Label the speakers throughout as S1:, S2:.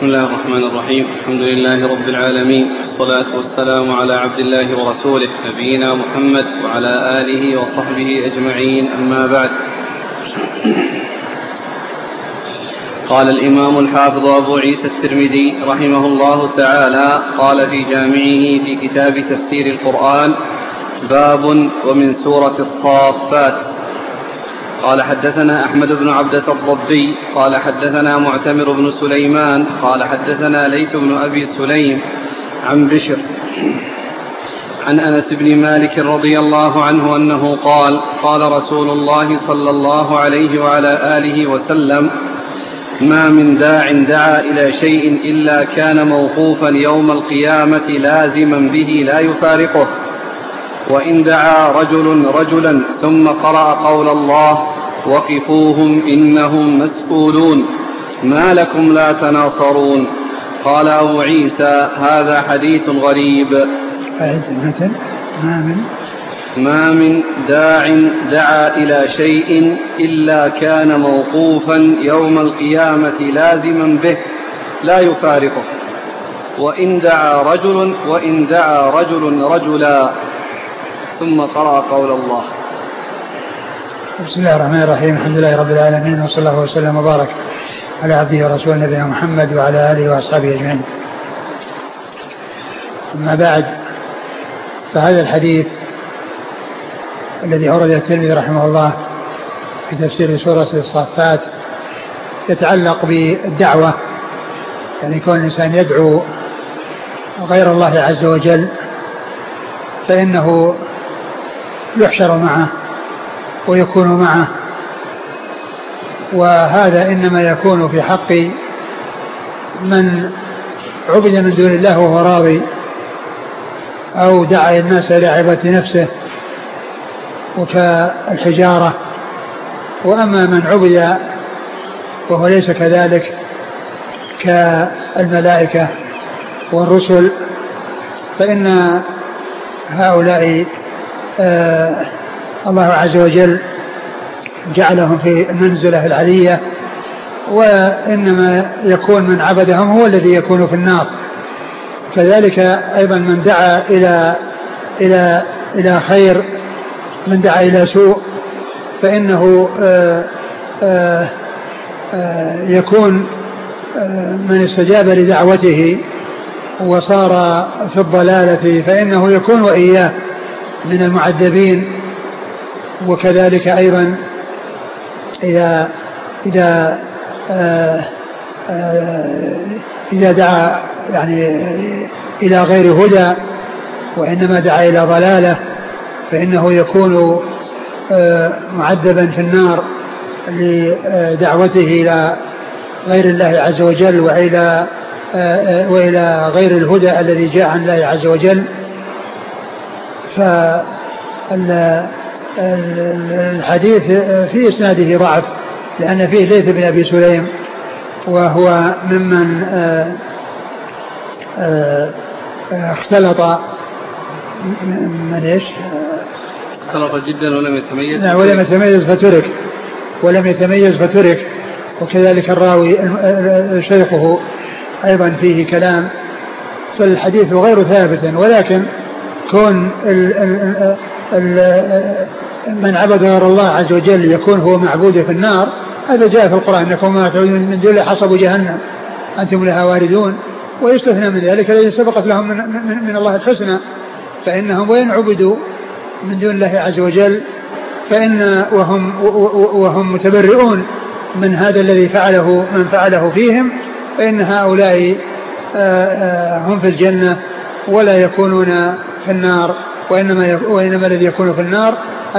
S1: بسم الله الرحمن الرحيم. الحمد لله رب العالمين، والصلاة والسلام على عبد الله ورسوله نبينا محمد وعلى آله وصحبه أجمعين، أما بعد. قال الإمام الحافظ أبو عيسى الترمذي رحمه الله تعالى قال في جامعه في كتاب تفسير القرآن: باب ومن سورة الصافات. قال حدثنا أحمد بن عبدة الضبي قال حدثنا معتمر بن سليمان قال حدثنا ليث بن أبي سليم عن بشر عن أنس بن مالك رضي الله عنه أنه قال: قال رسول الله صلى الله عليه وعلى آله وسلم: ما من داع دعا إلى شيء إلا كان موقوفا يوم القيامة لازما به لا يفارقه. وإن دعا رجل رجلا ثم قرأ قول الله: وقفوهم إنهم مسؤولون، ما لكم لا تناصرون. قال أبو عيسى: هذا حديث غريب. ما من داع دعا إلى شيء إلا كان موقوفا يوم القيامة لازما به لا يفارقه. وإن دعا رجل رجلا ثم قرأ قول الله.
S2: بسم الله الرحمن الرحيم. الحمد لله رب العالمين، وصلى الله وسلم وبارك على عبده ورسوله نبينا محمد وعلى آله وأصحابه أجمعين. أما بعد، فهذا الحديث الذي أورده الترمذي رحمه الله في تفسير سورة الصافات يتعلق بالدعوة، يعني كون الإنسان يدعو غير الله عز وجل فإنه يحشر معه ويكون معه، وهذا إنما يكون في حق من عبد من دون الله وهو راضي، أو دعا الناس إلى عبادة نفسه وكالحجارة. وأما من عبد وهو ليس كذلك كالملائكة والرسل فإن هؤلاء الله عز وجل جعلهم في المنزلة العلية، وإنما يكون من عبدهم هو الذي يكون في النار. كذلك أيضا من دعا إلى خير، من دعا إلى سوء، فإنه يكون من استجاب لدعوته وصار في الضلالة فإنه يكون وإياه من المعذبين. وكذلك أيضا إذا دعا يعني إلى غير هدى وإنما دعا إلى ضلالة فإنه يكون معذبا في النار لدعوته إلى غير الله عز وجل وإلى غير الهدى الذي جاء عن الله عز وجل. فالحديث في إسناده ضعف، لأن فيه ليث بن أبي سليم، وهو ممن اختلط
S1: جدا
S2: ولم يتميز فترك. وكذلك الراوي شيخه أيضا فيه كلام، فالحديث غير ثابت. ولكن كون من عبد غير الله عز وجل يكون هو معبود في النار، هذا جاء في القرآن: إنكم ما تعبدون من دون الله حصب جهنم أنتم لها واردون. ويستثنى من ذلك الذي سبقت لهم من الله الحسنى، فإنهم وإن عبدوا من دون الله عز وجل وهم متبرئون من هذا الذي من فعله فيهم، فإن هؤلاء هم في الجنة ولا يكونون في النار، وإنما الذي يكون في النار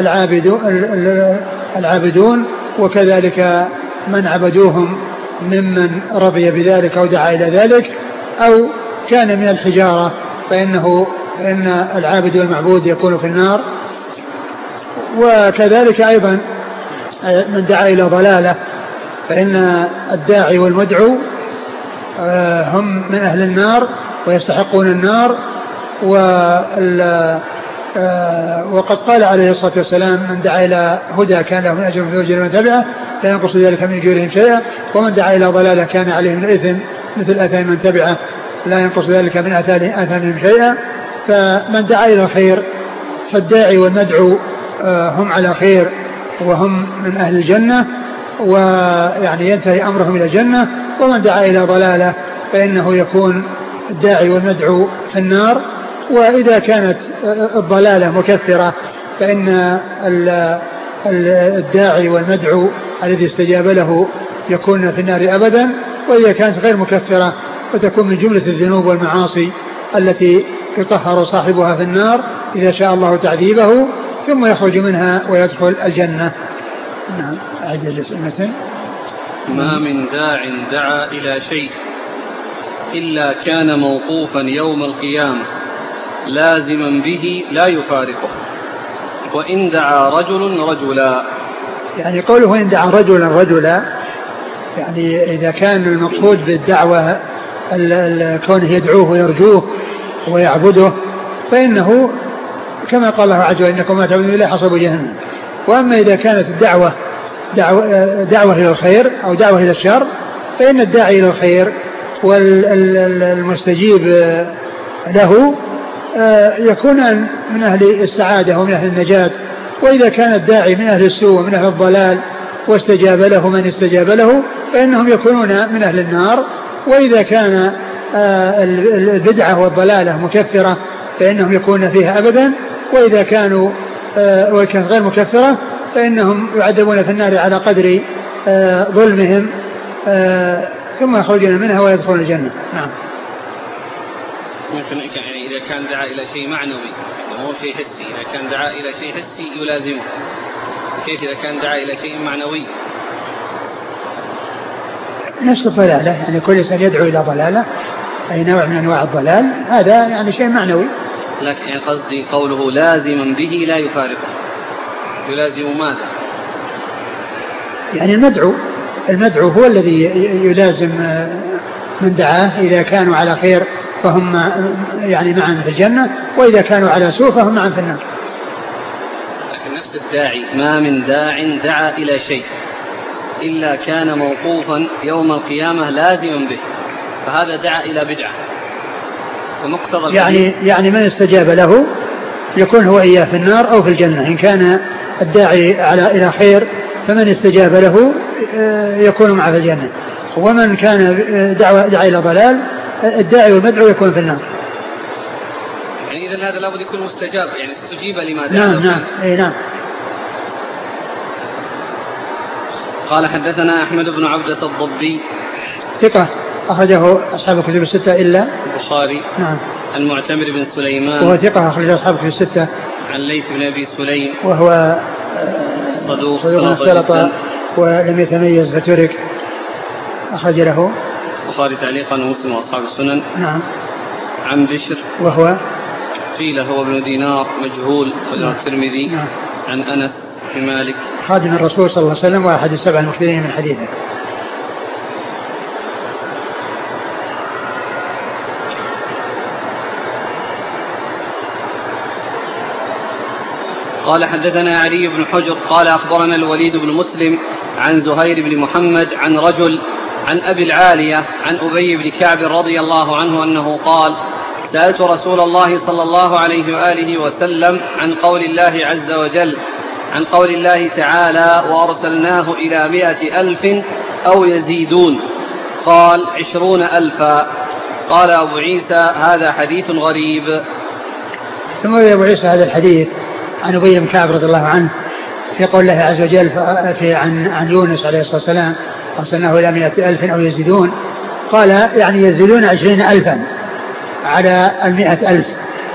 S2: العابدون. وكذلك من عبدوهم ممن رضي بذلك أو دعا إلى ذلك أو كان من الحجارة، فإن العابد والمعبود يكون في النار. وكذلك أيضا من دعا إلى ضلالة، فإن الداعي والمدعو هم من أهل النار ويستحقون النار. وقد قال عليه الصلاة والسلام: من دعا إلى هدى كان له من أجر مثل أجر من تبعه لا ينقص ذلك من أجورهم شيئا، ومن دعا إلى ضلالة كان عليه من الإثم مثل آثام من تبعه لا ينقص ذلك من آثامهم شيئا. فمن دعا إلى الخير فالداعي والمدعو هم على خير وهم من أهل الجنة، ويعني ينتهي أمرهم إلى الجنة. ومن دعا إلى ضلالة فإنه يكون الداعي والمدعو في النار. وإذا كانت الضلالة مكفرة فإن الداعي والمدعو الذي استجاب له يكون في النار أبدا. وإذا كانت غير مكفرة فتكون من جملة الذنوب والمعاصي التي يطهر صاحبها في النار إذا شاء الله تعذيبه ثم يخرج منها ويدخل الجنة. نعم. أعد السنة.
S1: ما من داع دعا إلى شيء إلا كان موقوفا يوم القيامة لازما به لا يفارقه، وإن دعا رجل رجلا.
S2: يعني قوله إن دعا رجلا رجلا يعني إذا كان المقصود بالدعوة كونه يدعوه ويرجوه ويعبده فإنه كما قال الله عز وجل إنكم ما تعبدون إلا حصب جهنم. وأما إذا كانت الدعوة دعوة إلى الخير أو دعوة إلى الشر فإن الداعي إلى الخير والمستجيب له يكون من أهل السعادة ومن أهل النجاة. وإذا كان الداعي من أهل السوء ومن أهل الضلال واستجاب له من استجاب له فإنهم يكونون من أهل النار. وإذا كان البدعة والضلالة مكفرة فإنهم يكونون فيها أبدا. وإذا كانت غير مكفرة فإنهم يعذبون في النار على قدر ظلمهم ثم يخرجون منها ويدخلون الجنة. نعم.
S1: ممكن يعني إذا كان دعا إلى شيء معنوي مو شيء حسي، إذا كان دعا إلى شيء حسي يلازمه، كيف إذا كان دعا إلى شيء معنوي؟
S2: نفس الضلالة، يعني كل إنسان يدعو إلى ضلالة أي نوع من أنواع الضلال هذا يعني شيء معنوي.
S1: لكن يعني قصدي قوله لازما به لا يفارقه، يلازم ماذا؟
S2: يعني المدعو هو الذي يلازم من دعاه. إذا كانوا على خير فهم يعني معا في الجنة، وإذا كانوا على سوء فهم معا في النار.
S1: لكن نفس الداعي ما من داع دعا إلى شيء إلا كان موقوفا يوم القيامة لازما به، فهذا دعا إلى بدعة ومقتضى
S2: يعني من استجاب له يكون هو إياه في النار أو في الجنة. إن كان الداعي إلى خير فمن استجاب له يكون معه في الجنة، ومن كان دعا إلى ضلال الداعي والمدعو يكون في النار.
S1: يعني إذن هذا لابد يكون مستجاب، يعني استجيب لما
S2: دعا. نعم. نعم.
S1: قال حدثنا أحمد بن عبدة الضبي
S2: ثقة أخرجه أصحاب الكتب الستة إلا
S1: البخاري.
S2: نعم.
S1: عن معتمر بن سليمان
S2: وهو ثقة أخرجه أصحاب الكتب الستة.
S1: عن ليث بن أبي سليم
S2: وهو
S1: صدوق
S2: اختلط ولم يتميز فترك، أخرج له
S1: البخاري تعليقا ومسلم وأصحاب السنن.
S2: نعم.
S1: عن بشر
S2: وهو
S1: قيل هو ابن دينار مجهول أخرجه الترمذي.
S2: نعم.
S1: عن أنس بن مالك
S2: خادم الرسول صلى الله عليه وسلم وأحد السبع المكثرين من حديثه.
S1: قال حدثنا علي بن حجر قال أخبرنا الوليد بن مسلم عن زهير بن محمد عن رجل عن أبي العالية عن أبي بن كعب رضي الله عنه أنه قال سألت رسول الله صلى الله عليه وآله وسلم عن قول الله عز وجل عن قول الله تعالى وأرسلناه إلى 100,000 أو يزيدون، قال 20,000. قال أبو عيسى هذا حديث غريب.
S2: ثم أبو عيسى هذا الحديث عن أبي بن كعب رضي الله عنه في قول الله عز وجل عن يونس عليه الصلاة والسلام أرسلناه إلى 100,000 أو يزيدون، قال يعني يزيدون 20,000 على 100,000.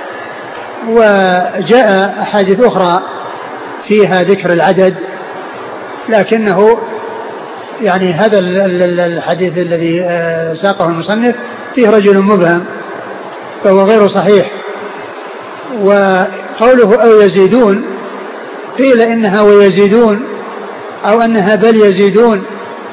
S2: وجاء أحاديث أخرى فيها ذكر العدد، لكنه يعني هذا الحديث الذي ساقه المصنف فيه رجل مبهم فهو غير صحيح. وقوله أو يزيدون قيل إنها ويزيدون أو أنها بل يزيدون،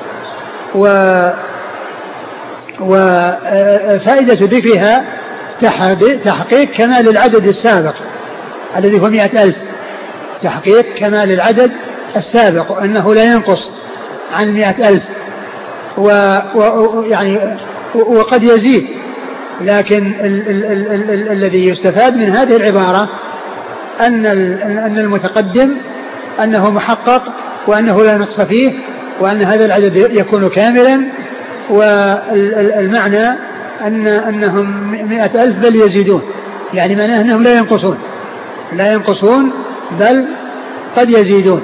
S2: وفائدة ذكرها تحقيق كمال العدد السابق الذي هو 100,000، تحقيق كمال العدد السابق وأنه لا ينقص عن 100,000. ويعني وقد يزيد، لكن الذي يستفاد من هذه العبارة أن المتقدم أنه محقق وأنه لا نقص فيه وأن هذا العدد يكون كاملا، والمعنى أنهم 100,000 بل يزيدون، يعني معناه أنهم لا ينقصون بل قد يزيدون.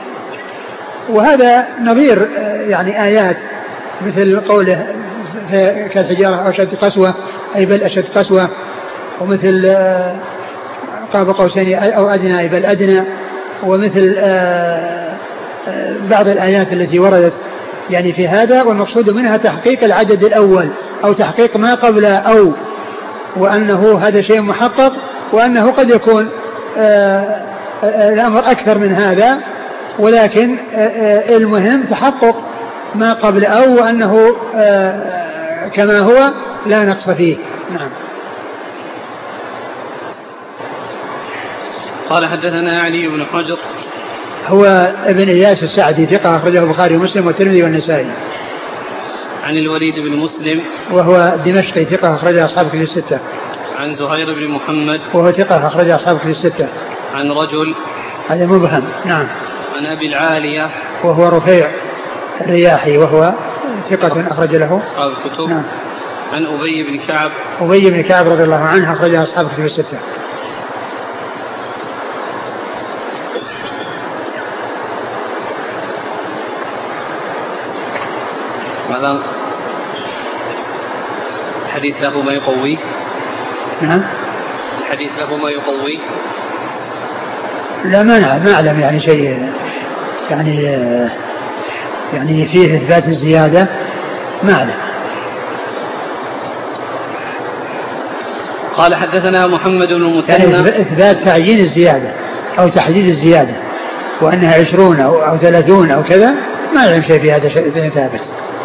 S2: وهذا نظير يعني آيات مثل قوله كالحجارة أشد قسوة أي بل أشد قسوة، ومثل قاب قوسين أو أدنى أي بل أدنى، ومثل بعض الآيات التي وردت يعني في هذا. والمقصود منها تحقيق العدد الأول أو تحقيق ما قبل أو، وأنه هذا شيء محقق، وأنه قد يكون الأمر أكثر من هذا، ولكن المهم تحقق ما قبل أو، وأنه كما هو لا نقص فيه. نعم.
S1: قال حدثنا علي بن حجر
S2: هو ابن إياس السعدي ثقة أخرجه البخاري ومسلم والترمذي والنسائي.
S1: عن الوليد بن مسلم
S2: وهو دمشقي ثقة أخرجه أصحاب كتب الستة.
S1: عن زهير بن محمد
S2: وهو ثقة أخرجه أصحاب كتب الستة.
S1: عن رجل
S2: هذا مبهم. نعم.
S1: عن أبي العالية
S2: وهو رفيع الرياحي وهو ثقة أخرج له
S1: أصحاب الكتب.
S2: نعم.
S1: عن أبي بن كعب
S2: رضي الله عنه أخرجه أصحاب كتب الستة.
S1: ماذا الحديث له ما يقوي؟
S2: نعم.
S1: الحديث له ما يقوي؟
S2: لا ما أعلم يعني شيء يعني فيه إثبات الزيادة ما أعلم.
S1: قال حدثنا محمد بن المثنى
S2: يعني إثبات تعيين الزيادة أو تحديد الزيادة وأنها 20 أو 30 أو كذا ما أعلم شيء في هذا ثابت.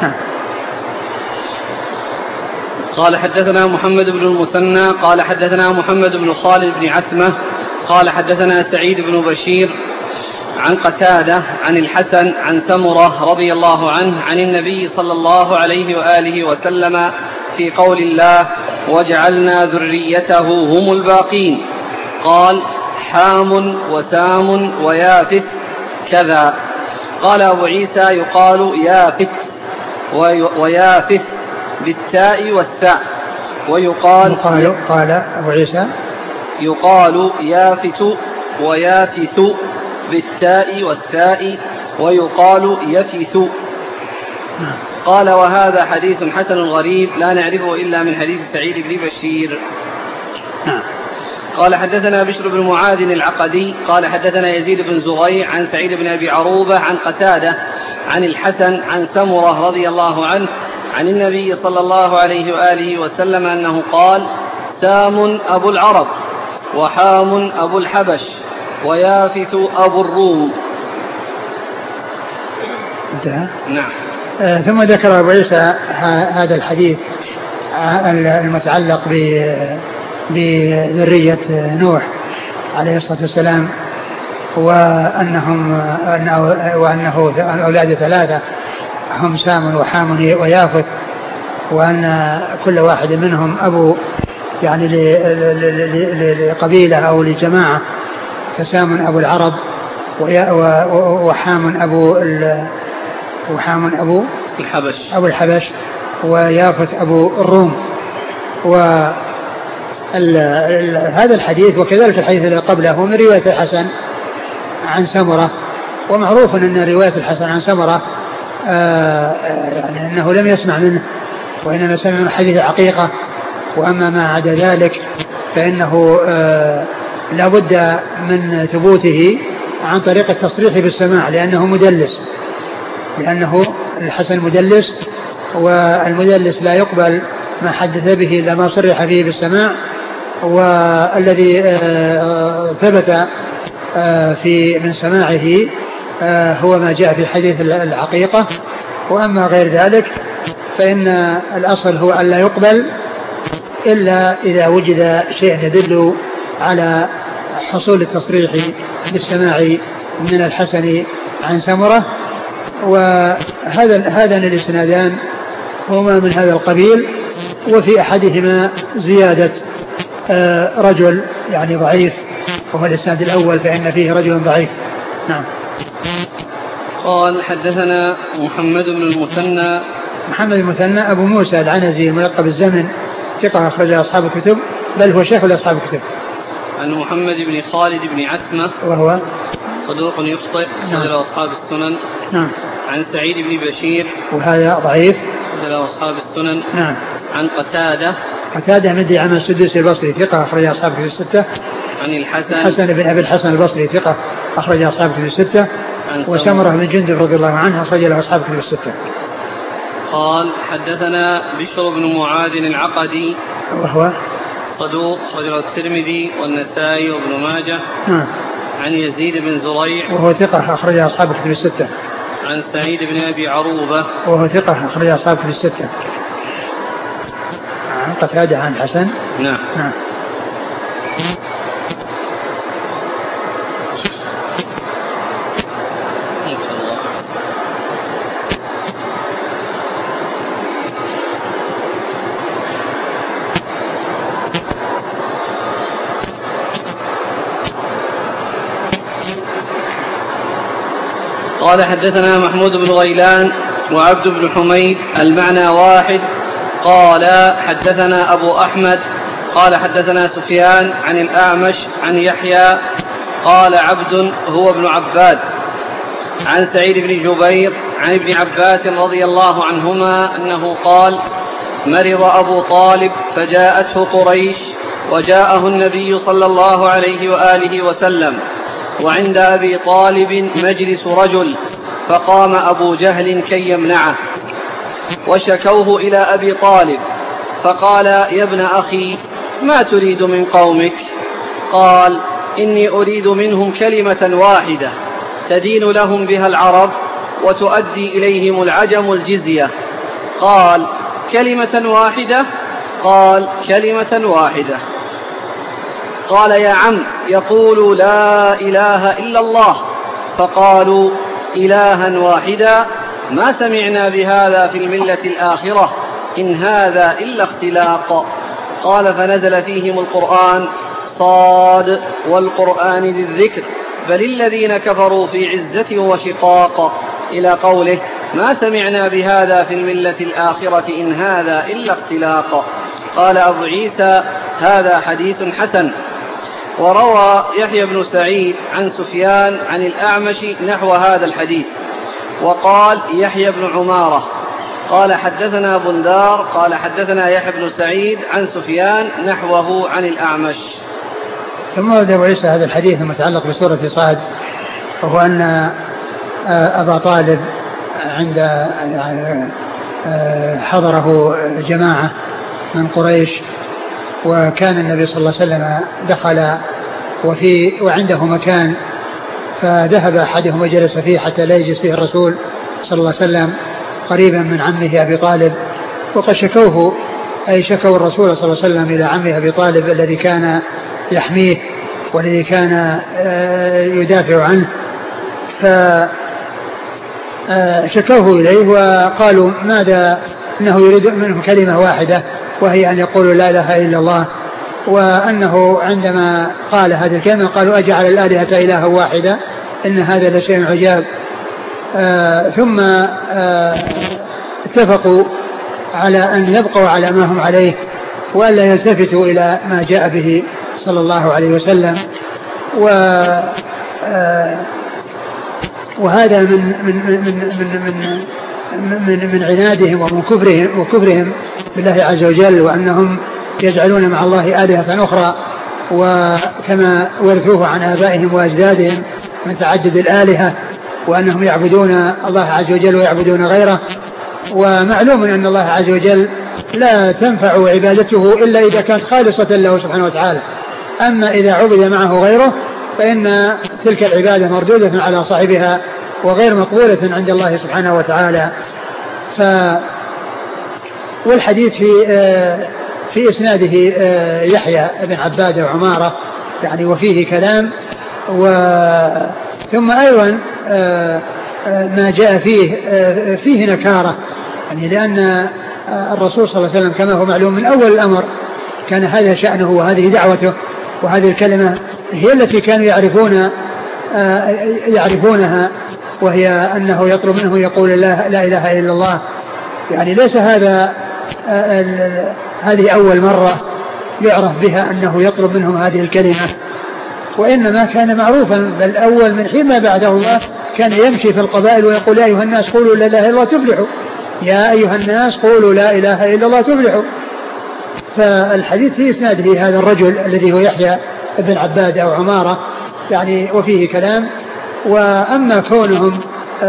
S1: قال حدثنا محمد بن المثنى قال حدثنا محمد بن خالد بن عثمة قال حدثنا سعيد بن بشير عن قتادة عن الحسن عن سمرة رضي الله عنه عن النبي صلى الله عليه وآله وسلم في قول الله وجعلنا ذريته هم الباقين. قال حام وسام ويافث كذا. قال أبو عيسى يقال يافث ويافث بالتاء والثاء، ويقال
S2: قال أبو عيسى
S1: يقال يافث ويافث بالتاء والثاء، ويقال يفث. قال وهذا حديث حسن غريب لا نعرفه إلا من حديث سعيد بن بشير. قال حدثنا بشر بن معاذ العقدي قال حدثنا يزيد بن زغيع عن سعيد بن أبي عروبة عن قتادة عن الحسن عن سمرة رضي الله عنه عن النبي صلى الله عليه وآله وسلم أنه قال سام أبو العرب وحام أبو الحبش ويافث أبو الروم.
S2: انتهى.
S1: نعم.
S2: ثم ذكر أبو عيسى هذا الحديث المتعلق بذرية نوح عليه الصلاة والسلام، وأنه أولاد ثلاثة هم سام وحام ويافث، وأن كل واحد منهم أبو يعني لقبيلة أو لجماعة، فسام أبو العرب وحام أبو الحبش ويافث أبو الروم. هذا الحديث وكذلك الحديث الذي قبله هو من رواية الحسن عن سمرة، ومعروف أن رواية الحسن عن سمرة يعني أنه لم يسمع منه وإنما سمع من حديث عقيقة، وأما ما عدا ذلك فإنه لا بد من ثبوته عن طريق التصريح بالسماع، لأنه الحسن مدلس، والمدلس لا يقبل ما حدث به إلا ما صرح فيه بالسماع، والذي ثبت من سماعه هو ما جاء في حديث العقيقة. وأما غير ذلك فإن الأصل هو أن لا يقبل إلا إذا وجد شيء يدل على حصول التصريح بالسماع من الحسن عن سمرة. وهذان الإسنادان هما من هذا القبيل. وفي أحدهما زيادة رجل يعني ضعيف، وهو الإسناد الأول فإن فيه رجل ضعيف. نعم.
S1: قال حدثنا محمد بن المثنى.
S2: محمد المثنى أبو موسى العنزي الملقب الزمن، ثقة أخرج أصحاب الكتب، بل هو شيخ لأصحاب الكتب.
S1: عن محمد بن خالد بن عتمة
S2: وهو
S1: صدوق يخطئ، أخرج أصحاب السنن.
S2: نعم.
S1: عن سعيد بن بشير
S2: وهذا ضعيف،
S1: أخرج أصحاب السنن.
S2: نعم.
S1: عن قتادة
S2: مدي عن السدوسي البصري، ثقة أخرج أصحاب الكتب الستة.
S1: عن
S2: الحسن بن أبي الحسن البصري، ثقة أخرج أصحاب الكتب الستة. وسمرة بن جندب رضي الله عنه أخرج له أصحاب الكتب الستة.
S1: قال حدثنا بشر بن معاذ العقدي،
S2: وهو
S1: صدوق، أخرج الترمذي والنسائي وابن ماجه.
S2: نعم.
S1: عن يزيد بن زريع،
S2: وهو ثقة أخرج أصحاب الكتب الستة.
S1: عن سعيد بن أبي عروبة،
S2: وهو ثقة أخرج أصحاب الكتب الستة. عن قتادة عن الحسن.
S1: نعم.
S2: نعم.
S1: قال حدثنا محمود بن غيلان وعبد بن حميد المعنى واحد. قال حدثنا أبو أحمد قال حدثنا سفيان عن الأعمش عن يحيى قال عبد هو ابن عباد عن سعيد بن جبير عن ابن عباس رضي الله عنهما أنه قال مرض أبو طالب فجاءته قريش وجاءه النبي صلى الله عليه وآله وسلم وعند أبي طالب مجلس رجل فقام أبو جهل كي يمنعه وشكوه إلى أبي طالب فقال يا ابن أخي ما تريد من قومك؟ قال إني أريد منهم كلمة واحدة تدين لهم بها العرب وتؤدي إليهم العجم الجزية. قال كلمة واحدة؟ قال كلمة واحدة. قال يا عم يقول لا إله إلا الله. فقالوا إلها واحدا ما سمعنا بهذا في الملة الآخرة إن هذا إلا اختلاق. قال فنزل فيهم القرآن صاد والقرآن ذي الذكر بل الذين كفروا في عزة وشقاق إلى قوله ما سمعنا بهذا في الملة الآخرة إن هذا إلا اختلاق. قال أبو عيسى هذا حديث حسن. وروى يحيى بن سعيد عن سفيان عن الأعمش نحو هذا الحديث. وقال يحيى بن عمارة قال حدثنا بندار قال حدثنا يحيى بن سعيد عن سفيان نحوه عن الأعمش.
S2: ثم ورد أبو عيسى هذا الحديث المتعلق بسورة صاد، وهو أن أبا طالب عند حضره جماعة من قريش، وكان النبي صلى الله عليه وسلم دخل وعنده مكان، فذهب أحدهم وجلس فيه حتى لا يجلس فيه الرسول صلى الله عليه وسلم قريبا من عمه أبي طالب. وقد شكوه أي شكوا الرسول صلى الله عليه وسلم إلى عمه أبي طالب الذي كان يحميه والذي كان يدافع عنه، فشكوه إليه وقالوا ماذا أنه يريد منهم كلمة واحدة وهي أن يقولوا لا إله إلا الله، وأنه عندما قال هذه الكلمة قالوا أجعل الآلهة إلها واحدة إن هذا لشيء عجاب. ثم اتفقوا على أن يبقوا على ما هم عليه وألا يلتفتوا إلى ما جاء به صلى الله عليه وسلم. وهذا من عنادهم ومن كفرهم بالله عز وجل، وأنهم يجعلون مع الله آلهة أخرى، وكما ورثوه عن آبائهم وأجدادهم من تعدد الآلهة، وأنهم يعبدون الله عز وجل ويعبدون غيره. ومعلوم أن الله عز وجل لا تنفع عبادته إلا إذا كانت خالصة له سبحانه وتعالى، أما إذا عبد معه غيره فإن تلك العبادة مردودة على صاحبها وغير مقبولة عند الله سبحانه وتعالى. والحديث في إسناده يحيى بن عباد وعمارة يعني وفيه كلام. ثم أيضا ما جاء فيه نكارة، يعني لأن الرسول صلى الله عليه وسلم كما هو معلوم من أول الأمر كان هذا شأنه وهذه دعوته، وهذه الكلمة هي التي كانوا يعرفونها، وهي أنه يطلب منه يقول لا إله إلا الله. يعني ليس هذه أول مرة يعرف بها أنه يطلب منهم هذه الكلمة، وإنما كان معروفا، بل أول من حين ما بعده الله كان يمشي في القبائل ويقول يا أيها الناس قولوا لا إله إلا الله تفلحوا، يا أيها الناس قولوا لا إله إلا الله تفلحوا. فالحديث في إسناده هذا الرجل الذي هو يحيى بن عباد أو عمارة يعني وفيه كلام. وأما كونهم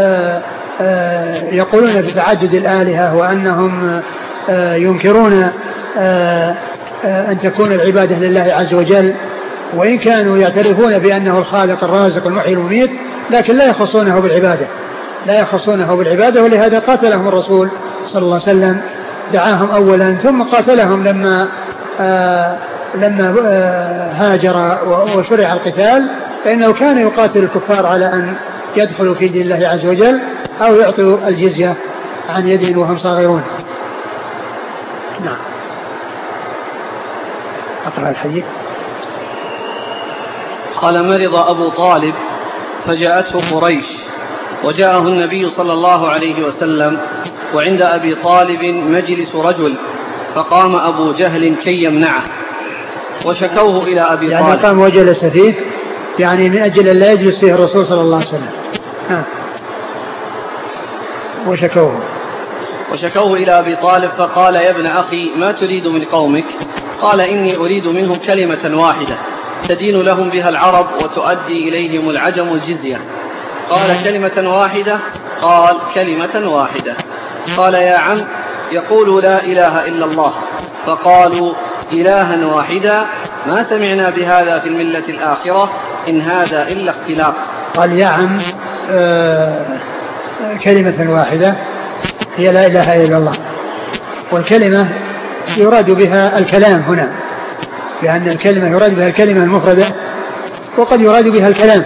S2: يقولون بتعدد الآلهة وأنهم ينكرون أن تكون العبادة لله عز وجل، وإن كانوا يعترفون بأنه الخالق الرازق المحيي المميت، لكن لا يخصونه بالعبادة، ولهذا قاتلهم الرسول صلى الله عليه وسلم، دعاهم أولا ثم قاتلهم لما هاجر وشرع القتال، فإنه كان يقاتل الكفار على أن يدخلوا في دين الله عز وجل أو يعطوا الجزية عن يد وهم صاغرون. نعم. أقرأ الحديث.
S1: قال مرض أبو طالب فجاءته قريش، وجاءه النبي صلى الله عليه وسلم، وعند أبي طالب مجلس رجل، فقام أبو جهل كي يمنعه، وشكوه إلى أبي طالب.
S2: يعني قام وجلس فيه، يعني من أجل أن لا يجلس فيه الرسول صلى الله عليه وسلم.
S1: وشكوه إلى أبي طالب فقال يا ابن أخي ما تريد من قومك؟ قال إني أريد منهم كلمة واحدة تدين لهم بها العرب وتؤدي إليهم العجم الجزية. قال كلمة واحدة؟ قال كلمة واحدة. قال يا عم يقول لا إله إلا الله، فقالوا إلها واحدا ما سمعنا بهذا في الملة الآخرة إن هذا إلا اختلاق.
S2: قال يا عم كلمة واحدة هي لا إله إلا الله، والكلمة يراد بها الكلام هنا، لأن الكلمة يراد بها الكلمة المفردة، وقد يراد بها الكلام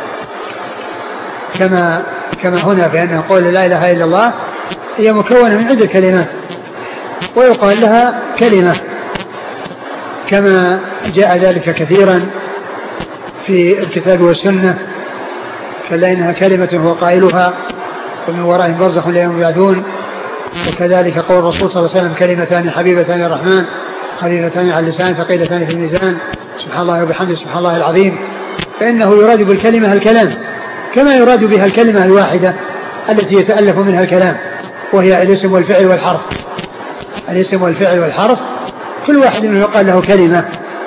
S2: كما هنا، بأنه قول لا إله إلا الله هي مكونة من عدة كلمات ويقال لها كلمة، كما جاء ذلك كثيرا في الكتاب والسنة، كلا إنها كلمة هو قائلها ومن ورائهم برزخ لا يبعدون. وكذلك قول الرسول صلى الله عليه وسلم كلمتان حبيبتان الرحمن خفيفتان على اللسان ثقيلتان في الميزان سبحان الله وبحمده سبحان الله العظيم. فإنه يراد بالكلمة الكلام كما يراد بها الكلمة الواحدة التي يتألف منها الكلام، وهي الاسم والفعل والحرف. الاسم والفعل والحرف كل واحد منه يقال له كلمة،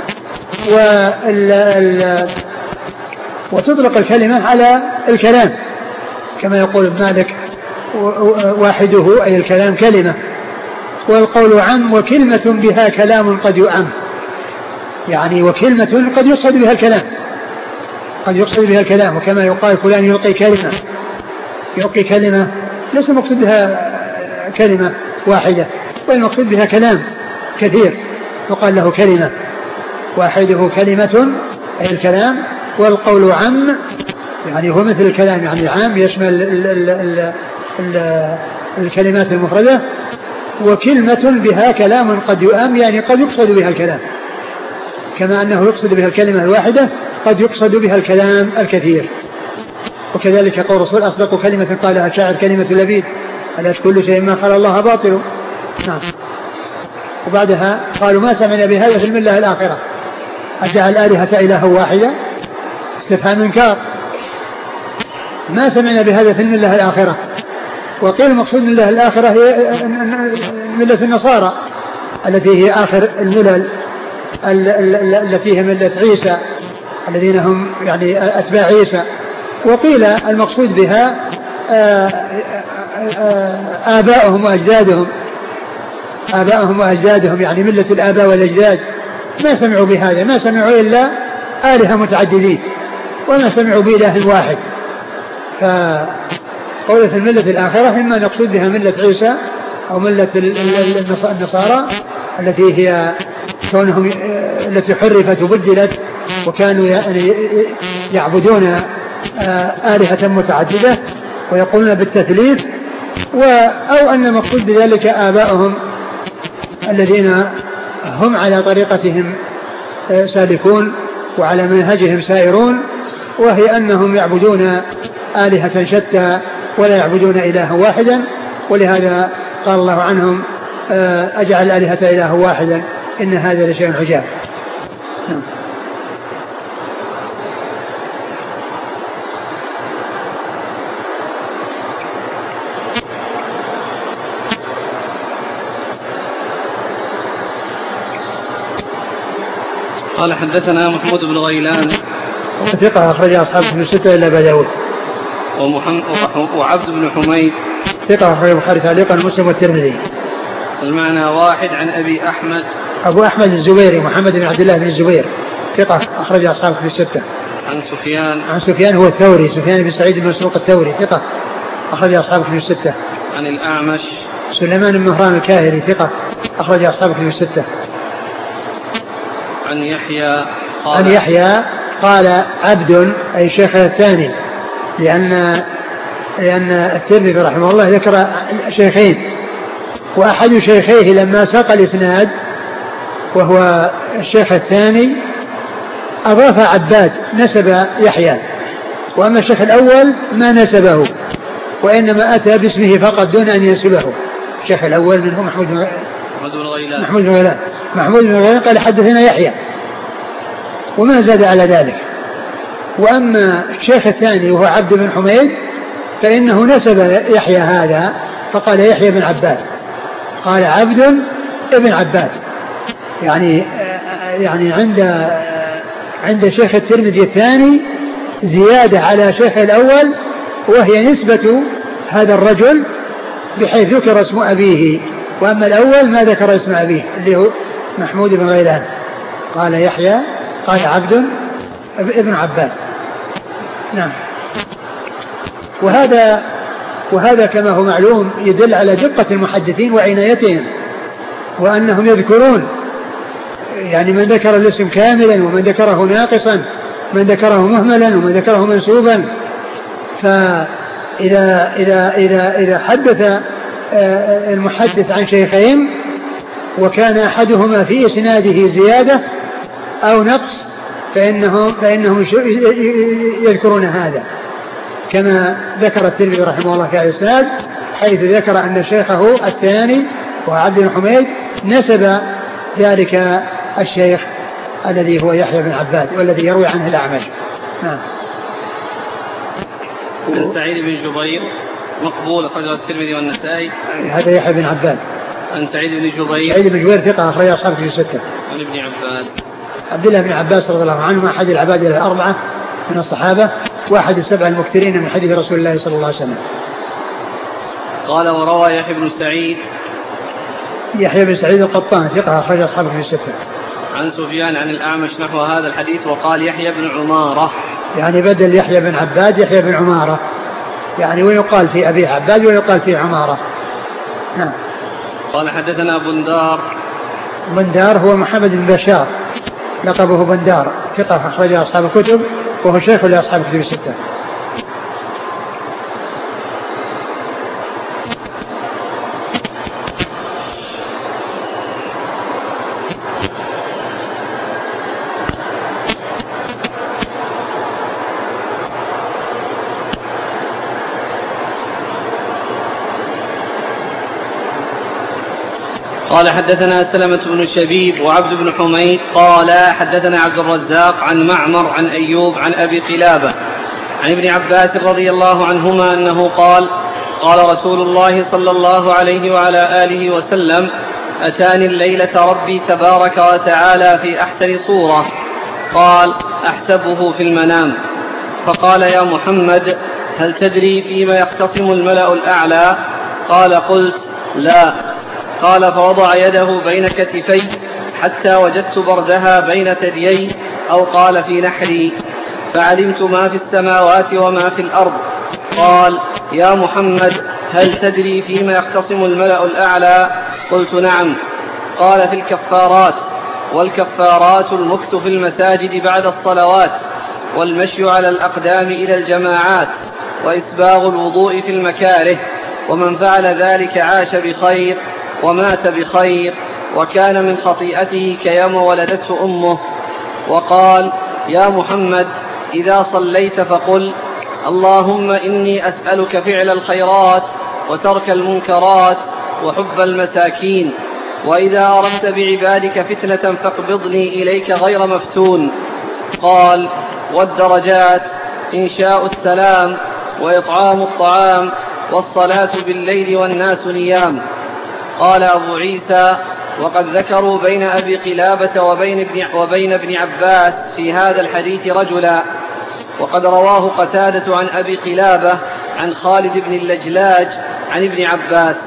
S2: وتطلق الكلمة على الكلام كما يقول ابن مالك واحده أي الكلام كلمة. والقول عم وكلمة بها كلام قد يؤم، يعني وكلمة قد يقصد بها الكلام، قد يقصد بها الكلام. وكما يقال فلان يلقي كلمة، يلقي كلمة ليس مقصود بها كلمة واحدة، بل مقصود بها كلام كثير يقال له كلمة. واحده كلمة أي الكلام. والقول عم يعني هو مثل الكلام، يعني عام يشمل الكلمات المفردة. وكلمة بها كلام قد يؤم يعني قد يقصد بها الكلام، كما أنه يقصد بها الكلمة الواحدة قد يقصد بها الكلام الكثير. وكذلك قول الرسول أصدق كلمة قالها الشاعر كلمة لبيد ألا كل شيء ما خلا الله باطل. نعم. وبعدها قالوا ما سمعنا بهذا في الملة الآخرة أجعل الآلهة إله واحدة، استفهام إنكار. ما سمعنا بهذا في الملة الآخرة. وقيل المقصود من الله الآخرة هي ملة النصارى التي هي آخر الملل التي هي ملة عيسى الذين هم يعني أتباع عيسى. وقيل المقصود بها آباؤهم وأجدادهم يعني ملة الآباء والأجداد. ما سمعوا بهذا، ما سمعوا إلا آلهة متعددين وما سمعوا بإله واحد. فقولة الملة الآخرة إما نقصد بها ملة عيسى أو ملة النصارى التي هي كونهم التي حرفت وبدلت وكانوا يعبدون آلهة متعددة ويقولون بالتثليث، أو أن المقصود بذلك آباؤهم الذين هم على طريقتهم سالكون وعلى منهجهم سائرون، وهي أنهم يعبدون آلهة شتى ولا يعبدون إلها واحدا. ولهذا قال الله عنهم أجعل الآلهة إله واحدا إن هذا لشيء عجاب.
S1: قال حدثنا محمود بن غيلان
S2: ثقة أخرج أصحابه في الستة إلا أبا داود.
S1: وعبد بن حميد
S2: ثقة أخرج البخاري تعليقا مسلم والترمذي.
S1: المعنى واحد. عن أبي أحمد
S2: أبو أحمد الزبيري محمد بن عبد الله بن الزبير ثقة أخرج أصحابه في الستة.
S1: عن
S2: سفيان هو الثوري سفيان بن سعيد بن مسروق الثوري ثقة أخرج أصحابه في الستة.
S1: عن الأعمش
S2: سليمان بن مهران الكاهلي ثقة أخرج أصحابه في الستة.
S1: عن
S2: يحيى قال عبد أي شيخ الثاني، لأن الترمذي رحمه الله ذكر شيخين، وأحد شيخيه لما ساق الإسناد وهو الشيخ الثاني أضاف عباد نسب يحيى، وأما الشيخ الأول ما نسبه وإنما أتى باسمه فقط دون أن ينسبه. الشيخ الأول منه محمود بن غيلان قال حدثنا يحيى وما زاد على ذلك. وأما الشيخ الثاني وهو عبد بن حميد فإنه نسب يحيى هذا فقال يحيى بن عباد، قال عبد ابن عباد، يعني عند شيخ الترمذي الثاني زيادة على شيخ الأول، وهي نسبة هذا الرجل بحيث ذكر اسم أبيه، وأما الأول ما ذكر اسم أبيه اللي هو محمود بن غيلان. قال يحيى قال عبد ابن عباد. نعم. وهذا كما هو معلوم يدل على دقة المحدثين وعنايتهم، وأنهم يذكرون يعني من ذكر الاسم كاملا ومن ذكره ناقصا، من ذكره مهملا ومن ذكره منسوبا. فإذا حدث المحدث عن شيخين وكان أحدهما في إسناده زيادة أو نقص فإنهم يذكرون هذا، كما ذكر الترمذي رحمه الله في الإسناد حيث ذكر أن شيخه الثاني وعبد بن حميد نسب ذلك الشيخ الذي هو يحيى بن عباد والذي يروي عنه الأعمش. نعم.
S1: عن سعيد بن جبير مقبول أخرجه الترمذي والنسائي.
S2: هذا يحيى بن عباد.
S1: عن سعيد بن جبير.
S2: سعيد بن جبير ثقة أخرج أصحابه في الستة.
S1: عن ابن عباس.
S2: عبد الله بن عباس رضي الله عنه أحد العباد الأربعة من الصحابة وأحد السبع المكثرين من حديث رسول الله صلى الله عليه وسلم.
S1: قال وروى
S2: يحيى بن سعيد القطان ثقة أخرج أصحابه في الستة.
S1: عن سفيان عن الأعمش نحو هذا الحديث وقال يحيى بن عمارة،
S2: يعني بدل يحيى بن عباد يحيى بن عمارة، يعني ويقال في أبي عباد ويقال في عمارة. نعم.
S1: قال حدثنا
S2: بندار هو محمد بن بشار لقبه بندار ثقة أخرج أصحاب الكتب وهو شيخ لأصحاب الكتب الستة.
S1: قال حدثنا سلمة بن شبيب وعبد بن حميد قال حدثنا عبد الرزاق عن معمر عن أيوب عن أبي قلابة عن ابن عباس رضي الله عنهما أنه قال قال رسول الله صلى الله عليه وعلى آله وسلم أتاني الليلة ربي تبارك وتعالى في أحسن صورة، قال أحسبه في المنام، فقال يا محمد هل تدري فيما يختصم الملأ الأعلى؟ قال قلت لا. قال فوضع يده بين كتفي حتى وجدت بردها بين ثديي أو قال في نحري، فعلمت ما في السماوات وما في الأرض. قال يا محمد هل تدري فيما يختصم الملأ الأعلى؟ قلت نعم. قال في الكفارات، والكفارات المكث في المساجد بعد الصلوات، والمشي على الأقدام إلى الجماعات، وإسباغ الوضوء في المكاره، ومن فعل ذلك عاش بخير ومات بخير وكان من خطيئته كيوم ولدته أمه. وقال: يا محمد إذا صليت فقل: اللهم إني أسألك فعل الخيرات وترك المنكرات وحب المساكين، وإذا أردت بعبادك فتنة فاقبضني إليك غير مفتون. قال: والدرجات إنشاء السلام وإطعام الطعام والصلاة بالليل والناس نيام. قال أبو عيسى: وقد ذكروا بين أبي قلابة وبين ابن عباس في هذا الحديث رجلا، وقد رواه قتادة عن أبي قلابة عن خالد بن اللجلاج عن ابن عباس.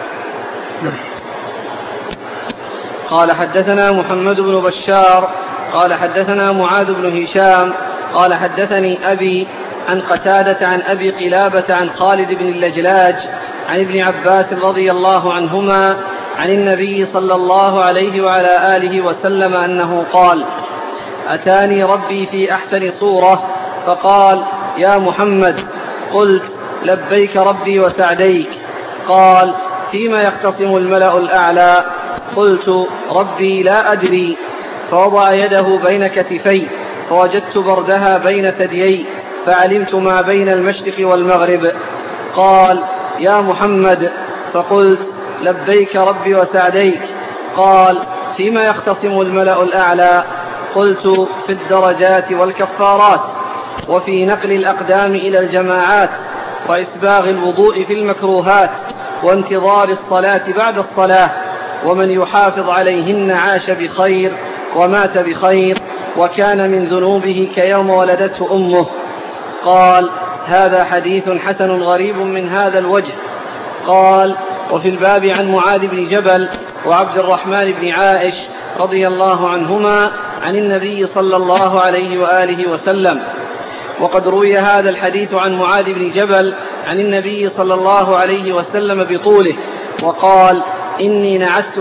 S1: قال: حدثنا محمد بن بشار قال حدثنا معاذ بن هشام قال حدثني أبي عن قتادة عن أبي قلابة عن خالد بن اللجلاج عن ابن عباس رضي الله عنهما عن النبي صلى الله عليه وعلى آله وسلم أنه قال: أتاني ربي في أحسن صورة فقال: يا محمد. قلت: لبيك ربي وسعديك. قال: فيما يختصم الملأ الأعلى؟ قلت: ربي لا أدري. فوضع يده بين كتفي فوجدت بردها بين ثديي فعلمت ما بين المشرق والمغرب. قال: يا محمد. فقلت: لبيك ربي وسعديك. قال: فيما يختصم الملأ الأعلى؟ قلت: في الدرجات والكفارات، وفي نقل الأقدام إلى الجماعات، وإسباغ الوضوء في المكروهات، وانتظار الصلاة بعد الصلاة، ومن يحافظ عليهن عاش بخير ومات بخير، وكان من ذنوبه كيوم ولدته أمه. قال: هذا حديث حسن غريب من هذا الوجه. قال: وفي الباب عن معاذ بن جبل وعبد الرحمن بن عائش رضي الله عنهما عن النبي صلى الله عليه وآله وسلم. وقد روي هذا الحديث عن معاذ بن جبل عن النبي صلى الله عليه وسلم بطوله، وقال: إني نعست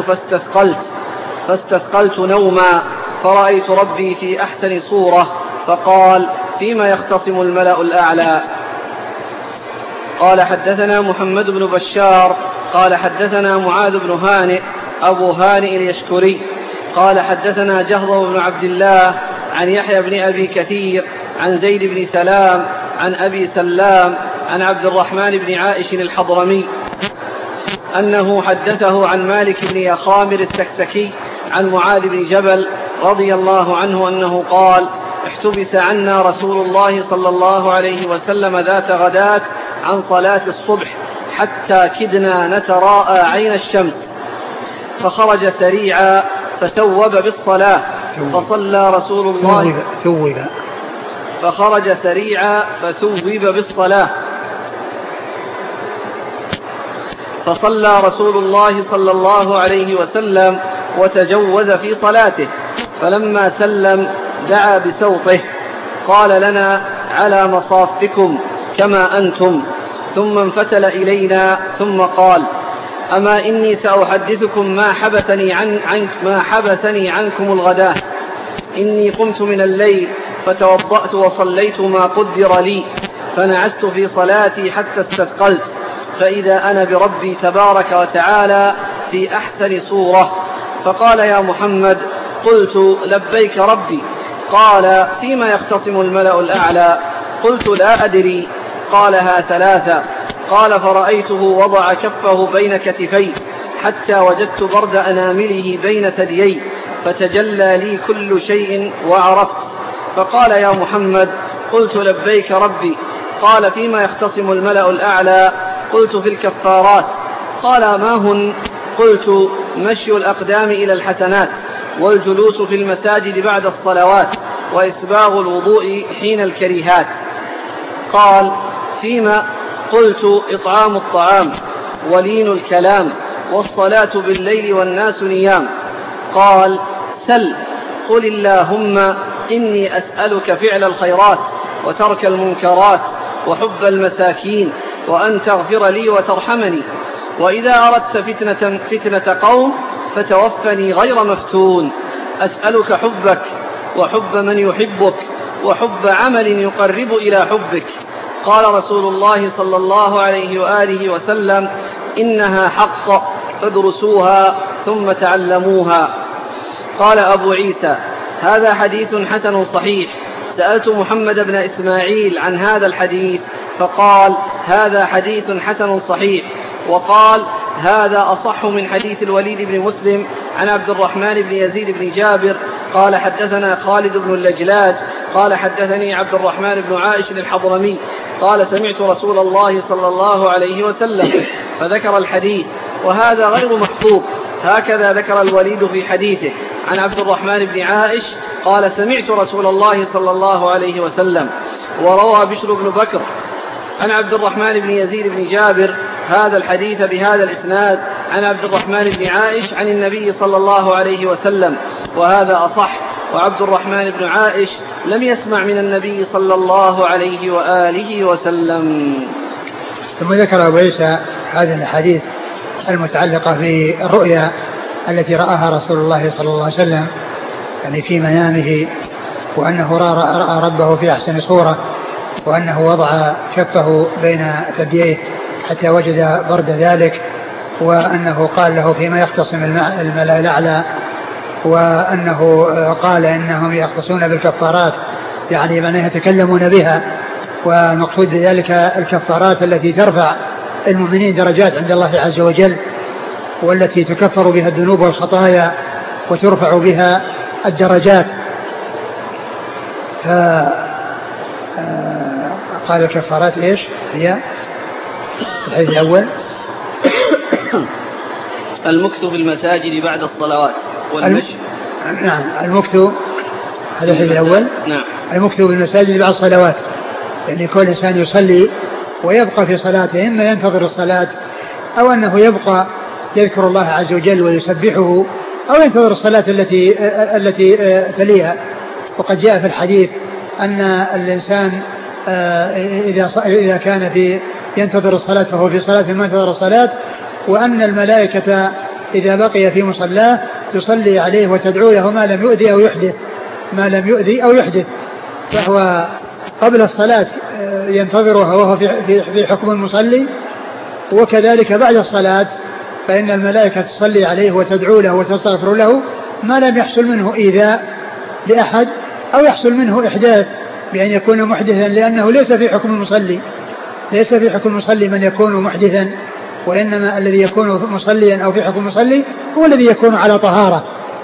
S1: فاستثقلت نوما فرأيت ربي في أحسن صورة فقال: فيما يختصم الملأ الأعلى؟ قال: حدثنا محمد بن بشار قال حدثنا معاذ بن هانئ أبو هانئ اليشكري قال حدثنا جهضم بن عبد الله عن يحيى بن أبي كثير عن زيد بن سلام عن أبي سلام عن عبد الرحمن بن عائش الحضرمي أنه حدثه عن مالك بن يخامر السكسكي عن معاذ بن جبل رضي الله عنه أنه قال: احتبس عنا رسول الله صلى الله عليه وسلم ذات غداة عن صلاة الصبح حتى كدنا نتراءى عين الشمس، فخرج سريعا فثوب بالصلاة فصلى رسول الله فخرج سريعا فثوب بالصلاة فصلى رسول الله صلى الله عليه وسلم وتجوز في صلاته، فلما سلم دعا بسوطه: قال لنا على مصافكم كما أنتم، ثم انفتل إلينا ثم قال: أما إني سأحدثكم ما حبسني عنكم الغداة. إني قمت من الليل فتوضأت وصليت ما قدر لي، فنعست في صلاتي حتى استثقلت، فإذا أنا بربي تبارك وتعالى في أحسن صورة. فقال: يا محمد. قلت: لبيك ربي. قال: فيما يختصم الملأ الأعلى؟ قلت: لا أدري. قالها ثلاثة. قال: فرأيته وضع كفه بين كتفي حتى وجدت برد أنامله بين ثديي، فتجلى لي كل شيء وعرفت. فقال: يا محمد. قلت: لبيك ربي. قال: فيما يختصم الملأ الأعلى؟ قلت: في الكفارات. قال: ما هن؟ قلت: مشي الأقدام إلى الحسنات، والجلوس في المساجد بعد الصلوات، وإسباغ الوضوء حين الكريهات. قال: فيما؟ قلت: إطعام الطعام ولين الكلام والصلاة بالليل والناس نيام. قال: سل. قل اللهم إني أسألك فعل الخيرات وترك المنكرات وحب المساكين، وأن تغفر لي وترحمني، وإذا أردت فتنة قوم فتوفني غير مفتون. أسألك حبك وحب من يحبك وحب عمل يقرب إلى حبك. قال رسول الله صلى الله عليه وآله وسلم: إنها حق فادرسوها ثم تعلموها. قال أبو عيسى: هذا حديث حسن صحيح. سألت محمد بن إسماعيل عن هذا الحديث فقال: هذا حديث حسن صحيح. وقال: هذا أصح من حديث الوليد بن مسلم عن عبد الرحمن بن يزيد بن جابر قال: حدثنا خالد بن اللجلاج قال: حدثني عبد الرحمن بن عائش الحضرمي قال: سمعت رسول الله صلى الله عليه وسلم، فذكر الحديث، وهذا غير محفوظ. هكذا ذكر الوليد في حديثه عن عبد الرحمن بن عائش قال: سمعت رسول الله صلى الله عليه وسلم. وروى بشر بن بكر عن عبد الرحمن بن يزيد بن جابر هذا الحديث بهذا الإسناد عن عبد الرحمن بن عائش عن النبي صلى الله عليه وسلم، وهذا أصح. وعبد الرحمن بن عائش لم يسمع من النبي صلى الله عليه وآله وسلم.
S2: ثم ذكر أبو عيسى هذه الحديث المتعلقة بالرؤيا التي رآها رسول الله صلى الله عليه وسلم، يعني في منامه، وأنه رأى ربه في أحسن صورة، وأنه وضع كفه بين ثدييه حتى وجد برد ذلك، وأنه قال له فيما يختصم الملأ الأعلى، وأنه قال إنهم يختصون بالكفارات، يعني من يتكلمون بها، والمقصود بذلك الكفارات التي ترفع المؤمنين درجات عند الله عز وجل، والتي تكفر بها الذنوب والخطايا وترفع بها الدرجات. قال الكفارات إيش هي؟ الحديث الأول:
S1: المكث في المساجد بعد الصلوات والمشي.
S2: نعم، المكث، هذا الحديث الأول.
S1: نعم،
S2: المكث في المساجد بعد الصلوات، يعني كل إنسان يصلي ويبقى في صلاته، إما ينتظر الصلاة أو أنه يبقى يذكر الله عز وجل ويسبحه، أو ينتظر الصلاة التي تليها. وقد جاء في الحديث أن الإنسان إذا كان ينتظر الصلاة فهو في صلاة ما انتظر الصلاة، وأن الملائكة إذا بقي في مصلاه تصلي عليه وتدعو له ما لم يؤذي أو يحدث، فهو قبل الصلاة ينتظرها وهو في حكم المصلي، وكذلك بعد الصلاة فإن الملائكة تصلي عليه وتدعو له وتستغفر له ما لم يحصل منه إيذاء لأحد أو يحصل منه إحداث بأن يكون محدثا، لأنه ليس في حكم المصلي من يكون محدثا، وإنما الذي يكون مصليا أو في حكم المصلي هو الذي يكون على طهارة.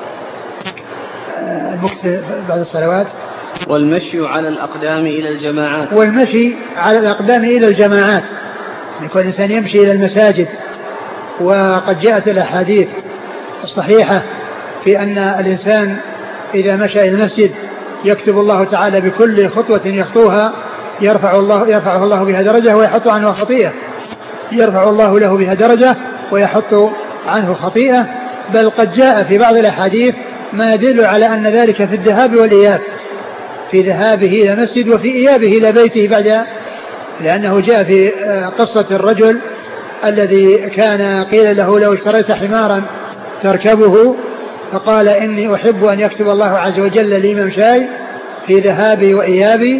S2: المكث بعد الصلوات.
S1: والمشي على الأقدام إلى الجماعات.
S2: والمشي على الأقدام إلى الجماعات، يكون الإنسان يمشي إلى المساجد. وقد جاءت الأحاديث الصحيحة في أن الإنسان إذا مشى إلى المسجد يكتب الله تعالى بكل خطوة يخطوها يرفعه الله بها درجة ويحط عنه خطيئة، يرفع الله له بها درجة ويحط عنه خطيئة. بل قد جاء في بعض الأحاديث ما يدل على أن ذلك في الذهاب والإياب، في ذهابه إلى المسجد وفي إيابه إلى بيته بعد، لأنه جاء في قصة الرجل الذي كان قيل له لو اشتريت حمارا تركبه، فقال إني أحب أن يكتب الله عز وجل لي ممشاي في ذهابي وإيابي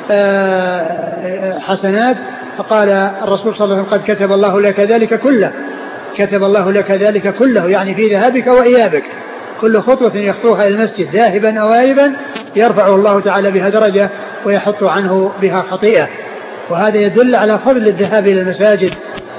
S2: حسنات، فقال الرسول صلى الله عليه وسلم قد كتب الله لك ذلك كله، يعني في ذهابك وإيابك، كل خطوة يخطوها إلى المسجد ذاهبا أو آيبا يرفع الله تعالى بها درجة ويحط عنه بها خطيئة. وهذا يدل على فضل الذهاب إلى المساجد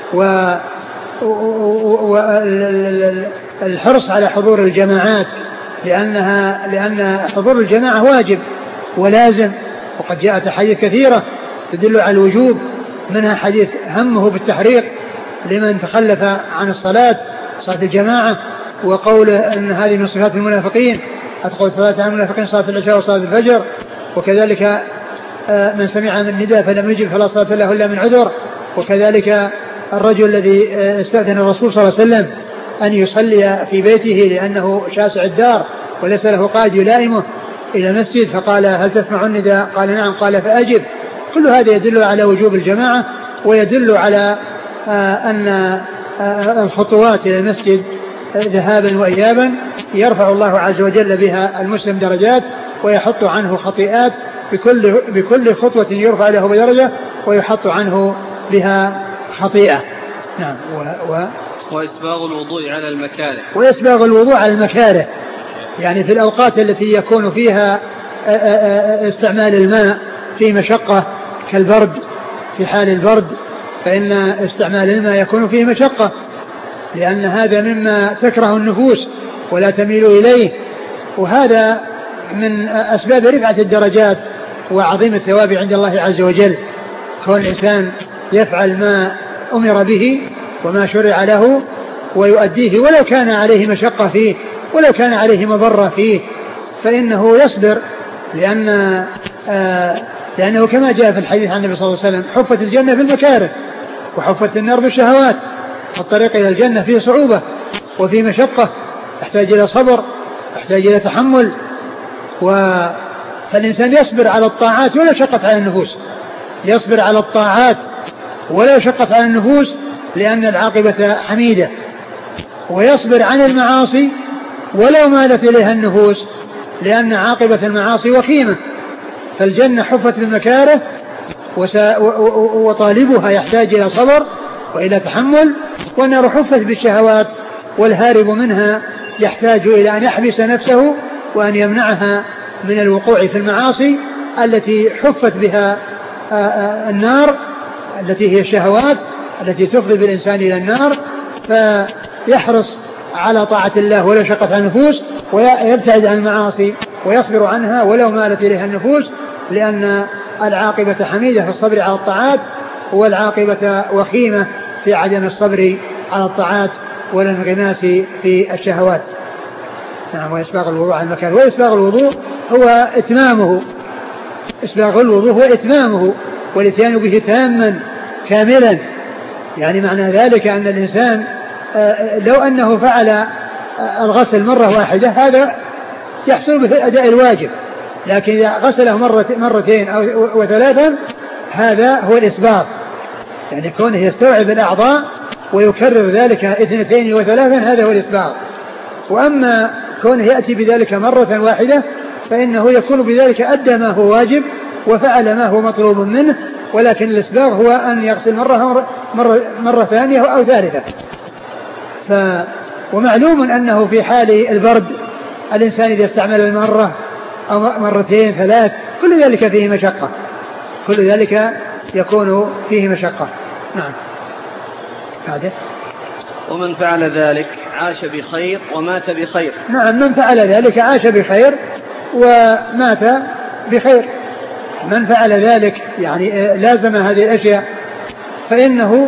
S2: والحرص على حضور الجماعات، لأن حضور الجماعة واجب ولازم. وقد جاءت أحاديث كثيرة تدل على الوجوب، منها حديث همه بالتحريق لمن تخلف عن صلاة الجماعة، وقوله أن هذه من صفات المنافقين، أتقول صلاة عن المنافقين صلاة العشاء وصلاة الفجر. وكذلك من سمع من النداء فلم يجب فلا صلاة له إلا من عذر. وكذلك الرجل الذي استأذن الرسول صلى الله عليه وسلم أن يصلي في بيته لأنه شاسع الدار وليس له قائد يلائمه إلى المسجد، فقال هل تسمع النداء؟ قال نعم، قال فأجب. كل هذا يدل على وجوب الجماعة، ويدل على أن الخطوات إلى المسجد ذهابا وإيابا يرفع الله عز وجل بها المسلم درجات ويحط عنه خطيئات، بكل خطوة يرفع له بدرجة ويحط عنه بها خطيئة. نعم.
S1: وإسباغ الوضوء على المكاره.
S2: وإسباغ الوضوء على المكاره، يعني في الأوقات التي يكون فيها استعمال الماء في مشقة كالبرد، في حال البرد فإن استعمال الماء يكون فيه مشقة، لأن هذا مما تكره النفوس ولا تميل إليه، وهذا من أسباب رفعة الدرجات وعظيم الثواب عند الله عز وجل، كون الإنسان يفعل ما أمر به وما شرع له ويؤديه ولو كان عليه مشقة فيه ولو كان عليه مضرة فيه، فإنه يصبر، لأنه كما جاء في الحديث عن النبي صلى الله عليه وسلم: حفت الجنة بالمكاره وحفت النار بالشهوات. الطريق إلى الجنة فيه صعوبة وفيه مشقة، يحتاج إلى صبر، يحتاج إلى تحمل، فالإنسان يصبر على الطاعات ولا شقت على النفوس، يصبر على الطاعات ولا شقت على النفوس لأن العاقبة حميدة، ويصبر عن المعاصي ولو مالت إليها النفوس لأن عاقبة المعاصي وخيمة. فالجنة حفت بالمكاره وطالبها يحتاج إلى صبر وإلى تحمل، والنار حفت بالشهوات والهارب منها يحتاج إلى أن يحبس نفسه وأن يمنعها من الوقوع في المعاصي التي حفت بها النار، التي هي الشهوات التي تفضي بالإنسان إلى النار، فيحرص على طاعة الله ولا شقت على النفوس، ويبتعد عن المعاصي ويصبر عنها ولو مالت إليها النفوس، لأن العاقبة حميدة في الصبر على الطاعات، والعاقبة وخيمة في عدم الصبر على الطاعات والانغماس في الشهوات. نعم. وإسباغ الوضوء على المكان، وإسباغ الوضوء هو إتمامه، إسباغ الوضوء هو إتمامه والإتيان به تاما كاملا، يعني معنى ذلك أن الإنسان لو أنه فعل الغسل مرة واحدة هذا يحصل به أداء الواجب، لكن إذا غسله مرتين أو ثلاثا هذا هو الإسباغ، يعني كونه يستوعب الأعضاء ويكرر ذلك 2 و3 هذا هو الإسباغ. وأما كونه يأتي بذلك مرة واحدة فإنه يكون بذلك أدى ما هو واجب وفعل ما هو مطلوب منه، ولكن الإسباغ هو أن يغسل مرة ثانية أو ثالثة. ومعلوم أنه في حال البرد الإنسان إذا استعمل المرة أو مرتين 3 كل ذلك فيه مشقة، كل ذلك يكون فيه مشقة. نعم. هذا.
S1: ومن فعل ذلك عاش بخير ومات بخير.
S2: نعم، من فعل ذلك عاش بخير ومات بخير. من فعل ذلك يعني لازم هذه الأشياء فإنه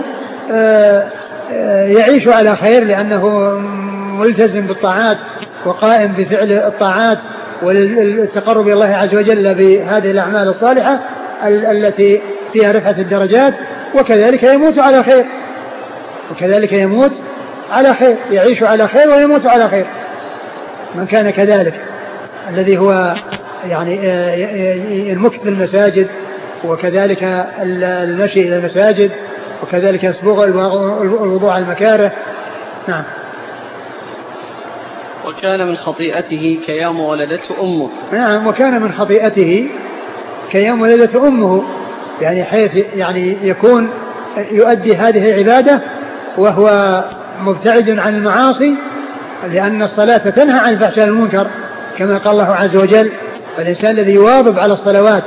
S2: يعيش على خير، لأنه ملتزم بالطاعات وقائم بفعل الطاعات والتقرب إلى الله عز وجل بهذه الأعمال الصالحة التي فيها رفعة الدرجات، وكذلك يموت على خير، وكذلك يموت على خير، يعيش على خير ويموت على خير. من كان كذلك الذي هو يعني المكث في المساجد، وكذلك المشي إلى المساجد، وكذلك يسبغ الوضوء على المكاره. نعم.
S1: وكان من خطيئته كيوم ولدته أمه.
S2: نعم، وكان من خطيئته كيوم ولدته أمه، يعني حيث يعني يكون يؤدي هذه العبادة وهو مبتعد عن المعاصي، لأن الصلاة تنهى عن الفحشاء والمنكر كما قال الله عز وجل: فالإنسان الذي يواظب على الصلوات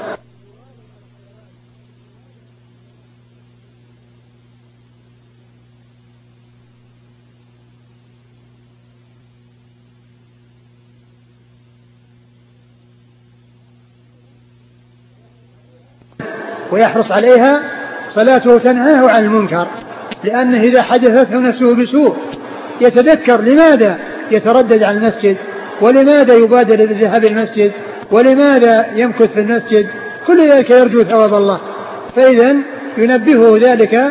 S2: ويحرص عليها صلاته تنهاه عن المنكر، لأنه إذا حدثته نفسه بسوء يتذكر لماذا يتردد عن المسجد، ولماذا يبادر للذهاب المسجد، ولماذا يمكث في المسجد، كل ذلك يرجو ثواب الله. فإذا ينبهه ذلك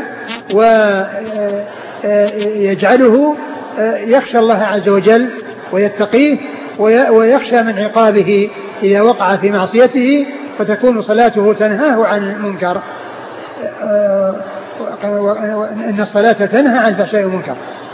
S2: ويجعله يخشى الله عز وجل ويتقيه ويخشى من عقابه إذا وقع في معصيته، فتكون صلاته تنهاه عن المنكر. إن الصلاة تنهى عن الفحشاء والمنكر.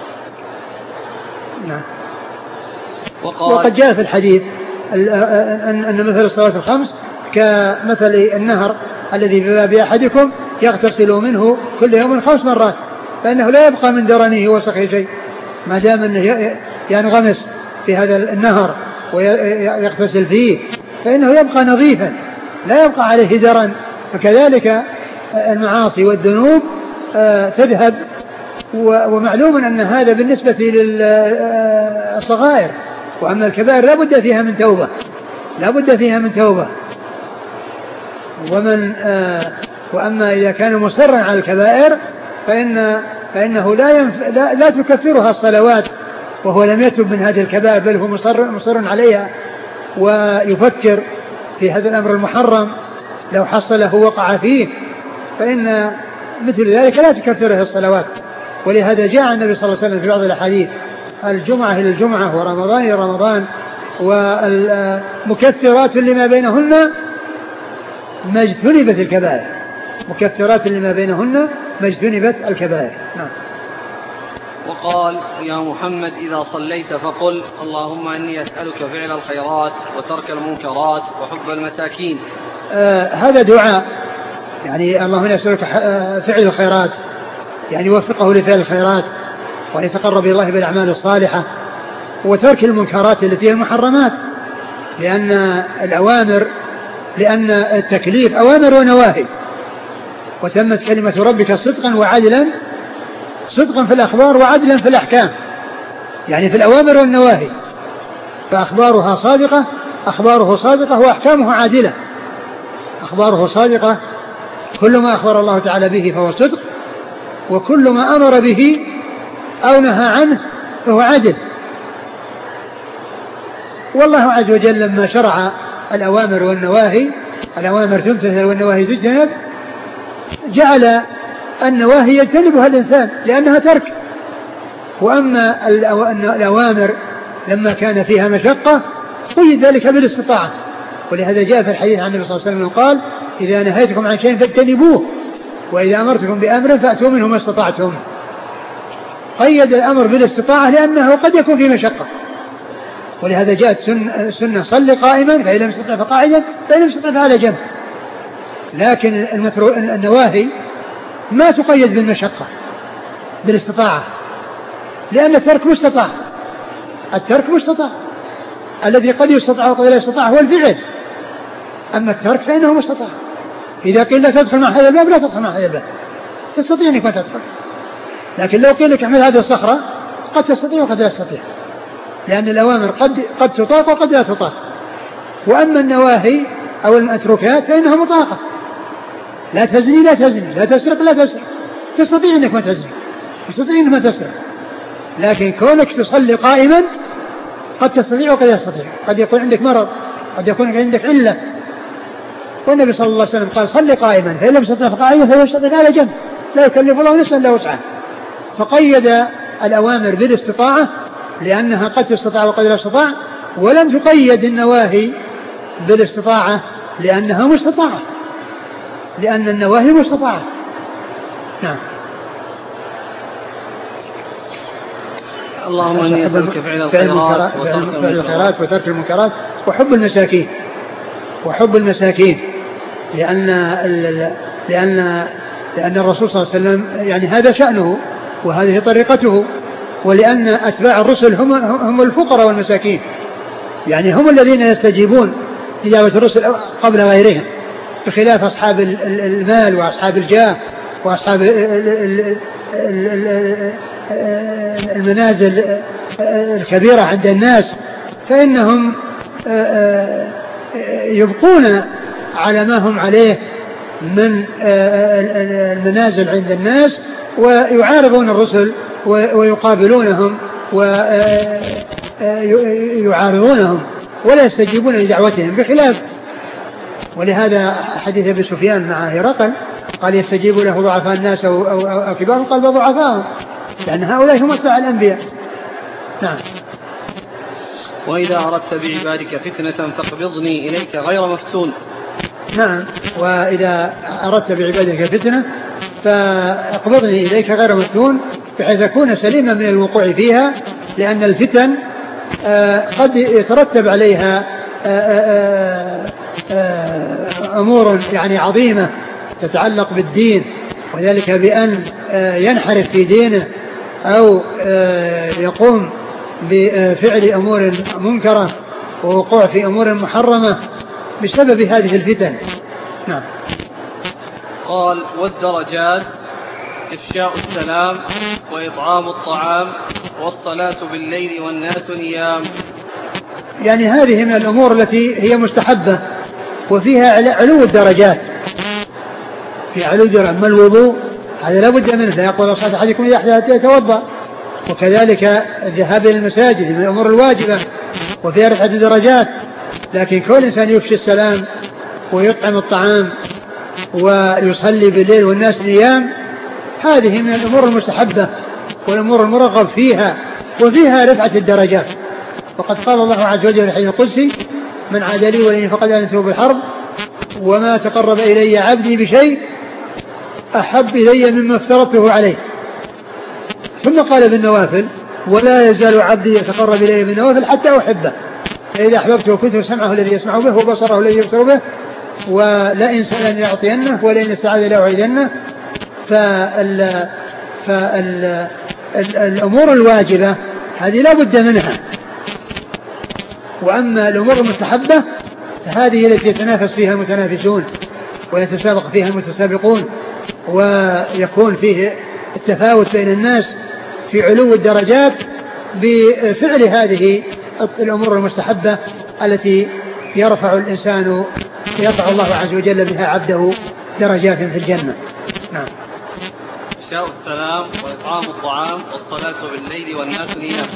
S2: نعم. وقد جاء في الحديث أن مثل الصلاة الخمس كمثل النهر الذي في باب أحدكم يغتسل منه كل يوم 5 مرات، فإنه لا يبقى من درنه وسخه شيء، ما دام أنه ينغمس في هذا النهر ويغتسل فيه فإنه يبقى نظيفا لا يبقى عليه درن. فكذلك المعاصي والذنوب تذهب. ومعلوم أن هذا بالنسبة للصغائر، وأما الكبائر لا بد فيها من توبة، لا بد فيها من توبة. وأما إذا كان مصرا على الكبائر فإنه لا تكفرها الصلوات وهو لم يتب من هذه الكبائر، بل هو مصر عليها ويفكر في هذا الأمر المحرم لو حصله وقع فيه، فإن مثل ذلك لا تكفره الصلوات. ولهذا جاء النبي صلى الله عليه وسلم في بعض الأحاديث: الجمعة إلى الجمعة ورمضان إلى رمضان، ومكفرات لما بينهن ما اجتنبت الكبائر، مكفرات لما بينهن ما اجتنبت الكبائر. نعم.
S1: وقال: يا محمد إذا صليت فقل اللهم إني أسألك فعل الخيرات وترك المنكرات وحب المساكين.
S2: هذا دعاء، يعني اللهم إني أسألك فعل الخيرات، يعني يوفقه لفعل الخيرات وأن يتقرب إلى الله بالأعمال الصالحة، وترك المنكرات التي هي المحرمات، لأن التكليف أوامر ونواهي، وتمت كلمة ربك صدقا وعدلا، صدقا في الأخبار وعدلا في الأحكام، يعني في الأوامر والنواهي، فأخبارها صادقة، أخباره صادقة وأحكامه عادلة. أخباره صادقة، كل ما أخبر الله تعالى به فهو صدق، وكل ما أمر به أو نهى عنه فهو عدل. والله عز وجل لما شرع الأوامر والنواهي، الأوامر تمتثل والنواهي تجتنب، جعل النواهي يجتنبها الإنسان لأنها ترك. وأما الأوامر لما كان فيها مشقة قيد ذلك بالاستطاعة، ولهذا جاء في الحديث عن النبي صلى الله عليه وسلم قال: إذا نهيتكم عن شيء فاجتنبوه، وإذا أمرتكم بأمر فأتوا منه ما استطعتم. قيد الأمر بالاستطاعة لأنه قد يكون في مشقة، ولهذا جاءت سنة: صل قائما فإن لم يستطع فقاعدا فإن لم يستطع فعلى جنب. لكن النواهي ما تقيد بالمشقة، بالاستطاعة، لأن الترك مستطاع. الترك مستطاع، الذي قد يستطاع وقد لا يستطاع هو الفعل، أما الترك فإنه مستطاع. إذا قيل لا تدخل مع هذا الباب لا تدخل مع هذا الباب، تستطيع أنك ما تدخل. لكن لو قيل لك اعمل هذه الصخرة قد تستطيع وقد لا تستطيع، لأن الأوامر قد تطاق وقد لا تطاق. وأما النواهي أو المتروكات فإنها مطاقة: لا تزني لا تزني، لا تسرق لا تسرق، تستطيع أنك ما تزني، تستطيع أنك ما تسرق. لكن كونك تصلي قائما قد تستطيع وقد لا تستطيع، قد يكون عندك مرض، قد يكون عندك علة. والنبي صلى الله عليه وسلم قال: صلي قائما فإن لم يستطع فقاعدا فإن لم يستطع على جنب، لا يكلف الله نفسا إلا وسعها. فقيد الأوامر بالاستطاعة لأنها قد تستطاع وقد لا تستطاع، ولم تقيد النواهي بالاستطاعة لأنها مستطاعة، لأن النواهي مستطاعة. نعم.
S1: اللهم إني أسألك فعل الخيرات
S2: وترك المنكرات وحب المساكين، وحب المساكين، لأن الرسول صلى الله عليه وسلم يعني هذا شأنه وهذه طريقته، ولأن أتباع الرسل هم الفقراء والمساكين، يعني هم الذين يستجيبون إجابة الرسل قبل غيرهم، بخلاف أصحاب المال وأصحاب الجاه وأصحاب المنازل الكبيرة عند الناس، فإنهم يبقون على ما هم عليه من المنازل عند الناس، ويعارضون الرسل ويقابلونهم ويعارضونهم ولا يستجيبون لدعوتهم، بخلاف. ولهذا حديث أبي سفيان مع هرقل قال: يستجيب له ضعفاء الناس أو كبارهم، قال: ضعفاءهم، لأن هؤلاء هم أتباع الأنبياء. نعم.
S1: وإذا أردت بعبادك فتنة فاقبضني إليك غير مفتون.
S2: نعم. وإذا أردت بعبادك فتنة فاقبضني إليك غير مفتون، بحيث أكون سليما من الوقوع فيها، لأن الفتن قد يترتب عليها أمور يعني عظيمة تتعلق بالدين، وذلك بأن ينحرف في دينه أو يقوم بفعل أمور منكرة ووقوع في أمور محرمة بسبب هذه الفتن. نعم.
S1: قال: والدرجات إفشاء السلام وإطعام الطعام والصلاة بالليل والناس نيام.
S2: يعني هذه من الأمور التي هي مستحبة وفيها علو الدرجات، في علو الدرجات. أما الوضوء هذا لا بد منه، لا يقول صلاة أحدكم إذا أحدث يتوضأ. وكذلك الذهاب إلى المساجد من الأمور الواجبة وفيها رفعة الدرجات. لكن كل إنسان يفشي السلام ويطعم الطعام ويصلي بالليل والناس نيام، هذه من الأمور المستحبة والأمور المرغب فيها وفيها رفعة الدرجات. وقد قال الله عز وجل في الحديث القدسي: من عاد لي ولي فقد آذنته بالحرب وما تقرب إلي عبدي بشيء أحب إلي مما افترضته عليه. ثم قال بالنوافل: ولا يزال عبدي يتقرب إلي بالنوافل حتى أحبه، فإذا أحببته كنت سمعه الذي يسمع به وبصره الذي يبصر به ولئن سألني لأعطينه ولئن استعاذ لأعيذنه. فالأمور الواجبة هذه لا بد منها. وأما الأمور المستحبة فهذه التي يتنافس فيها المتنافسون ويتسابق فيها المتسابقون، ويكون فيه التفاوت بين الناس في علو الدرجات بفعل هذه الأمور المستحبة التي يرفع الإنسان، يرفع الله عز وجل بها عبده درجات في الجنة. نعم.
S1: إفشاء السلام وإطعام الطعام والصلاة بالليل والناس نيام.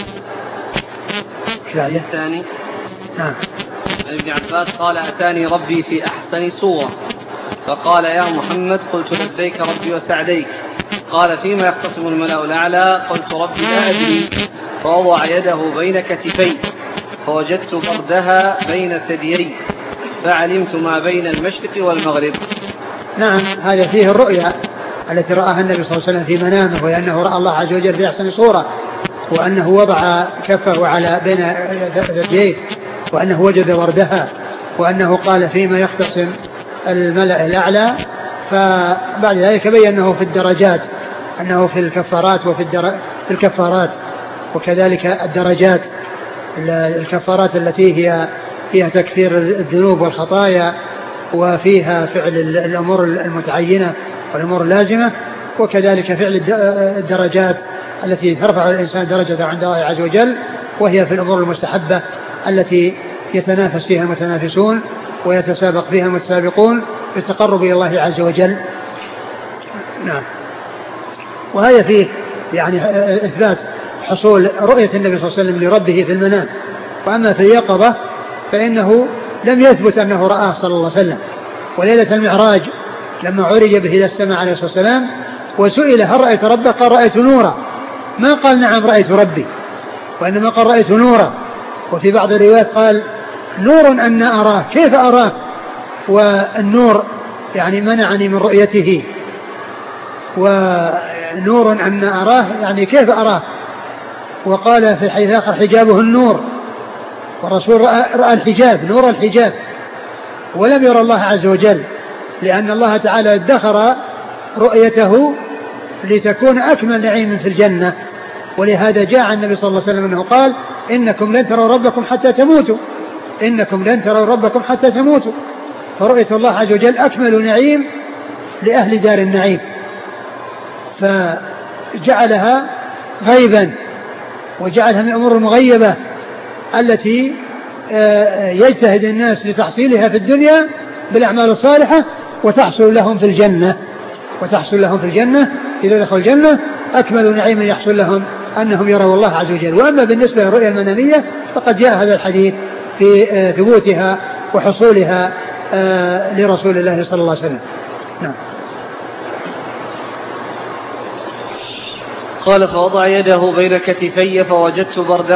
S2: نعم.
S1: الثاني.
S2: نعم.
S1: عن ابن عباس قال: أتاني ربي في أحسن صورة فقال: يا محمد. قلت: لبيك ربي وسعديك. قال: فيما يختصم الملأ الأعلى؟ قلت: ربي لا أدري. فوضع يده بين كتفي فوجدت بردها بين ثديي فعلمت ما بين المشرق والمغرب.
S2: نعم. هذا فيه الرؤيا التي رآها النبي صلى الله عليه وسلم في منامه، وأنه رأى الله عز وجل في أحسن صورة، وأنه وضع كفه على بين ثدييه، وأنه وجد بردها، وأنه قال: فيما يختصم الملأ الأعلى. فبعد ذلك بين أنه في الدرجات، أنه في الكفارات وفي الكفارات، وكذلك الدرجات الكفارات التي هي فيها تكفير الذنوب والخطايا وفيها فعل الأمور المتعينة والأمور اللازمة، وكذلك فعل الدرجات التي ترفع الإنسان درجة عند الله عز وجل، وهي في الأمور المستحبة التي يتنافس فيها المتنافسون ويتسابق فيها المتسابقون في التقرب إلى الله عز وجل. نعم. وهذا فيه يعني إثبات حصول رؤية النبي صلى الله عليه وسلم لربه في المنام. وأما في اليقظة فإنه لم يثبت أنه رآه صلى الله عليه وسلم. وليلة المعراج لما عرج به إلى السماء عليه الصلاة والسلام وسئل: هل رأيت ربك؟ قال: رأيت نورا. ما قال: نعم رأيت ربي، وإنما قال: رأيت نورا. وفي بعض الروايات قال: نور أن أراه، كيف أراه؟ والنور يعني منعني من رؤيته، ونور أن أراه يعني كيف أراه. وقال في الحديث الآخر: حجابه النور. والرسول رأى الحجاب، نور الحجاب، ولم يرى الله عز وجل، لأن الله تعالى ادخر رؤيته لتكون أكمل نعيم في الجنة. ولهذا جاء النبي صلى الله عليه وسلم أنه قال: إنكم لن تروا ربكم حتى تموتوا، إنكم لن تروا ربكم حتى تموتوا. فرؤية الله عز وجل أكمل نعيم لأهل دار النعيم، فجعلها غيبا وجعلها من الأمور المغيبة التي يجتهد الناس لتحصيلها في الدنيا بالأعمال الصالحة وتحصل لهم في الجنة، إذا دخلوا الجنة أكمل نعيم يحصل لهم أنهم يروا الله عز وجل. وأما بالنسبة للرؤيا المنامية فقد جاء هذا الحديث في ثبوتها وحصولها لرسول الله صلى الله عليه وسلم. نعم.
S1: قال: فوضع يده بين كتفي فوجدت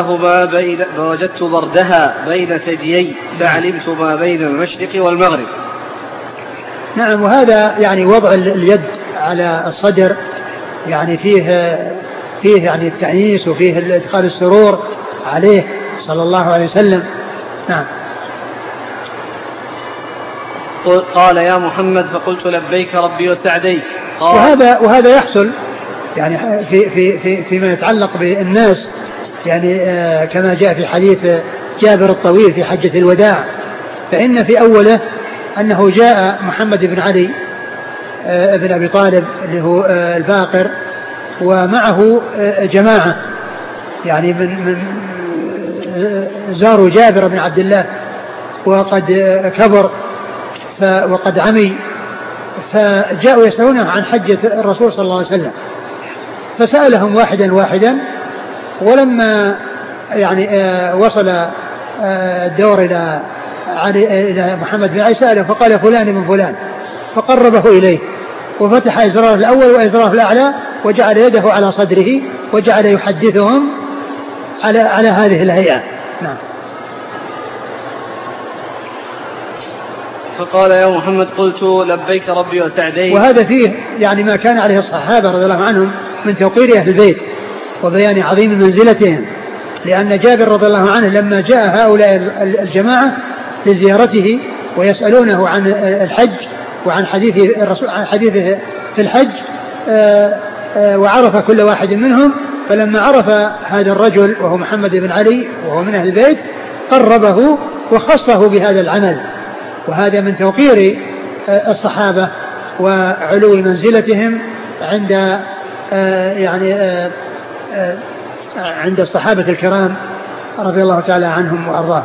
S1: بردها بين ثديي فعلمت ما بين المشرق والمغرب.
S2: نعم. وهذا يعني وضع اليد على الصدر يعني فيه يعني التأنيس وفيه إدخال السرور عليه صلى الله عليه وسلم. نعم.
S1: قال: يا محمد. فقلت: لبيك ربي وسعديك.
S2: وهذا يحصل يعني فيما يتعلق بالناس، يعني كما جاء في حديث جابر الطويل في حجة الوداع، فإن في أوله أنه جاء محمد بن علي ابن أبي طالب اللي هو الباقر، ومعه جماعة يعني من زاروا جابر بن عبد الله وقد كبر وقد عمي، فجاءوا يسألونه عن حجة الرسول صلى الله عليه وسلم، فسألهم واحدا واحدا، ولما يعني وصل الدور إلى محمد بن علي سأله فقال فلان من فلان، فقربه إليه وفتح إزراره الأول وإزراره الأعلى وجعل يده على صدره وجعل يحدثهم على هذه الهيئة. نعم.
S1: فقال يا محمد قلت لبيك ربي وسعديك.
S2: وهذا فيه يعني ما كان عليه الصحابة رضي الله عنهم من توقير أهل البيت وبيان عظيم منزلتهم، لأن جابر رضي الله عنه لما جاء هؤلاء الجماعة لزيارته ويسألونه عن الحج وعن حديث الرسول عن حديثه في الحج، وعرف كل واحد منهم، فلما عرف هذا الرجل وهو محمد بن علي وهو من أهل البيت قربه وخصه بهذا العمل. وهذا من توقير الصحابة وعلو منزلتهم عند عند الصحابة الكرام رضي الله تعالى عنهم وأرضاهم.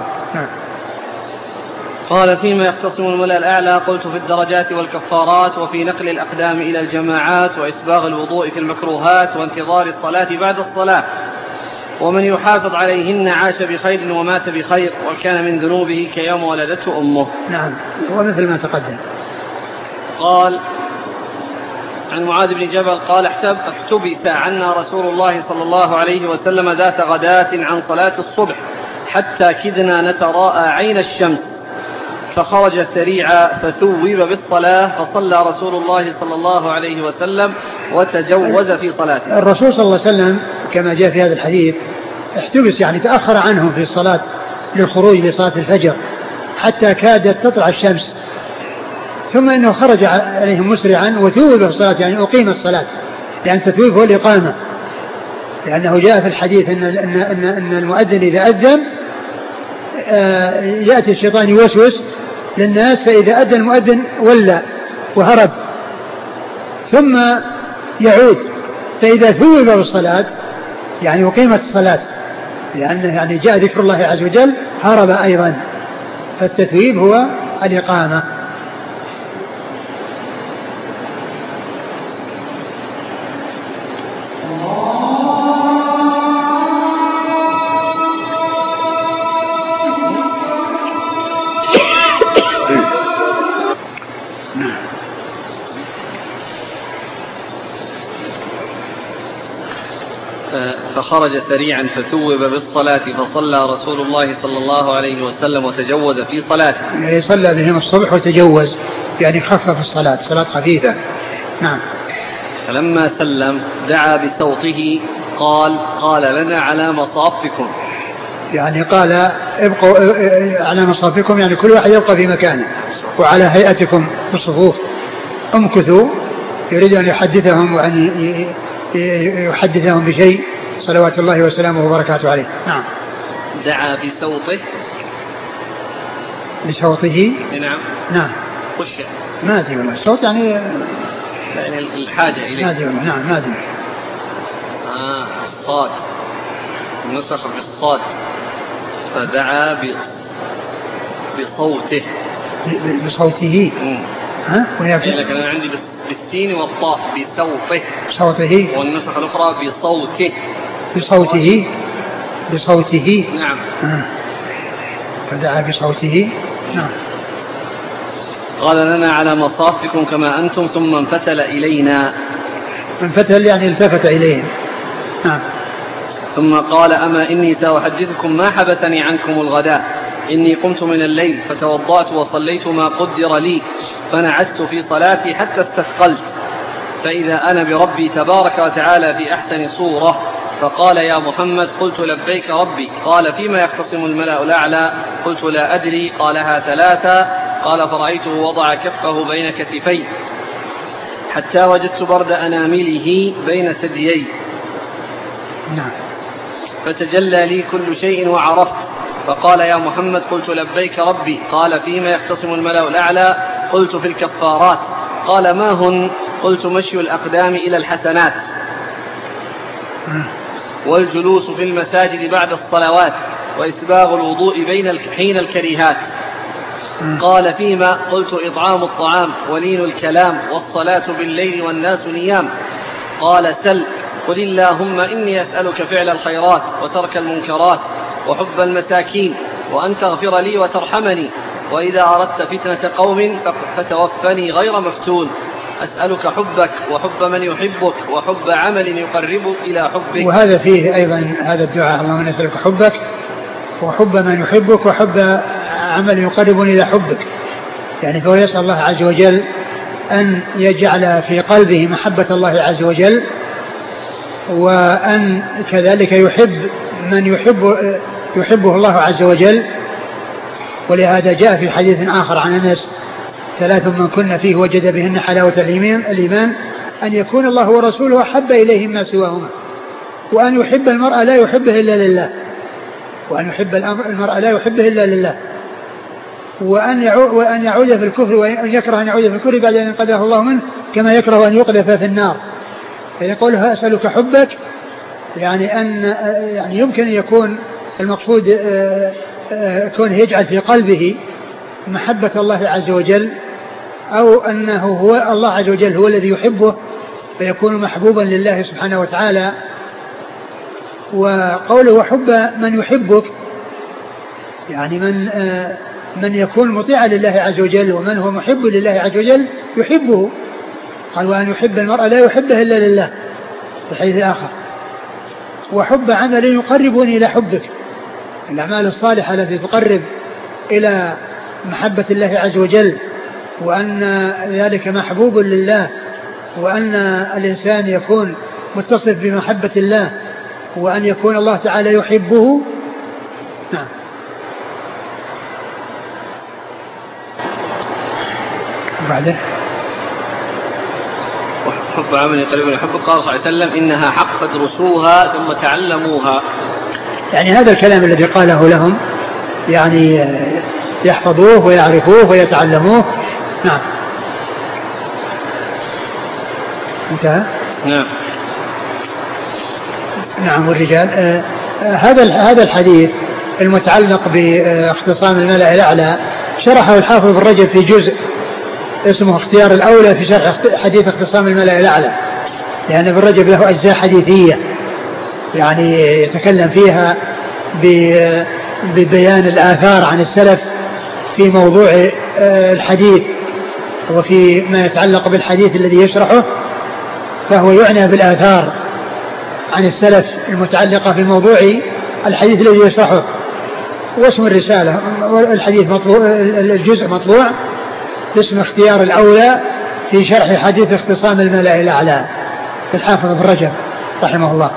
S1: قال فيما يختصم الملأ الأعلى قلت في الدرجات والكفارات وفي نقل الأقدام إلى الجماعات وإسباغ الوضوء في المكروهات وانتظار الصلاة بعد الصلاة، ومن يحافظ عليهن عاش بخير ومات بخير وكان من ذنوبه كيوم ولدته أمه.
S2: نعم، ومثل ما تقدم.
S1: قال عن معاذ بن جبل قال احتبس عنا رسول الله صلى الله عليه وسلم ذات غداة عن صلاة الصبح حتى كدنا نتراءى عين الشمس، فخرج سريعا فثوب بالصلاة فصلى رسول الله صلى الله عليه وسلم وتجوز في صلاته.
S2: الرسول صلى الله عليه وسلم كما جاء في هذا الحديث احتبس يعني تأخر عنهم في الصلاة للخروج لصلاة الفجر حتى كادت تطلع الشمس، ثم انه خرج عليهم مسرعا وثوب بالصلاة يعني أقيم الصلاة، لأن التثويب هو الإقامة، لأنه جاء في الحديث أن المؤذن إذا أذن يأتي الشيطان يوسوس للناس، فإذا أذن المؤذن ولى وهرب ثم يعود، فإذا ثوب بالصلاة يعني أقيمت الصلاة، لأنه يعني جاء ذكر الله عز وجل هرب أيضا، فالتثويب هو الإقامة.
S1: فخرج سريعا فثوب بالصلاة فصلى رسول الله صلى الله عليه وسلم وتجوز في صلاته،
S2: يعني صلى بهم الصبح وتجوز يعني خفف الصلاة، صلاة خفيفة. نعم.
S1: فلما سلم دعا بصوته قال لنا على مصافكم،
S2: يعني قال ابقوا على مصافكم، يعني كل واحد يبقى في مكانه وعلى هيئتكم في الصفوف، امكثوا، يريد أن يحدثهم وأن يحدثهم بشيء صلوات الله وسلامه وبركاته عليه. نعم.
S1: دعا بصوته
S2: نعم. نعم.
S1: خش
S2: ما أدري والله الصوت يعني
S1: الحاجة إليه.
S2: ما أدري والله. نعم ما أدري.
S1: الصاد نسخ بالصاد فدعا بصوته.
S2: ها؟
S1: لكن أنا عندي بالسين والطاء بصوته والنسخة الأخرى
S2: بصوته.
S1: نعم.
S2: فدعا بصوته. نعم.
S1: قال لنا على مصافكم كما أنتم ثم انفتل إلينا.
S2: انفتل يعني التفت إليهم. نعم.
S1: ثم قال أما إني سأحدثكم ما حبسني عنكم الغداء، إني قمت من الليل فتوضأت وصليت ما قدر لي فنعست في صلاتي حتى استثقلت، فإذا أنا بربي تبارك وتعالى في أحسن صورة، فقال يا محمد قلت لبيك ربي، قال فيما يختصم الملأ الأعلى، قلت لا أدري، قالها 3، قال فرأيته وضع كفه بين كتفي حتى وجدت برد أنامله بين ثديي.
S2: نعم.
S1: فتجلى لي كل شيء وعرفت، فقال يا محمد، قلت لبيك ربي. قال فيما يختصم الملأ الأعلى؟ قلت في الكفارات. قال ما هن؟ قلت مشي الأقدام إلى الحسنات، والجلوس في المساجد بعد الصلوات، وإسباغ الوضوء حين الكريهات. قال فيما؟ قلت إطعام الطعام ولين الكلام والصلاة بالليل والناس نيام. قال سل، قل اللهم إني أسألك فعل الخيرات وترك المنكرات وحب المساكين وأن تغفر لي وترحمني، وإذا أردت فتنة قوم فتوفني غير مفتون. أسألك حبك وحب من يحبك وحب عمل يقرب إلى حبك.
S2: وهذا فيه أيضا هذا الدعاء: اللهم إني أسألك حبك وحب من يحبك وحب عمل يقربني إلى حبك. يعني فهو يسأل الله عز وجل أن يجعل في قلبه محبة الله عز وجل، وأن كذلك يحب من يحبه الله عز وجل. ولهذا جاء في حديث آخر عن أنس: 3 من كن فيه وجد بهن حلاوة الإيمان: أن يكون الله ورسوله أحب إليه ما سواهما، وأن يحب المرء لا يحبه إلا لله، وأن يحب المرء لا يحبه إلا لله، وأن يعود في الكفر، وأن يكره أن يعود في الكفر بعد أن ينقذه الله منه، كما يكره أن يقذف في النار. إذا قوله أسألك حبك يعني يعني يمكن أن يكون المقصود كونه يجعل في قلبه محبة الله عز وجل، أو أنه هو الله عز وجل هو الذي يحبه فيكون محبوبا لله سبحانه وتعالى. وقوله وحب من يحبك يعني من يكون مطيعا لله عز وجل، ومن هو محب لله عز وجل يحبه. قال: وأن يحب المرء لا يحبه إلا لله، في الحديث آخر. وحب عمل يقربني إلى حبك، الأعمال الصالحة التي تقرب إلى محبة الله عز وجل، وأن ذلك محبوب لله، وأن الإنسان يكون متصف بمحبة الله، وأن يكون الله تعالى يحبه. نعم. وبعده
S1: حب عمل يقرب إلى حبك. قال صلى الله عليه وسلم: إنها حق فادرسوها ثم تعلموها.
S2: يعني هذا الكلام الذي قاله لهم يعني يحفظوه ويعرفوه ويتعلموه. نعم. انتهى.
S1: نعم.
S2: نعم. والرجال هذا الحديث المتعلق باختصام الملأ الأعلى شرحه الحافظ ابن رجب في جزء اسمه اختيار الأولى في شرح حديث اختصام الملأ الأعلى، لأن ابن رجب له أجزاء حديثية يعني يتكلم فيها ببيان الآثار عن السلف في موضوع الحديث وفي ما يتعلق بالحديث الذي يشرحه، فهو يعنى بالآثار عن السلف المتعلقة في موضوع الحديث الذي يشرحه. واسم الرسالة الحديث مطبوع، الجزء مطبوع باسم اختيار الأولى في شرح حديث اختصام الملأ الأعلى للحافظ ابن رجب رحمه الله.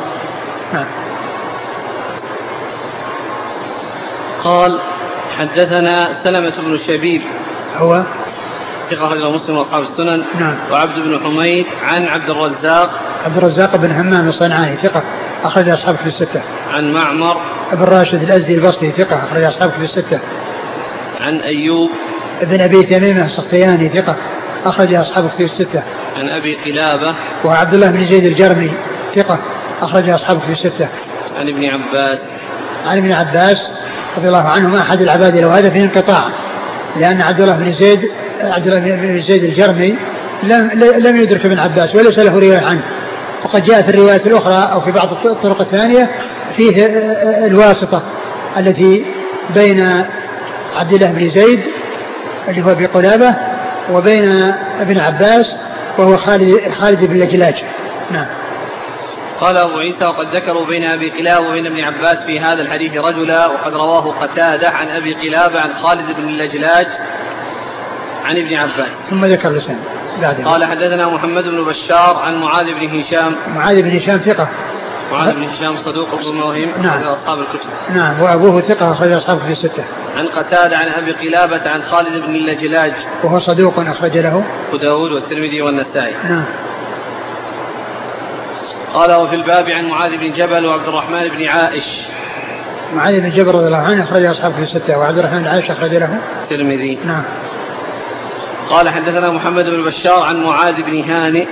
S1: قال: حدثنا سلمة بن شبيب
S2: هو
S1: ثقة أخرجه مسلم وأصحاب السنن.
S2: نعم.
S1: وعبد بن حميد عن عبد
S2: الرزاق بن همام الصنعاني ثقة أخرج أصحابه في الستة.
S1: عن معمر
S2: ابن راشد الأزدي البصري ثقة أخرج أصحابه في الستة.
S1: عن أيوب
S2: ابن أبي تميمة السختياني ثقة أخرج أصحابه في الستة.
S1: عن أبي قلابة
S2: وعبد الله بن زيد الجرمي ثقة أخرج أصحابه في الستة.
S1: عن ابن عباس رضي الله عنهما أحد العباد، وهذا فيه انقطاع، لأن عبد الله بن زيد الجرمي لم يدرك ابن عباس وليس له رواية عنه. وقد جاء في الروايات الأخرى أو في بعض الطرق الثانية فيه الواسطة التي بين عبد الله بن زيد اللي هو أبي قلابة وبين ابن عباس وهو خالد بن لجلاج. نعم. قال أبو عيسى: وقد ذكروا بين أبي قلابة وبين ابن عباس في هذا الحديث رجلا، وقد رواه قتادة عن أبي قلابة عن خالد بن لجلاج عن ابن عباس.
S2: ثم ذكر لسان بعد.
S1: قال: حدثنا محمد بن بشار عن معاذ بن هشام
S2: ثقة
S1: معاذ بن هشام صدوق ابن موهم أخرج أصحاب الكتب.
S2: نعم. وأبوه ثقة أخرج أصحاب الكتب الستة.
S1: عن قتادة عن أبي قلابة عن خالد بن اللجلاج
S2: وهو صدوق أخرج له
S1: أبو داود والترمذي والنسائي.
S2: نعم.
S1: قال وفي الباب عن معاذ بن جبل وعبد الرحمن بن عائش.
S2: معاذ بن جبل رضي الله عنه أخرج أصحاب الكتب الستة وعبد الرحمن بن عائش أخرج له
S1: الترمذي.
S2: نعم.
S1: قال حدثنا محمد بن بشار عن معاذ بن هانئ.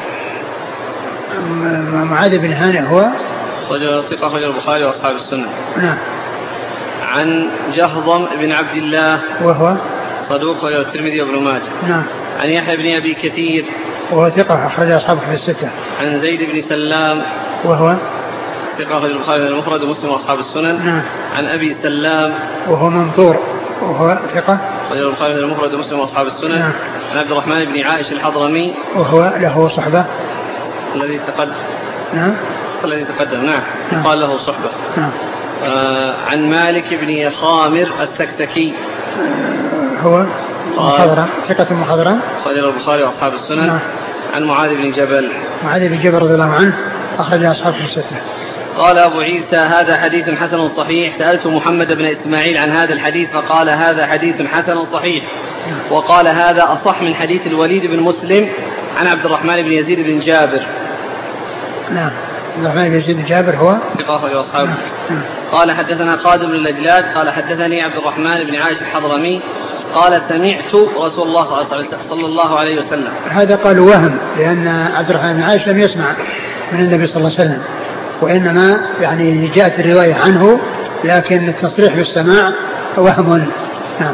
S2: معاذ بن هانئ هو
S1: ثقة أخرج البخاري وأصحاب السنة.
S2: نعم.
S1: عن جهضم بن عبد الله
S2: وهو
S1: صدوق أخرج الترمذي وابن ماجه.
S2: نعم.
S1: عن يحيى بن أبي كثير
S2: وهو ثقة أخرج أصحاب الكتب الستة.
S1: عن زيد بن سلام
S2: وهو
S1: ثقة أخرج البخاري المفرد ومسلم وأصحاب السنن.
S2: نعم.
S1: عن أبي سلام
S2: وهو منطور وهو ثقة
S1: أخرج البخاري المفرد ومسلم وأصحاب السنن.
S2: نعم.
S1: عن عبد الرحمن بن عائش الحضرمي
S2: وهو له صحبة
S1: الذي تقدم.
S2: نعم.
S1: الذي تقدم. نعم.
S2: نعم.
S1: قال له صحبة.
S2: نعم.
S1: عن مالك بن خامر السكسكي
S2: هو مخضرم ثقة مخضرم
S1: أخرج البخاري وأصحاب السنن.
S2: نعم.
S1: عن معاذ بن جبل.
S2: معاذ بن جبل رضي الله عنه أخرج أصحاب الستة.
S1: قال أبو عيسى هذا حديث حسن صحيح. سألت محمد بن إسماعيل عن هذا الحديث فقال هذا حديث حسن صحيح. وقال هذا أصح من حديث الوليد بن مسلم عن عبد الرحمن بن يزيد بن جابر.
S2: نعم. عبد الرحمن بن يزيد بن جابر هو
S1: ثقة أخرج أصحابه. قال حدثنا خالد بن اللجلاج قال حدثني عبد الرحمن بن عائش الحضرمي قال سمعت رسول الله صلى الله عليه وسلم.
S2: هذا قال وهم لأن عبد الرحمن بن عائش لم يسمع من النبي صلى الله عليه وسلم وإنما يعني جاءت الرواية عنه لكن التصريح بالسماع وهم. نعم.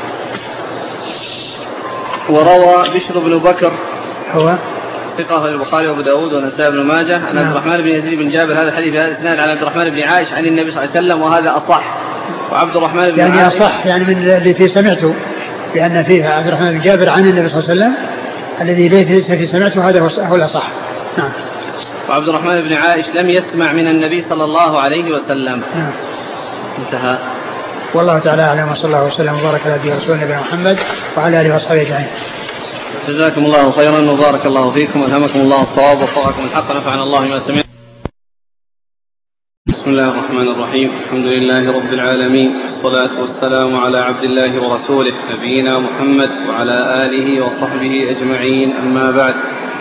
S1: وروى بشر بن بكر
S2: هو
S1: ثقة البخاري وابو داود ونسائي بن ماجه عن عبد الرحمن بن يزيد بن جابر هذا الحديث بهذا الاسناد عن عبد الرحمن بن عائش عن النبي صلى الله عليه وسلم وهذا أصح. وعبد الرحمن بن
S2: يعني
S1: عائش
S2: أصح يعني من الذي سمعته لأن فيه عبد الرحمن بن جابر عن النبي صلى الله عليه وسلم الذي ليس في سمعته هذا هو الأصح. نعم.
S1: وعبد الرحمن بن عائش لم يسمع من النبي صلى الله عليه وسلم.
S2: نعم.
S1: انتهى.
S2: والله تعالى أعلم وصلى الله وسلم وبارك على نبينا رسول الله محمد وعلى آله وصحبه أجمعين.
S1: جزاكم الله خيرا وبارك الله فيكم والهمكم الله الصواب ووفقكم الحق نفعنا الله ما سمعنا. بسم الله الرحمن الرحيم. الحمد لله رب العالمين والصلاة والسلام على عبد الله ورسوله نبينا محمد وعلى آله وصحبه أجمعين. أما بعد.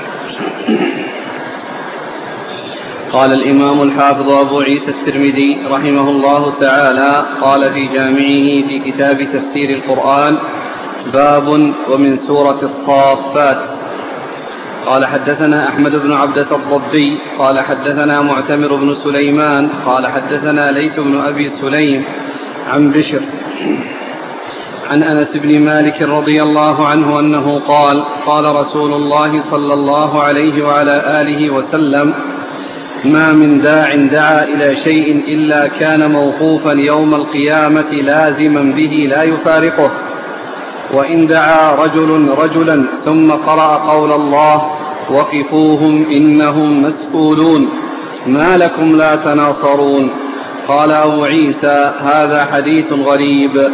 S1: قال الإمام الحافظ أبو عيسى الترمذي رحمه الله تعالى قال في جامعه في كتاب تفسير القرآن باب ومن سورة الصافات. قال حدثنا أحمد بن عبدة الضبي قال حدثنا معتمر بن سليمان قال حدثنا ليث بن أبي سليم عن بشر عن أنس بن مالك رضي الله عنه أنه قال قال رسول الله صلى الله عليه وعلى آله وسلم ما من داع دعا إلى شيء إلا كان موقوفا يوم القيامة لازما به لا يفارقه. وإن دعا رجل رجلا ثم قرأ قول الله وقفوهم إنهم مسؤولون ما لكم لا تناصرون. قال أبو عيسى هذا حديث غريب.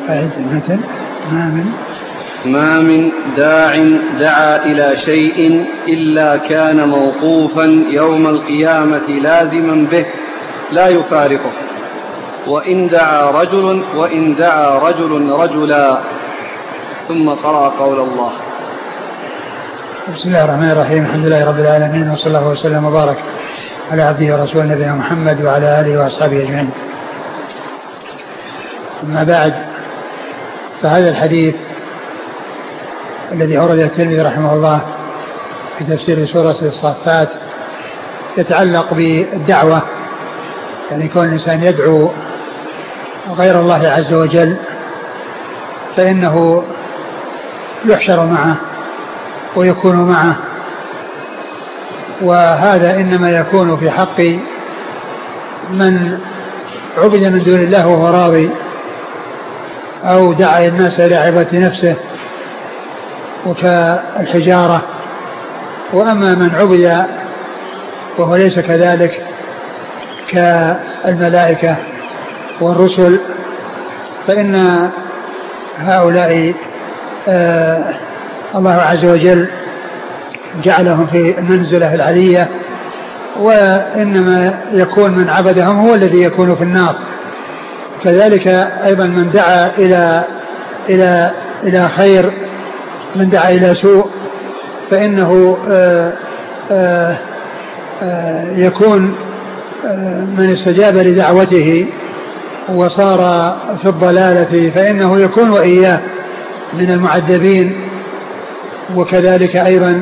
S1: ما من داع دعا إلى شيء إلا كان موقوفا يوم القيامة لازما به لا يفارقه. وإن دعا رجل رجلا ثم قرأ قول الله.
S2: بسم الله الرحمن الرحيم. الحمد لله رب العالمين وصلى الله وسلم وبارك على عبده ورسوله نبينا محمد وعلى آله وأصحابه أجمعين. أما بعد فهذا الحديث الذي أورده الترمذي رحمه الله في تفسير سورة الصافات يتعلق بالدعوة يعني كون الإنسان يدعو غير الله عز وجل فإنه يحشر معه ويكون معه. وهذا إنما يكون في حق من عبد من دون الله وهو راضي أو دعا الناس إلى عبادة نفسه وكالحجارة. وأما من عبد وهو ليس كذلك كالملائكة والرسل فإن هؤلاء الله عز وجل جعلهم في المنزلة العلية وإنما يكون من عبدهم هو الذي يكون في النار. كذلك أيضا من دعا إلى خير، من دعا إلى سوء، فإنه يكون من استجاب لدعوته وصار في الضلالة فإنه يكون وإياه من المعذبين. وكذلك أيضا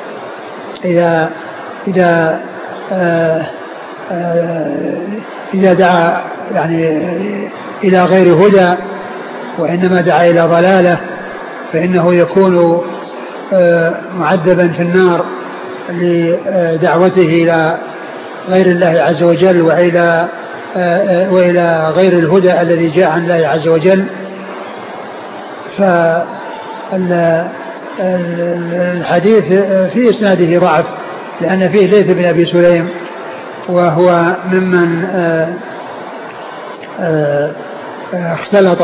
S2: إذا دعا يعني إلى غير هدى وإنما دعا إلى ضلالة فإنه يكون معذبا في النار لدعوته إلى غير الله عز وجل وإلى غير الهدى الذي جاء عن الله عز وجل. فالحديث في إسناده ضعف لأن فيه ليث بن أبي سليم وهو ممن اختلط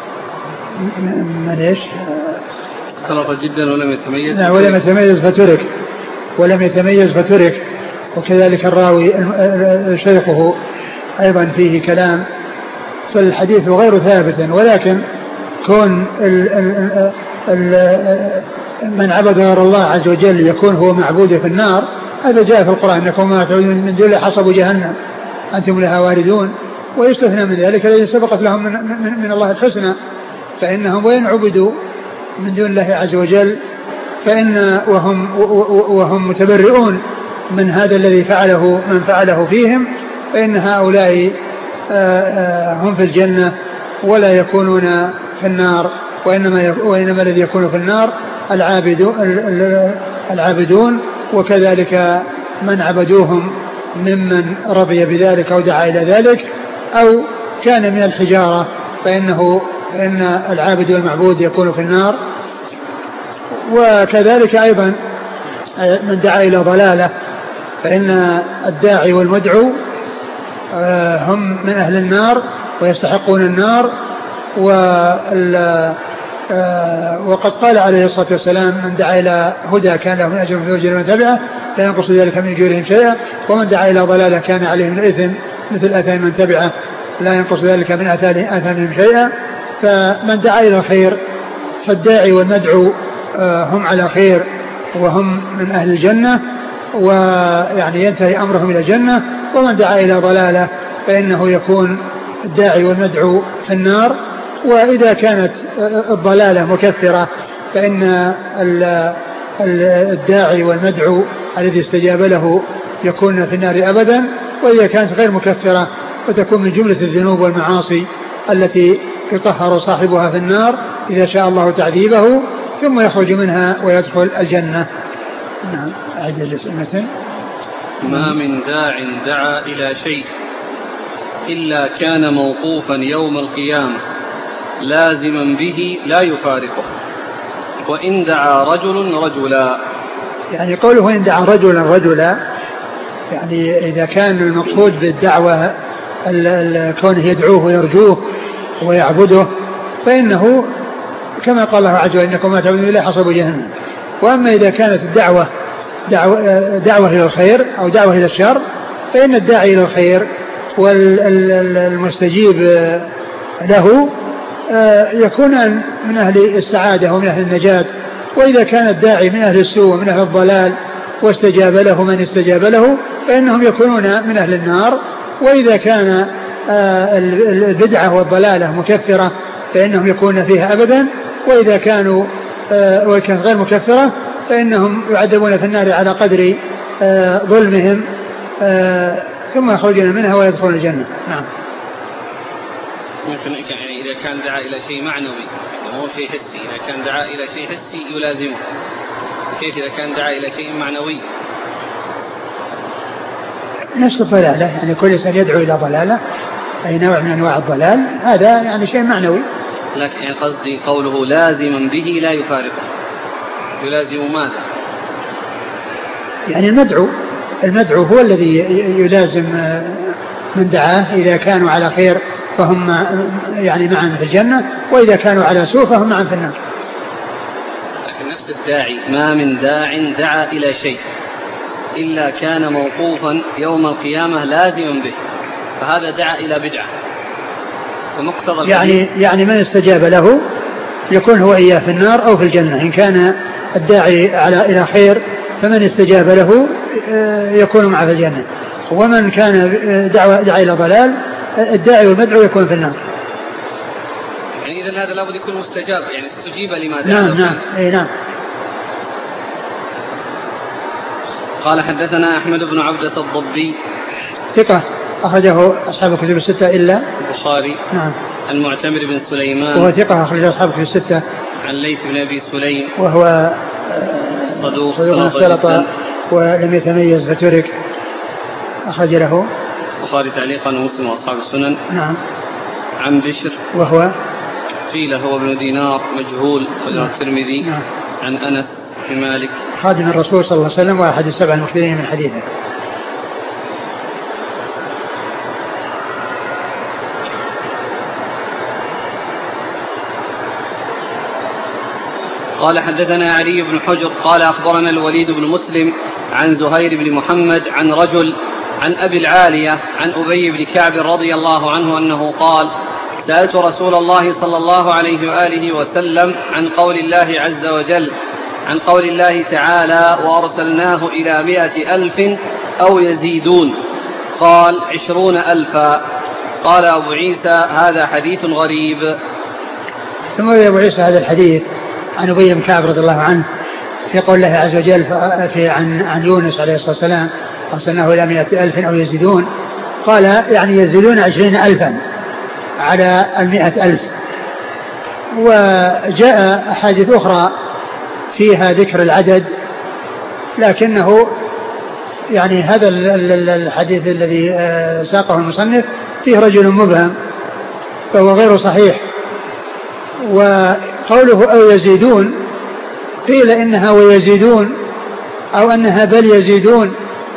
S2: من ايش؟
S1: اختلط جدا ولم يتميز.
S2: نعم ولم يتميز فترك. وكذلك الراوي شيخه أيضا فيه كلام. فالحديث غير ثابت، ولكن كون من عبد غير الله عز وجل يكون هو معبود في النار، هذا جاء في القرآن: إنكم ما تعبدون من دون الله حصب جهنم أنتم لها واردون. ويستثنى من ذلك الذي سبقت لهم من الله الحسنى، فإنهم وإن عبدوا من دون الله عز وجل وهم متبرئون من هذا الذي من فعله فيهم، فإن هؤلاء هم في الجنة ولا يكونون في النار، وإنما الذي يكون في النار العابدون. وكذلك من عبدوهم ممن رضي بذلك أو دعا إلى ذلك أو كان من الحجارة، فإن العابد والمعبود يكون في النار. وكذلك أيضا من دعا إلى ضلالة فإن الداعي والمدعو هم من أهل النار ويستحقون النار. وقد قال عليه الصلاة والسلام: من دعا إلى هدى كان له من أجر مثل أجر من تبعه لا ينقص ذلك من أجورهم شيئا، ومن دعا إلى ضلالة كان عليه من الإثم مثل آثام من تبعه لا ينقص ذلك من آثامهم شيئا. فمن دعا إلى الخير فالداعي والمدعو هم على خير وهم من أهل الجنة، ويعني ينتهي أمرهم إلى الجنة. ومن دعا إلى ضلالة فإنه يكون الداعي والمدعو في النار. وإذا كانت الضلالة مكفرة فإن الداعي والمدعو الذي استجاب له يكون في النار أبدا. وإذا كانت غير مكفرة وتكون من جملة الذنوب والمعاصي التي يطهر صاحبها في النار إذا شاء الله تعذيبه ثم يخرج منها ويدخل الجنة. نعم. أعجل سنة.
S1: ما من داع دعا إلى شيء إلا كان موقوفا يوم القيامة لازما به لا يفارقه، وإن دعا رجل رجلا.
S2: يعني قوله إن دعا رجلا يعني إذا كان المقصود بالدعوة كونه يدعوه ويرجوه ويعبده فإنه كما قال الله عز وجل: إنكم ما تعبدون إلا حصب جهنم. وأما إذا كانت الدعوة دعوة إلى الخير أو دعوة إلى الشر فإن الداعي إلى الخير والمستجيب له يكون من أهل السعادة ومن أهل النجاة. وإذا كان الداعي من أهل السوء ومن أهل الضلال واستجاب له من استجاب له فإنهم يكونون من أهل النار. وإذا كان البدعة والضلالة مكفرة فإنهم يكونون فيها أبدا. وإذا كانت غير مكفرة فإنهم يعذبون في النار على قدر ظلمهم ثم يخرجون منها ويدخلون الجنة. نعم.
S1: ممكن يعني إذا كان دعا إلى شيء معنوي مو شيء حسي، إذا كان دعا إلى شيء حسي يلازمه، كيف إذا كان دعا إلى شيء معنوي؟
S2: نفس الضلالة، يعني كل إنسان يدعو إلى ضلالة أي نوع من أنواع الضلال هذا يعني شيء معنوي.
S1: لكن يعني قصدي قوله لازما به لا يفارقه، يلازم ماذا؟
S2: يعني المدعو هو الذي يلازم من دعاه. إذا كانوا على خير فهم يعني معا في الجنة، وإذا كانوا على سوء فهم معا في النار.
S1: لكن نفس الداعي: ما من داع دعا إلى شيء إلا كان موقوفا يوم القيامة لازما به، فهذا دعا إلى بدعة. ومقتضى
S2: يعني من استجاب له يكون هو إياه في النار أو في الجنة، إن كان الداعي إلى خير فمن استجاب له يكون معه في الجنة، ومن كان دعا إلى ضلال الداعي والمدعو يكون في النار.
S1: يعني إذن هذا لابد يكون مستجاب، يعني استجيب لما دعا.
S2: نعم. نعم.
S1: قال حدثنا أحمد بن عبدة الضبي
S2: ثقة أخرجه أصحاب الكتب الستة إلا البخاري.
S1: نعم. عن معتمر بن سليمان
S2: وهو ثقة أخرجه أصحاب الكتب الستة.
S1: عن ليث بن أبي سليم
S2: وهو
S1: صدوق
S2: اختلط ولم يتميز فترك، أخرج له
S1: البخاري تعليقا ومسلم وأصحاب السنن.
S2: نعم.
S1: عن بشر
S2: وهو
S1: قيل هو ابن دينار مجهول أخرجه الترمذي.
S2: نعم.
S1: عن أنس بن مالك
S2: خادم الرسول صلى الله عليه وسلم وأحد السبع المكثرين من حديثه.
S1: قال حدثنا علي بن حجر قال أخبرنا الوليد بن مسلم عن زهير بن محمد عن رجل عن أبي العالية عن أبي بن كعب رضي الله عنه أنه قال: سألت رسول الله صلى الله عليه وآله وسلم عن قول الله عز وجل، عن قول الله تعالى: وأرسلناه إلى 100,000 أو يزيدون، قال 20,000. قال أبو عيسى: هذا حديث غريب.
S2: ثم روى أبو عيسى هذا الحديث عن أبي بن كعب رضي الله عنه في قول الله عز وجل عن يونس عليه الصلاة والسلام: أرسلناه إلى 100,000 أو يزيدون، قال يعني يزيدون 20,000 على 100,000. وجاء أحاديث أخرى فيها ذكر العدد، لكنه يعني هذا الحديث الذي ساقه المصنف فيه رجل مبهم فهو غير صحيح. وقوله أو يزيدون قيل إنها ويزيدون أو أنها بل يزيدون،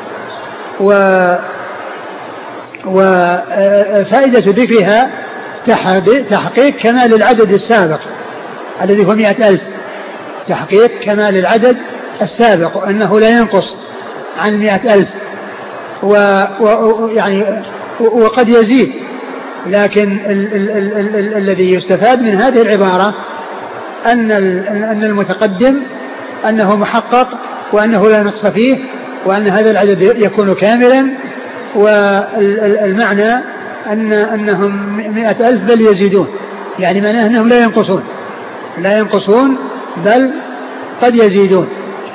S2: وفائدة ذكرها تحقيق كمال العدد السابق الذي هو 100,000، تحقيق كمال العدد السابق أنه لا ينقص عن 100,000، ويعني وقد يزيد، لكن الذي يستفاد من هذه العبارة أن المتقدم أنه محقق وأنه لا نقص فيه، وأن هذا العدد يكون كاملا، والمعنى أنهم 100,000 بل يزيدون، يعني معناه أنهم لا ينقصون بل قد يزيدون.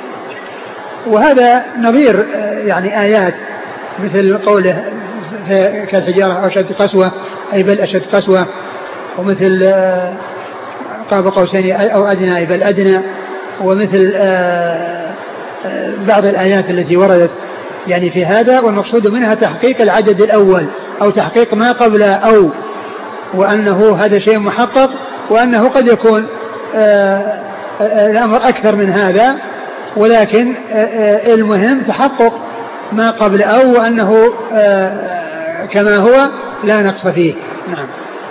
S2: وهذا نظير يعني آيات مثل قوله كالحجارة أشد قسوة أي بل أشد قسوة، ومثل قاب قوسين أو أدنى أي بل أدنى، ومثل بعض الآيات التي وردت يعني في هذا، والمقصود منها تحقيق العدد الأول أو تحقيق ما قبل أو، وأنه هذا شيء محقق، وأنه قد يكون الأمر أكثر من هذا، ولكن المهم تحقق ما قبل أو، وأنه كما هو لا نقص فيه. نعم.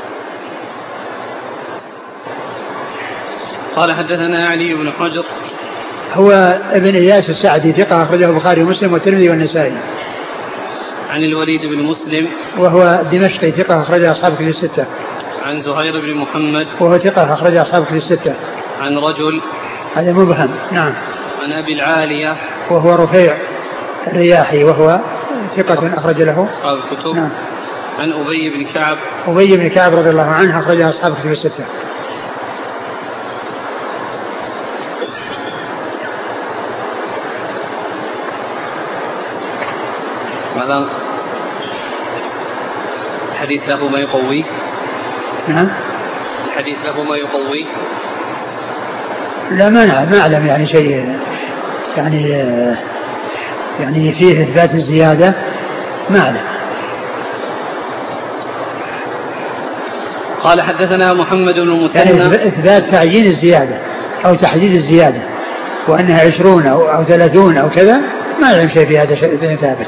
S1: قال حدثنا علي بن حجر
S2: هو ابن إياس السعدي ثقة أخرجه البخاري ومسلم والترمذي والنسائي.
S1: عن الوليد بن مسلم
S2: وهو دمشقي ثقة أخرجه أصحاب كتب الستة.
S1: عن زهير بن محمد
S2: وهو ثقة أخرجه أصحاب كتب الستة.
S1: عن رجل
S2: هذا مبهم. نعم.
S1: عن أبي العالية
S2: وهو رفيع الرياحي وهو ثقة أخرج له
S1: أصحاب الكتب.
S2: نعم.
S1: عن أبي بن كعب
S2: رضي الله عنه أخرجه أصحاب كتب الستة.
S1: ماذا الحديث له ما يقوي؟
S2: نعم.
S1: الحديث له ما يقوي؟
S2: لا ما أعلم يعني شيء يعني فيه إثبات الزيادة ما أعلم.
S1: قال حدثنا محمد بن المثنى
S2: يعني إثبات تعيين الزيادة أو تحديد الزيادة وأنها 20 أو 30 أو كذا ما أعلم شيء في هذا شيء ثابت.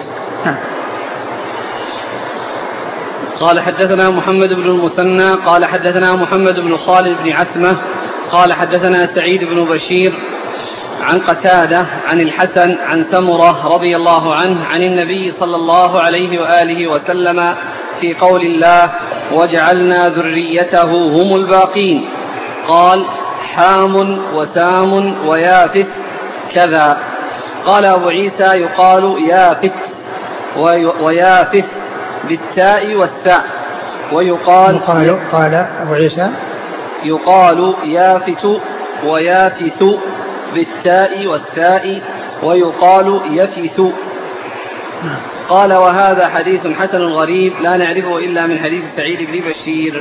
S1: قال حدثنا محمد بن المثنى قال حدثنا محمد بن خالد بن عثمة قال حدثنا سعيد بن بشير عن قتادة عن الحسن عن سمرة رضي الله عنه عن النبي صلى الله عليه وآله وسلم في قول الله وجعلنا ذريته هم الباقين. قال حام وسام ويافث كذا. قال أبو عيسى يقال يافث ويافث بالتاء والثاء، ويقال
S2: قال أبو عيسى
S1: يقال يافث ويافث بالتاء والثاء، ويقال يفث. قال وهذا حديث حسن غريب لا نعرفه إلا من حديث سعيد بن بشير.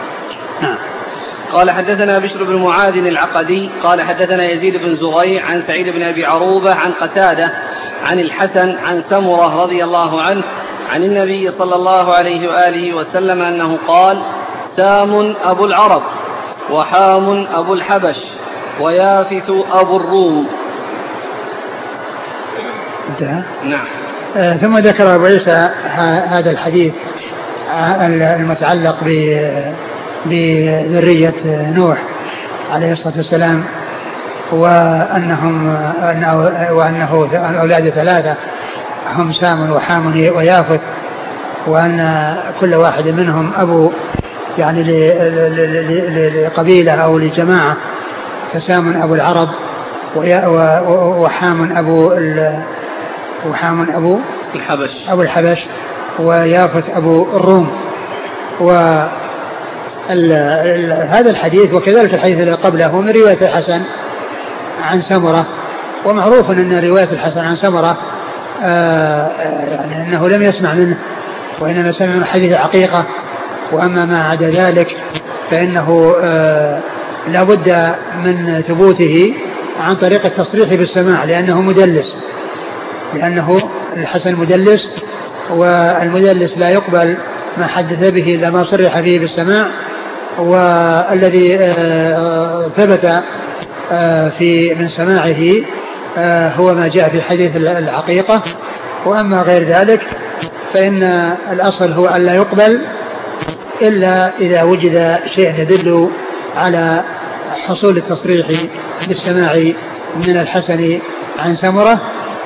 S1: قال حدثنا بشر بن معاذ العقدي قال حدثنا يزيد بن زريع عن سعيد بن أبي عروبة عن قتادة عن الحسن عن سمرة رضي الله عنه عن النبي صلى الله عليه وآله وسلم أنه قال سام أبو العرب وحام أبو الحبش ويافث أبو الروم.
S2: انتهى.
S1: نعم.
S2: ثم ذكر أبو عيسى هذا الحديث المتعلق بذرية نوح عليه الصلاة والسلام، وأنه أولاد ثلاثة هم سام وحام ويافث، وأن كل واحد منهم أبو يعني لقبيلة أو لجماعة، فسام أبو العرب وحام أبو الحبش ويافث أبو الروم. هذا الحديث وكذلك الحديث الذي قبله من رواية الحسن عن سمرة، ومعروف أن رواية الحسن عن سمرة يعني أنه لم يسمع منه وإنما سمع من حديث عقيقة، وأما ما عدا ذلك فإنه لا بد من ثبوته عن طريق التصريح بالسماع، لأنه الحسن مدلس، والمدلس لا يقبل ما حدث به إلا ما صرح فيه بالسماع، والذي ثبت في من سماعه هو ما جاء في حديث العقيقة. وأما غير ذلك فإن الأصل هو أن لا يقبل إلا إذا وجد شيء يدل على حصول التصريح بالسماع من الحسن عن سمرة.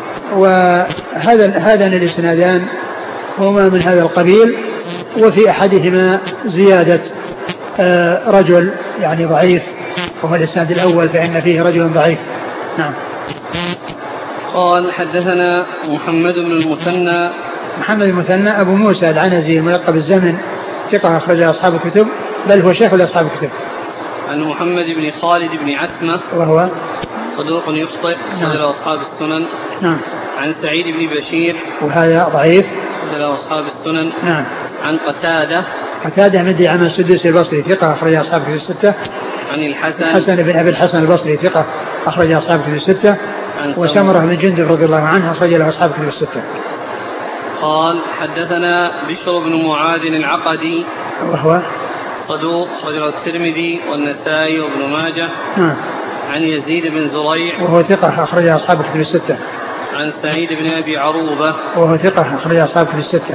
S2: وهذان الاسنادان هما من هذا القبيل، وفي أحدهما زيادة رجل يعني ضعيف، وهو الإسناد الأول فإن فيه رجل ضعيف. نعم.
S1: قال حدثنا محمد بن
S2: المثنى أبو موسى العنزي الملقب الزمن، ثقة أخرج أصحاب الكتب، بل هو شيخ لأصحاب الكتب.
S1: عن محمد بن خالد بن عتمة
S2: وهو
S1: صدوق يخطئ أخرج أصحاب السنن.
S2: نعم.
S1: عن سعيد بن بشير
S2: وهذا ضعيف
S1: أخرج أصحاب السنن.
S2: نعم.
S1: عن قتادة
S2: مدي عن السدوسي البصري ثقة أخرج أصحاب الكتب الستة.
S1: عن الحسن
S2: بن أبي الحسن البصري ثقة أخرج أصحاب الكتب الستة. وسمرة بن جندب رضي الله عنه أخرج له أصحاب الكتب الستة.
S1: قال حدثنا بشر بن معاذ العقدي
S2: وهو
S1: صدوق أخرج الترمذي والنسائي وابن ماجه. عن يزيد بن زريع
S2: وهو ثقة أخرج أصحاب الكتب الستة.
S1: عن سعيد بن أبي عروبة
S2: وهو ثقة أخرج أصحاب الكتب الستة.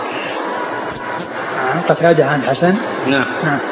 S2: عن قتادة عن الحسن.
S1: نعم.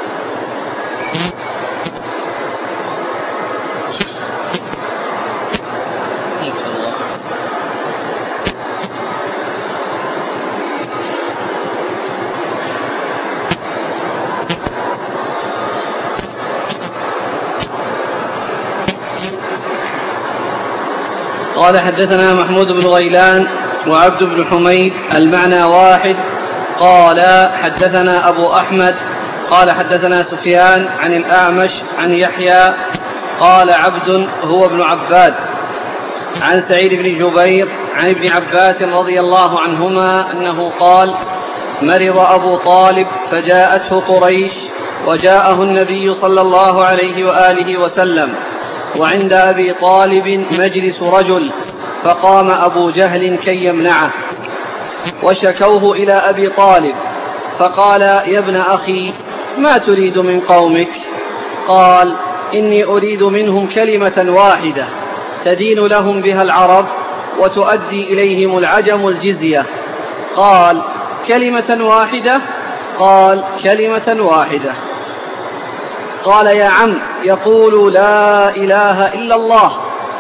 S1: قال حدثنا محمود بن غيلان وعبد بن حميد المعنى واحد. قال حدثنا أبو أحمد قال حدثنا سفيان عن الأعمش عن يحيى قال عبد هو ابن عباد عن سعيد بن جبير عن ابن عباس رضي الله عنهما أنه قال مرض أبو طالب فجاءته قريش وجاءه النبي صلى الله عليه وآله وسلم، وعند أبي طالب مجلس رجل، فقام أبو جهل كي يمنعه، وشكوه إلى أبي طالب فقال يا ابن أخي ما تريد من قومك؟ قال إني أريد منهم كلمة واحدة تدين لهم بها العرب وتؤدي إليهم العجم الجزية. قال كلمة واحدة؟ قال كلمة واحدة. قال يا عم يقول لا إله إلا الله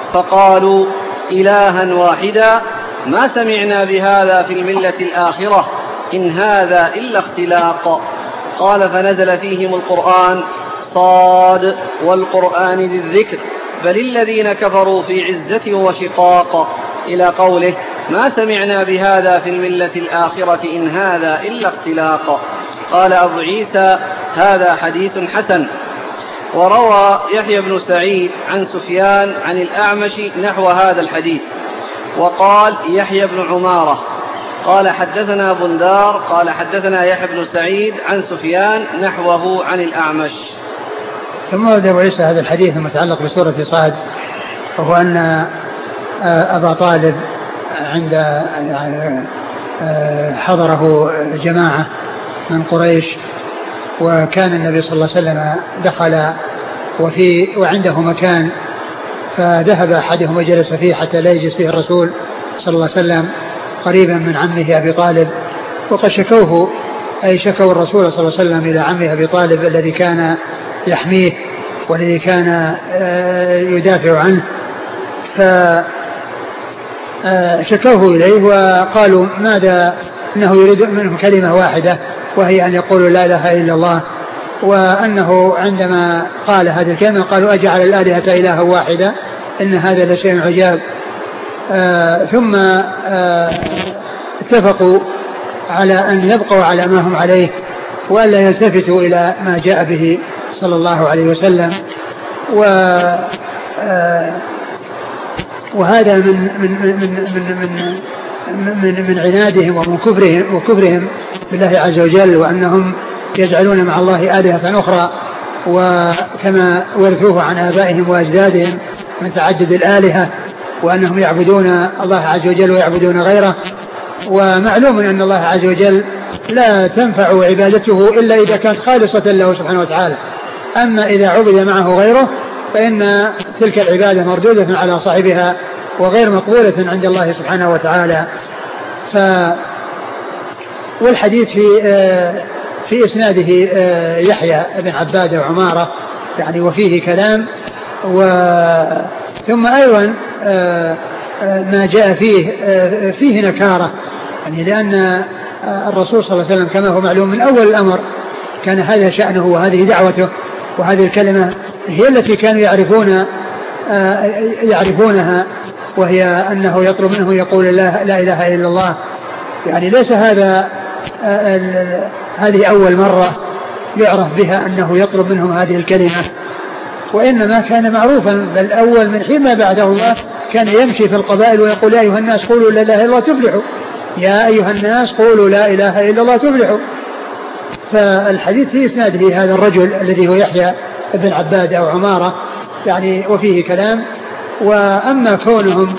S1: فقالوا إلها واحدا ما سمعنا بهذا في الملة الآخرة إن هذا إلا اختلاق. قال فنزل فيهم القرآن صاد والقرآن ذي الذكر بل الذين كفروا في عزة وشقاق إلى قوله ما سمعنا بهذا في الملة الآخرة إن هذا إلا اختلاق. قال أبو عيسى هذا حديث حسن. وروى يحيى بن سعيد عن سفيان عن الأعمش نحو هذا الحديث. وقال يحيى بن عمارة قال حدثنا بندار قال حدثنا يحيى بن سعيد عن سفيان نحوه عن الأعمش.
S2: ثم ورد أبو عيسى هذا الحديث المتعلق بسورة صاد، وهو أن أبا طالب عند حضره جماعة من قريش، وكان النبي صلى الله عليه وسلم دخل وعنده مكان، فذهب أحدهم وجلس فيه حتى لا يجلس فيه الرسول صلى الله عليه وسلم قريبا من عمه أبي طالب، وقد شكوه أي شكوا الرسول صلى الله عليه وسلم إلى عمه أبي طالب الذي كان يحميه والذي كان يدافع عنه، فشكوه إليه وقالوا ماذا أنه يريد منهم كلمة واحدة وهي أن يقولوا لا إله إلا الله، وأنه عندما قال هذه الكلمة قالوا أجعل الآلهة إلها واحدة إن هذا لشيء عجاب. ثم اتفقوا على أن يبقوا على ما هم عليه وألا يلتفتوا إلى ما جاء به صلى الله عليه وسلم. وهذا من عنادهم ومن كفرهم بالله عز وجل، وأنهم يجعلون مع الله آلهة أخرى، وكما ورثوه عن آبائهم وأجدادهم من تعدد الآلهة، وأنهم يعبدون الله عز وجل ويعبدون غيره. ومعلوم أن الله عز وجل لا تنفع عبادته إلا إذا كانت خالصة له سبحانه وتعالى، أما إذا عبد معه غيره فإن تلك العبادة مردودة على صاحبها وغير مقبولة عند الله سبحانه وتعالى. والحديث في إسناده يحيى بن عباد وعمارة يعني وفيه كلام. ثم أيضا ما جاء فيه نكارة، يعني لأن الرسول صلى الله عليه وسلم كما هو معلوم من أول الأمر كان هذا شأنه وهذه دعوته، وهذه الكلمة هي التي كانوا يعرفونها، وهي أنه يطلب منه يقول لا إله إلا الله. يعني ليس هذه أول مرة يعرف بها أنه يطلب منهم هذه الكلمة، وإنما كان معروفا، بل أول من حين ما بعده الله كان يمشي في القبائل ويقول يا أيها الناس قولوا لا إله إلا الله تفلحوا، يا أيها الناس قولوا لا إله إلا الله تفلحوا. فالحديث في إسناده هذا الرجل الذي هو يحيى بن عباد أو عمارة يعني وفيه كلام. وأما كونهم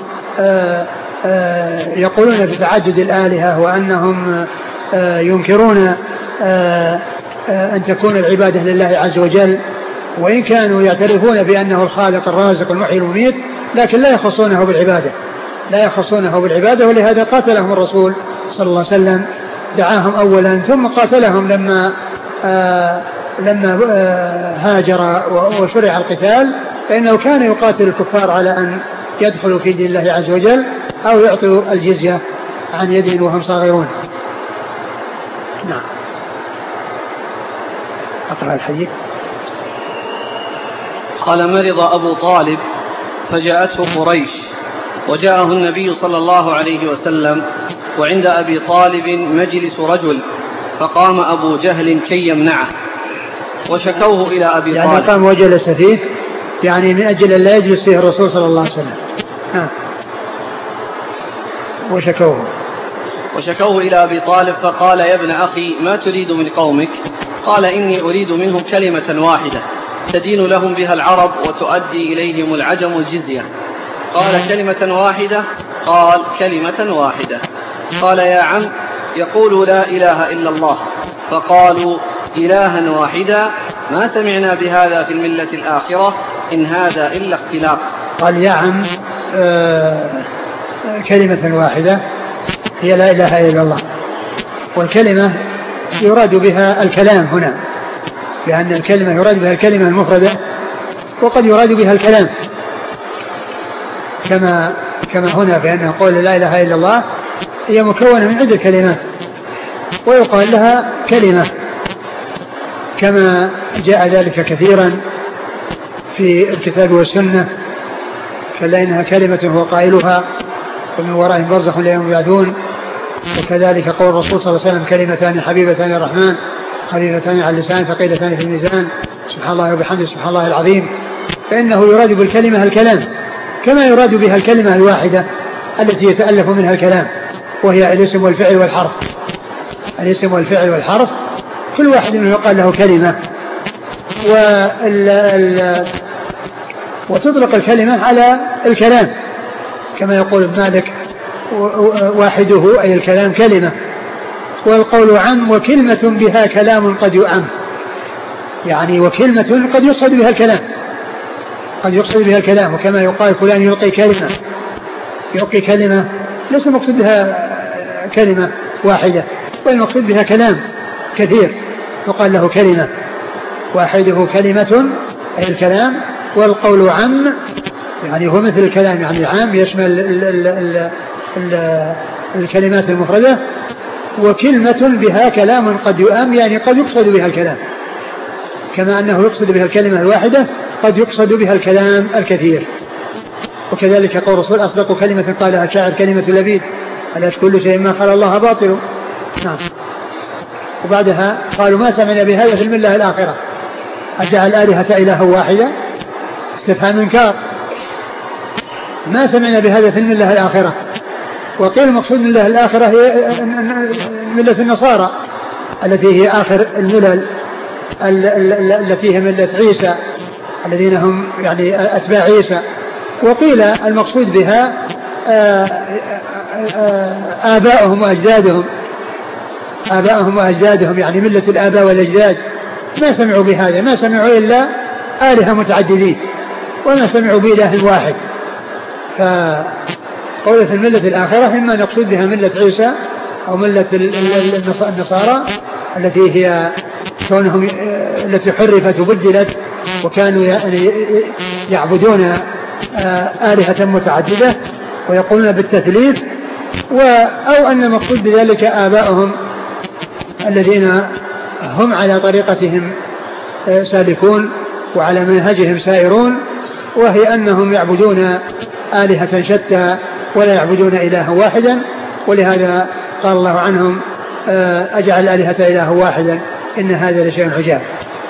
S2: يقولون بتعدد الآلهة وأنهم ينكرون أن تكون العبادة لله عز وجل، وإن كانوا يعترفون بأنه الخالق الرازق المحيي المميت، لكن لا يخصونه بالعبادة، ولهذا قاتلهم الرسول صلى الله عليه وسلم، دعاهم أولا ثم قاتلهم لما هاجر وشرع القتال، فإنه كان يقاتل الكفار على أن يدخلوا في دين الله عز وجل أو يعطوا الجزية عن يد وهم صاغرون. نعم. أقرأ الحديث.
S1: قال مرض أبو طالب فجاءته قريش، وجاءه النبي صلى الله عليه وسلم، وعند أبي طالب مجلس رجل، فقام أبو جهل كي يمنعه وشكوه إلى أبي طالب،
S2: يعني قام وجلس فيه يعني من أجل أن لا يجلس فيه الرسول صلى الله عليه وسلم.
S1: وشكوه إلى أبي طالب فقال يا ابن أخي ما تريد من قومك؟ قال إني أريد منهم كلمة واحدة تدين لهم بها العرب وتؤدي إليهم العجم الجزية. قال كلمة واحدة؟ قال كلمة واحدة. قال يا عم يقول لا إله إلا الله. فقالوا إلها واحدا ما سمعنا بهذا في الملة الآخرة إن هذا إلا اختلاق.
S2: قال يا عم كلمة واحدة هي لا إله إلا الله، والكلمة يراد بها الكلام هنا، لأن الكلمة يراد بها الكلمة المفردة وقد يراد بها الكلام، كما هنا، فإن قول لا إله إلا الله هي مكونة من عدة كلمات ويقال لها كلمة، كما جاء ذلك كثيرا في الكتاب والسنة، كلا إنها كلمة هو قائلها ومن ورائهم برزخ لا يبعدون. وكذلك قول الرسول صلى الله عليه وسلم كلمتان حبيبتان الرحمن خفيفتان على اللسان ثقيلتان في الميزان سبحان الله وبحمده سبحان الله العظيم. فإنه يراد بالكلمة الكلام كما يراد بها الكلمة الواحدة التي يتألف منها الكلام، وهي الاسم والفعل والحرف. الاسم والفعل والحرف كل واحد منهم يقال له كلمة. وتطلق الكلمة على الكلام كما يقول ابن مالك واحده أي الكلام كلمة. والقول عم وكلمة بها كلام قد يعم، يعني وكلمة قد يقصد بها الكلام، قد يقصد بها الكلام. وكما يقال فلان يلقي كلمة ليس المقصود بها كلمة واحدة، بل المقصود بها كلام كثير يقال له كلمة. واحده كلمة أي الكلام. والقول عم يعني هو مثل الكلام، يعني عام يشمل الكلمات المفردة. وكلمة بها كلام قد يؤم يعني قد يقصد بها الكلام، كما أنه يقصد بها الكلمة الواحدة قد يقصد بها الكلام الكثير. وكذلك قول الرسول أصدق كلمة قالها شاعر كلمة لبيد ألا كل شيء ما خلا الله باطل. نعم. وبعدها قالوا ما سمعنا بهذا في الملة الآخرة أجعل الآلهة إله واحدة استفهام إنكار. ما سمعنا بهذا في الملة الآخرة. وقيل المقصود من الله الآخرة هي ملة النصارى التي هي آخر الملل التي هي ملة عيسى الذين هم يعني أتباع عيسى. وقيل المقصود بها آباؤهم وأجدادهم يعني ملة الآباء والأجداد. ما سمعوا بهذا، ما سمعوا إلا آلهة متعددين وما سمعوا بإله واحد. فقولة الملة الآخرة إما نقصد بها ملة عيسى أو ملة النصارى التي هي كونهم التي حرفت وبدلت وكانوا يعبدون آلهة متعددة ويقولون بالتثليث. أو أن المقصود بذلك آباؤهم الذين هم على طريقتهم سالكون وعلى منهجهم سائرون، وهي أنهم يعبدون آلهة شتى ولا يعبدون إلها واحدا. ولهذا قال الله عنهم أجعل الآلهة إله واحدا إن هذا لشيء عجاب.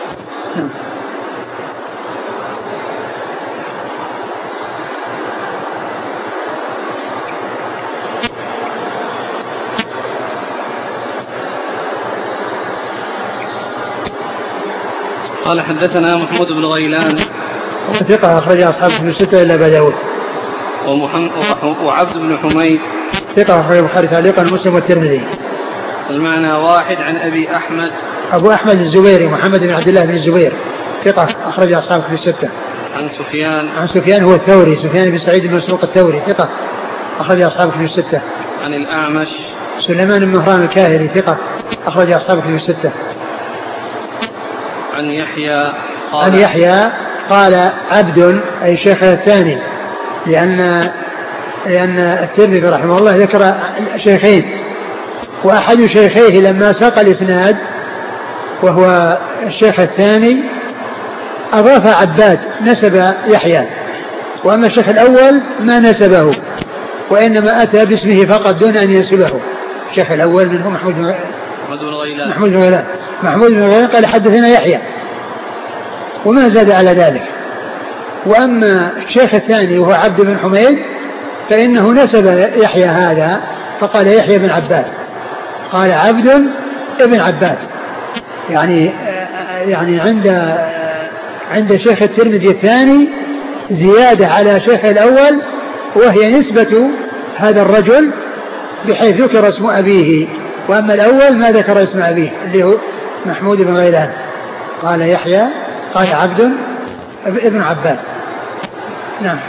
S1: قال حدثنا محمود بن غيلان
S2: ثقة أخرج أصحاب في الستة إلا أبا داود.
S1: وعبد بن حميد
S2: ثقة أخرج البخاري تعليقا مسلم والترمذي.
S1: المعنى واحد. عن أبي أحمد
S2: أبو أحمد الزبيري محمد بن عبد الله بن الزبير ثقة أخرج أصحاب في الستة.
S1: عن
S2: سفيان هو الثوري سفيان بن سعيد بن مسروق الثوري ثقة أخرج أصحاب في الستة.
S1: عن الأعمش
S2: سليمان بن مهران الكاهلي ثقة أخرج أصحاب في الستة.
S1: عن
S2: يحيى قال عبد أي شيخ الثاني لأن الترمذي رحمه الله ذكر شيخين، وأحد شيخيه لما ساق الإسناد وهو الشيخ الثاني أضاف عباد نسب يحيى، وأما الشيخ الأول ما نسبه وإنما أتى باسمه فقط دون أن ينسبه. الشيخ الأول منه محمود بن غيلان قال حدثنا يحيى وما زاد على ذلك. وأما الشيخ الثاني وهو عبد بن حميد فإنه نسب يحيى هذا فقال يحيى بن عباد، قال عبد ابن عباد، يعني عند شيخ الترمذي الثاني زيادة على شيخ الأول، وهي نسبة هذا الرجل بحيث ذكر اسم أبيه، وأما الأول ما ذكر اسم أبيه اللي هو محمود بن غيلان. قال يحيى قال عبد ابن عباد. نعم.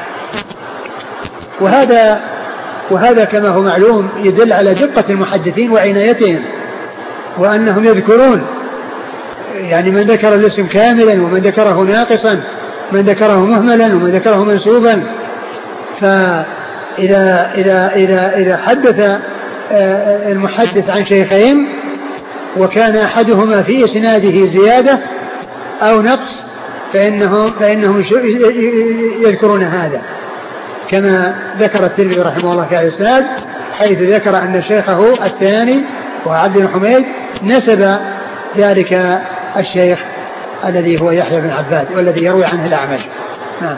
S2: وهذا كما هو معلوم يدل على دقة المحدثين وعنايتهم، وأنهم يذكرون يعني من ذكر الاسم كاملا ومن ذكره ناقصا، من ذكره مهملا ومن ذكره منسوبا، إذا حدث المحدث عن شيخين وكان أحدهما في إسناده زيادة أو نقص فإنهم يذكرون هذا، كما ذكر الترمذي رحمه الله في هذا الإسناد، حيث ذكر أن شيخه الثاني وعبد بن حميد نسب ذلك الشيخ الذي هو يحيى بن عباد والذي يروي عنه الأعمش. نعم.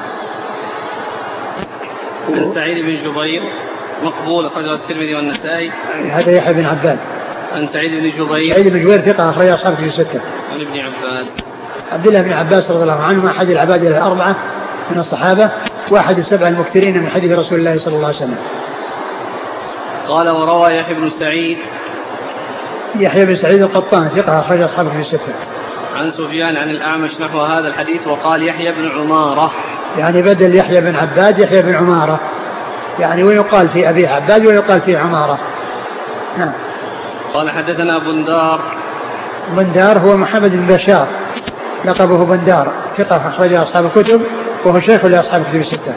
S1: عن سعيد بن جبير مقبول أخرجه الترمذي والنسائي.
S2: هذا يحيى بن عباد.
S1: عن سعيد بن جبير.
S2: سعيد بن جبير ثقة أخرج أصحابه في 6.
S1: عن ابن عباس.
S2: عبد الله بن عباس رضي الله عنه أحد العباد الأربعة من الصحابة وأحد السبع المكثرين من حديث رسول الله صلى الله عليه وسلم.
S1: قال وروى يحيى بن سعيد.
S2: يحيى بن سعيد القطان ثقة أخرج أصحابه في 6.
S1: عن سفيان عن الأعمش نحو هذا الحديث وقال يحيى بن عمارة،
S2: يعني بدل يحيى بن عباد يحيى بن عمارة، يعني ويقال في أبي عباد ويقال في عمارة. نعم.
S1: قال حدثنا بندار.
S2: بندار هو محمد بن بشار لقبه بندار ثقة أخرج أصحاب الكتب وهو شيخ لأصحاب الكتب 6.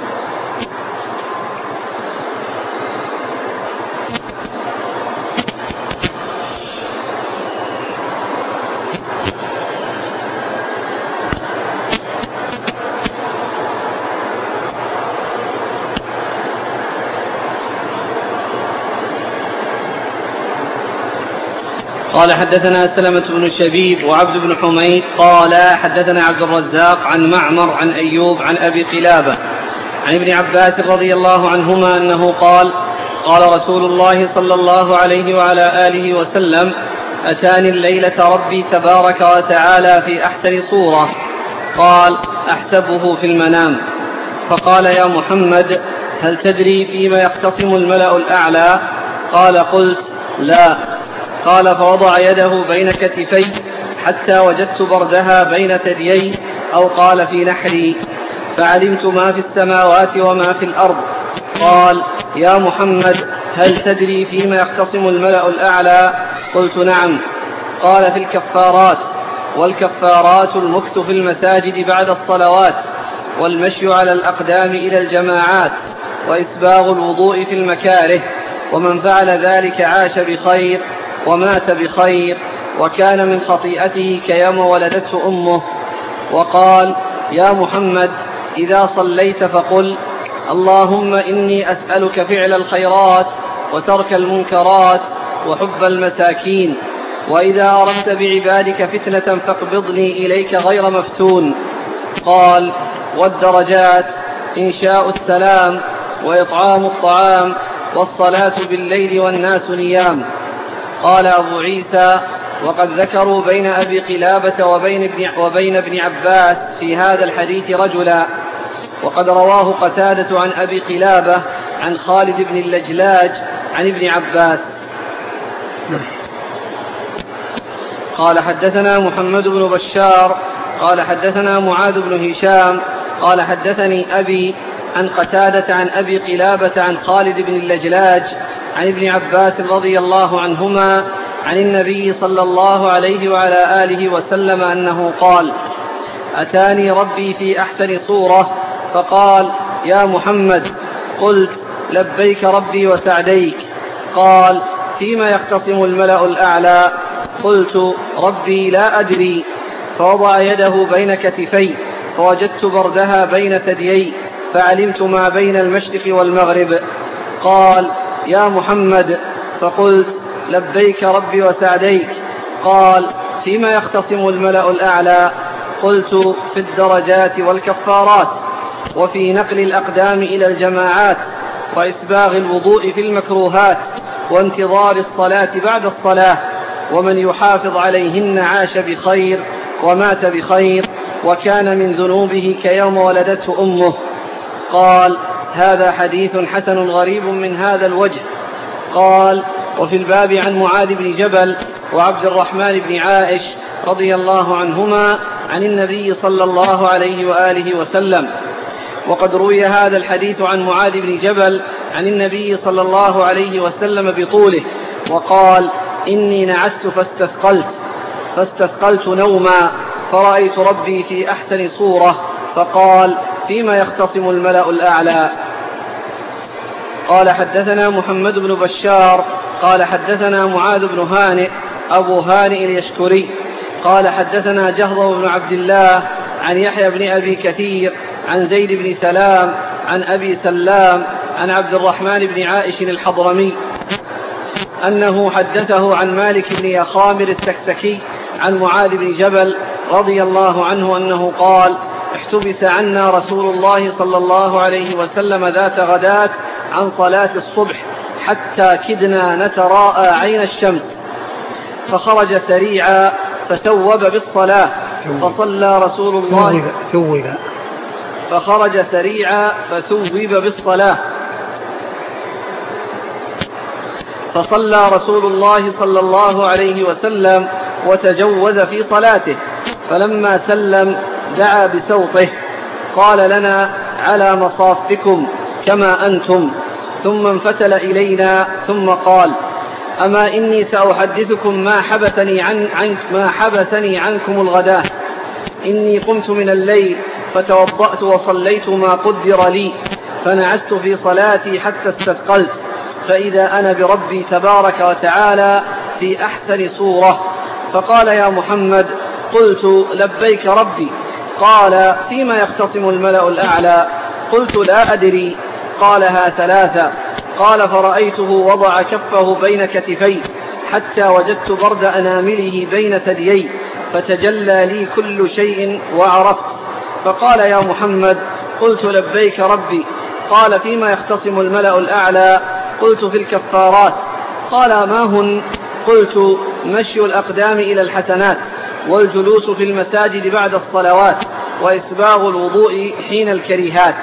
S1: قال حدثنا سلمة بن شبيب وعبد بن حميد قال حدثنا عبد الرزاق عن معمر عن أيوب عن أبي قلابة عن ابن عباس رضي الله عنهما أنه قال قال رسول الله صلى الله عليه وعلى آله وسلم أتاني الليلة ربي تبارك وتعالى في أحسن صورة، قال أحسبه في المنام، فقال يا محمد هل تدري فيما يختصم الملأ الأعلى؟ قال قلت لا. قال فوضع يده بين كتفي حتى وجدت بردها بين ثديي، أو قال في نحري، فعلمت ما في السماوات وما في الأرض. قال يا محمد هل تدري فيما يختصم الملأ الأعلى؟ قلت نعم. قال في الكفارات، والكفارات المكث في المساجد بعد الصلوات، والمشي على الأقدام إلى الجماعات، وإسباغ الوضوء في المكاره، ومن فعل ذلك عاش بخير ومات بخير، وكان من خطيئته كيوم ولدته أمه. وقال يا محمد إذا صليت فقل اللهم إني أسألك فعل الخيرات وترك المنكرات وحب المساكين، وإذا أردت بعبادك فتنة فاقبضني إليك غير مفتون. قال والدرجات إنشاء السلام وإطعام الطعام والصلاة بالليل والناس نيام. قال أبو عيسى وقد ذكروا بين أبي قلابة وبين ابن عباس في هذا الحديث رجلا، وقد رواه قتادة عن أبي قلابة عن خالد بن اللجلاج عن ابن عباس. قال حدثنا محمد بن بشار قال حدثنا معاذ بن هشام قال حدثني أبي عن قتادة عن أبي قلابة عن خالد بن اللجلاج عن ابن عباس رضي الله عنهما عن النبي صلى الله عليه وعلى آله وسلم أنه قال أتاني ربي في أحسن صورة فقال يا محمد، قلت لبيك ربي وسعديك. قال فيما يختصم الملأ الأعلى؟ قلت ربي لا أدري. فوضع يده بين كتفي فوجدت بردها بين ثديي، فعلمت ما بين المشرق والمغرب. قال يا محمد، فقلت لبيك ربي وسعديك. قال فيما يختصم الملأ الأعلى؟ قلت في الدرجات والكفارات، وفي نقل الأقدام إلى الجماعات، وإسباغ الوضوء في المكروهات، وانتظار الصلاة بعد الصلاة، ومن يحافظ عليهن عاش بخير ومات بخير، وكان من ذنوبه كيوم ولدته أمه. قال هذا حديث حسن غريب من هذا الوجه. قال وفي الباب عن معاذ بن جبل وعبد الرحمن بن عائش رضي الله عنهما عن النبي صلى الله عليه وآله وسلم. وقد روي هذا الحديث عن معاذ بن جبل عن النبي صلى الله عليه وسلم بطوله، وقال إني نعست فاستثقلت نوما فرأيت ربي في أحسن صورة، فقال فيما يختصم الملأ الأعلى؟ قال حدثنا محمد بن بشار قال حدثنا معاذ بن هانئ أبو هانئ اليشكري قال حدثنا جهضم بن عبد الله عن يحيى بن أبي كثير عن زيد بن سلام عن أبي سلام عن عبد الرحمن بن عائش الحضرمي أنه حدثه عن مالك بن يخامر السكسكي عن معاذ بن جبل رضي الله عنه أنه قال احتبس عنا رسول الله صلى الله عليه وسلم ذات غداة عن صلاة الصبح حتى كدنا نتراءى عين الشمس فخرج سريعا فثوب بالصلاة فصلى رسول الله فخرج سريعا فثوب بالصلاة فصلى رسول الله صلى الله عليه وسلم وتجوز في صلاته فلما سلم دعا بسوطه قال لنا على مصافكم كما أنتم ثم انفتل إلينا ثم قال أما إني سأحدثكم ما حبسني عنكم الغداة إني قمت من الليل فتوضأت وصليت ما قدر لي فنعست في صلاتي حتى استثقلت فإذا أنا بربي تبارك وتعالى في أحسن صورة فقال يا محمد قلت لبيك ربي قال فيما يختصم الملأ الأعلى قلت لا أدري قالها ثلاثة قال فرأيته وضع كفه بين كتفي حتى وجدت برد أنامله بين ثديي فتجلى لي كل شيء وعرفت فقال يا محمد قلت لبيك ربي قال فيما يختصم الملأ الأعلى قلت في الكفارات قال ما هن قلت مشي الأقدام إلى الحسنات والجلوس في المساجد بعد الصلوات وإسباغ الوضوء حين الكريهات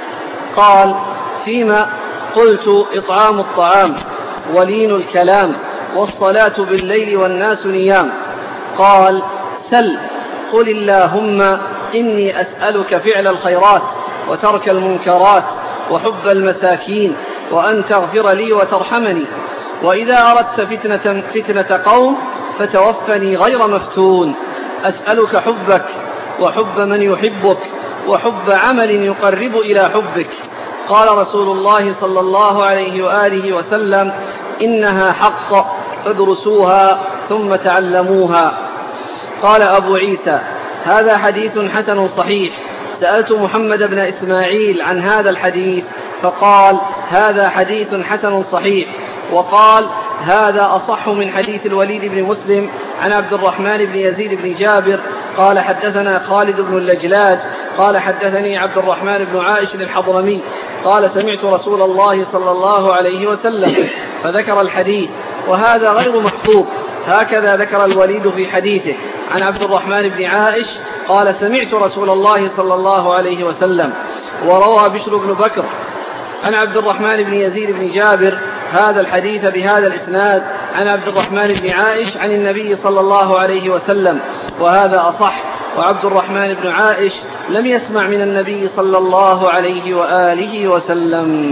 S1: قال فيما قلت إطعام الطعام ولين الكلام والصلاة بالليل والناس نيام قال سل قل اللهم إني أسألك فعل الخيرات وترك المنكرات وحب المساكين وأن تغفر لي وترحمني وإذا أردت فتنة قوم فتوفني غير مفتون أسألك حبك وحب من يحبك وحب عمل يقرب إلى حبك قال رسول الله صلى الله عليه وآله وسلم إنها حق فادرسوها ثم تعلموها. قال أبو عيسى هذا حديث حسن صحيح. سألت محمد بن إسماعيل عن هذا الحديث فقال هذا حديث حسن صحيح، وقال هذا أصح من حديث الوليد بن مسلم عن عبد الرحمن بن يزيد بن جابر قال حدثنا خالد بن اللجلاج قال حدثني عبد الرحمن بن عائش الحضرمي قال سمعت رسول الله صلى الله عليه وسلم فذكر الحديث، وهذا غير محفوظ. هكذا ذكر الوليد في حديثه عن عبد الرحمن بن عائش قال سمعت رسول الله صلى الله عليه وسلم. وروى بشر بن بكر عن عبد الرحمن بن يزيد بن جابر هذا الحديث بهذا الإسناد عن عبد الرحمن بن عائش عن النبي صلى الله عليه وسلم، وهذا أصح. وعبد الرحمن بن عائش لم يسمع من النبي صلى الله عليه وآله وسلم.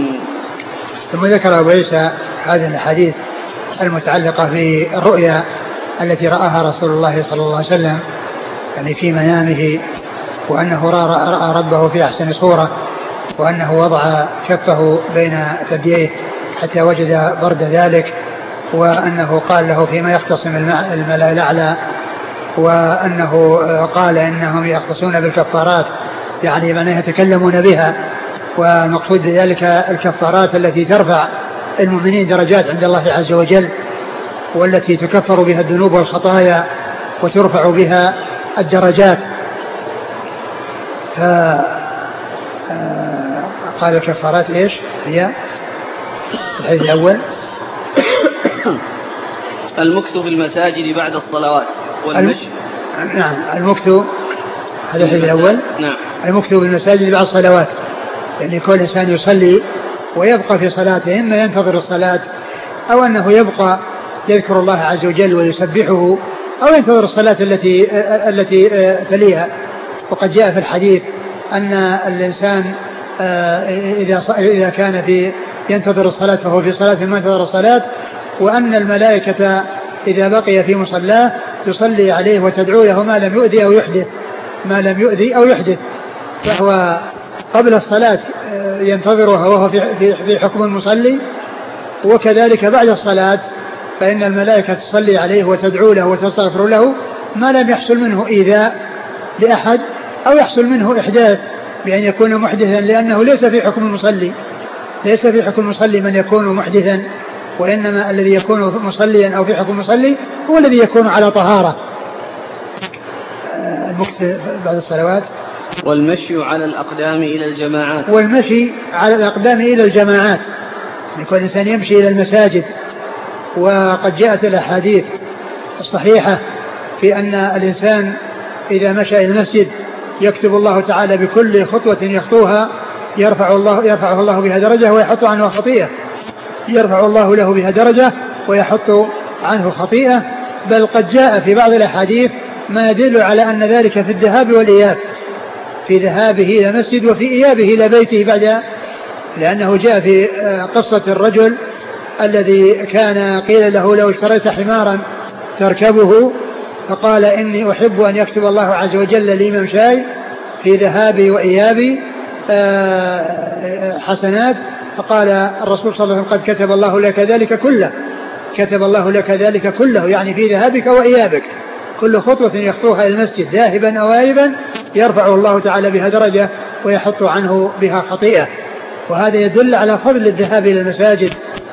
S2: ثم ذكر أبو عيسى هذه الحديث المتعلقة بالرؤيا التي رآها رسول الله صلى الله عليه وسلم يعني في منامه، وأنه رأى ربه في أحسن صورة، وأنه وضع كفه بين ثدييه حتى وجد برد ذلك، وأنه قال له فيما يختصم الملأ الأعلى، وأنه قال إنهم يختصون بالكفارات يعني من يتكلمون بها، والمقصود بذلك الكفارات التي ترفع المؤمنين درجات عند الله عز وجل، والتي تكفر بها الذنوب والخطايا وترفع بها الدرجات. قال الكفارات إيش هي؟ الحديث الأول
S1: المكث في المساجد بعد الصلوات والمشي.
S2: نعم المكث، هذا الحديث الأول.
S1: نعم
S2: المكث في المساجد بعد الصلوات، يعني كل إنسان يصلي ويبقى في صلاته، إما ينتظر الصلاة أو أنه يبقى يذكر الله عز وجل ويسبحه، أو ينتظر الصلاة التي تليها. وقد جاء في الحديث أن الإنسان إذا كان ينتظر الصلاة فهو في صلاة ما انتظر الصلاة، وأن الملائكة إذا بقي في مصلاه تصلي عليه وتدعو له ما لم يؤذي أو يحدث، فهو قبل الصلاة ينتظرها وهو في حكم المصلي. وكذلك بعد الصلاة فإن الملائكة تصلي عليه وتدعو له وتستغفر له ما لم يحصل منه إيذاء لأحد أو يحصل منه إحداث بأن يكون محدثا، لأنه ليس في حكم المصلي، ليس في حكم المصلي من يكون محدثا، وإنما الذي يكون مصليا أو في حكم المصلي هو الذي يكون على طهارة. المكث بعد الصلوات.
S1: والمشي على الأقدام إلى الجماعات.
S2: والمشي على الأقدام إلى الجماعات، يكون الإنسان يمشي إلى المساجد. وقد جاءت الأحاديث الصحيحة في أن الإنسان إذا مشى إلى المسجد يكتب الله تعالى بكل خطوة يخطوها يرفعه الله بها درجة ويحط عنه خطيئة، يرفع الله له بها درجة ويحط عنه خطيئة. بل قد جاء في بعض الأحاديث ما يدل على أن ذلك في الذهاب والإياب، في ذهابه إلى المسجد وفي إيابه إلى بيته بعد، لأنه جاء في قصة الرجل الذي كان قيل له لو اشتريت حمارا تركبه فقال إني أحب أن يكتب الله عز وجل لي ممشاي في ذهابي وإيابي حسنات، فقال الرسول صلى الله عليه وسلم قد كتب الله لك ذلك كله، كتب الله لك ذلك كله، يعني في ذهابك وإيابك كل خطوة يخطوها إلى المسجد ذاهبا أو آيبا يرفعه الله تعالى بها درجة ويحط عنه بها خطيئة. وهذا يدل على فضل الذهاب إلى المساجد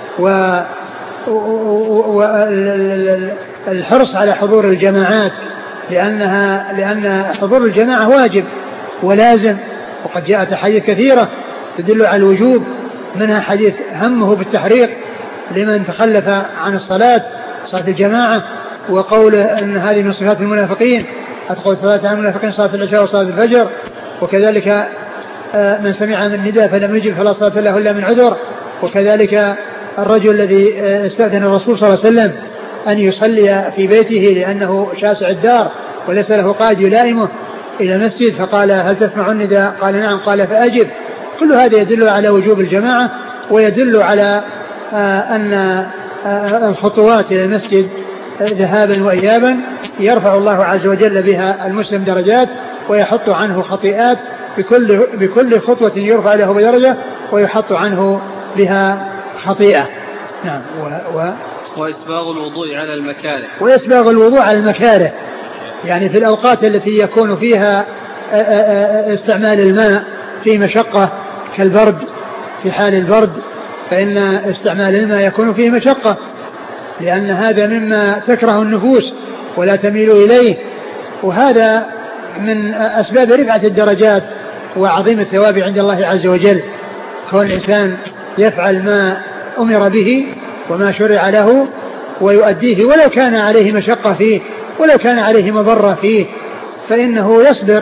S2: والحرص على حضور الجماعات، لأن حضور الجماعة واجب ولازم. وقد جاءت أحاديث كثيرة تدل على الوجوب، منها حديث همه بالتحريق لمن تخلف عن صلاة الجماعة، وقول أن هذه من صفات المنافقين، أدخل صلاة عن المنافقين صلاة العشاء وصلاة الفجر. وكذلك من سمع من النداء فلم يجب فلا صلاة له إلا من عذر. وكذلك الرجل الذي استأذن الرسول صلى الله عليه وسلم أن يصلي في بيته لأنه شاسع الدار وليس له قائد يلائمه إلى المسجد، فقال هل تسمع النداء؟ قال نعم، قال فأجب. كل هذا يدل على وجوب الجماعة، ويدل على أن الخطوات إلى المسجد ذهابا وإيابا يرفع الله عز وجل بها المسلم درجات ويحط عنه خطيئات، بكل خطوة يرفع له بدرجة ويحط عنه بها خطيئة. نعم.
S1: وإسباغ الوضوء على المكاره.
S2: وإسباغ الوضوء على المكاره، يعني في الأوقات التي يكون فيها استعمال الماء في مشقة كالبرد، في حال البرد فإن استعمال الماء يكون فيه مشقة، لأن هذا مما تكره النفوس ولا تميل إليه، وهذا من أسباب رفعة الدرجات وعظيم الثواب عند الله عز وجل، كون الإنسان يفعل ما أمر به وما شرع له ويؤديه ولو كان عليه مشقة فيه ولو كان عليه مضرة فيه، فإنه يصبر،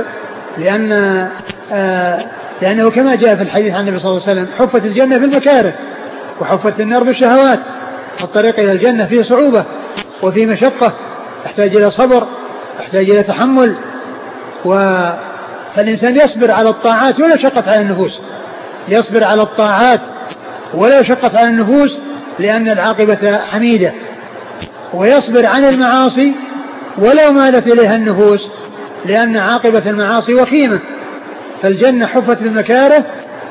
S2: لأنه كما جاء في الحديث عن النبي صلى الله عليه وسلم حفت الجنة في المكاره وحفت النار بالشهوات، الطريق إلى الجنة فيه صعوبة وفيه مشقة، يحتاج إلى صبر، يحتاج إلى تحمل. فالإنسان يصبر على الطاعات ولا شقت على النفوس، يصبر على الطاعات ولا شقت على النفوس لأن العاقبة حميدة، ويصبر عن المعاصي ولو مالت إليها النفوس لأن عاقبة المعاصي وخيمة. فالجنة حفت بالمكاره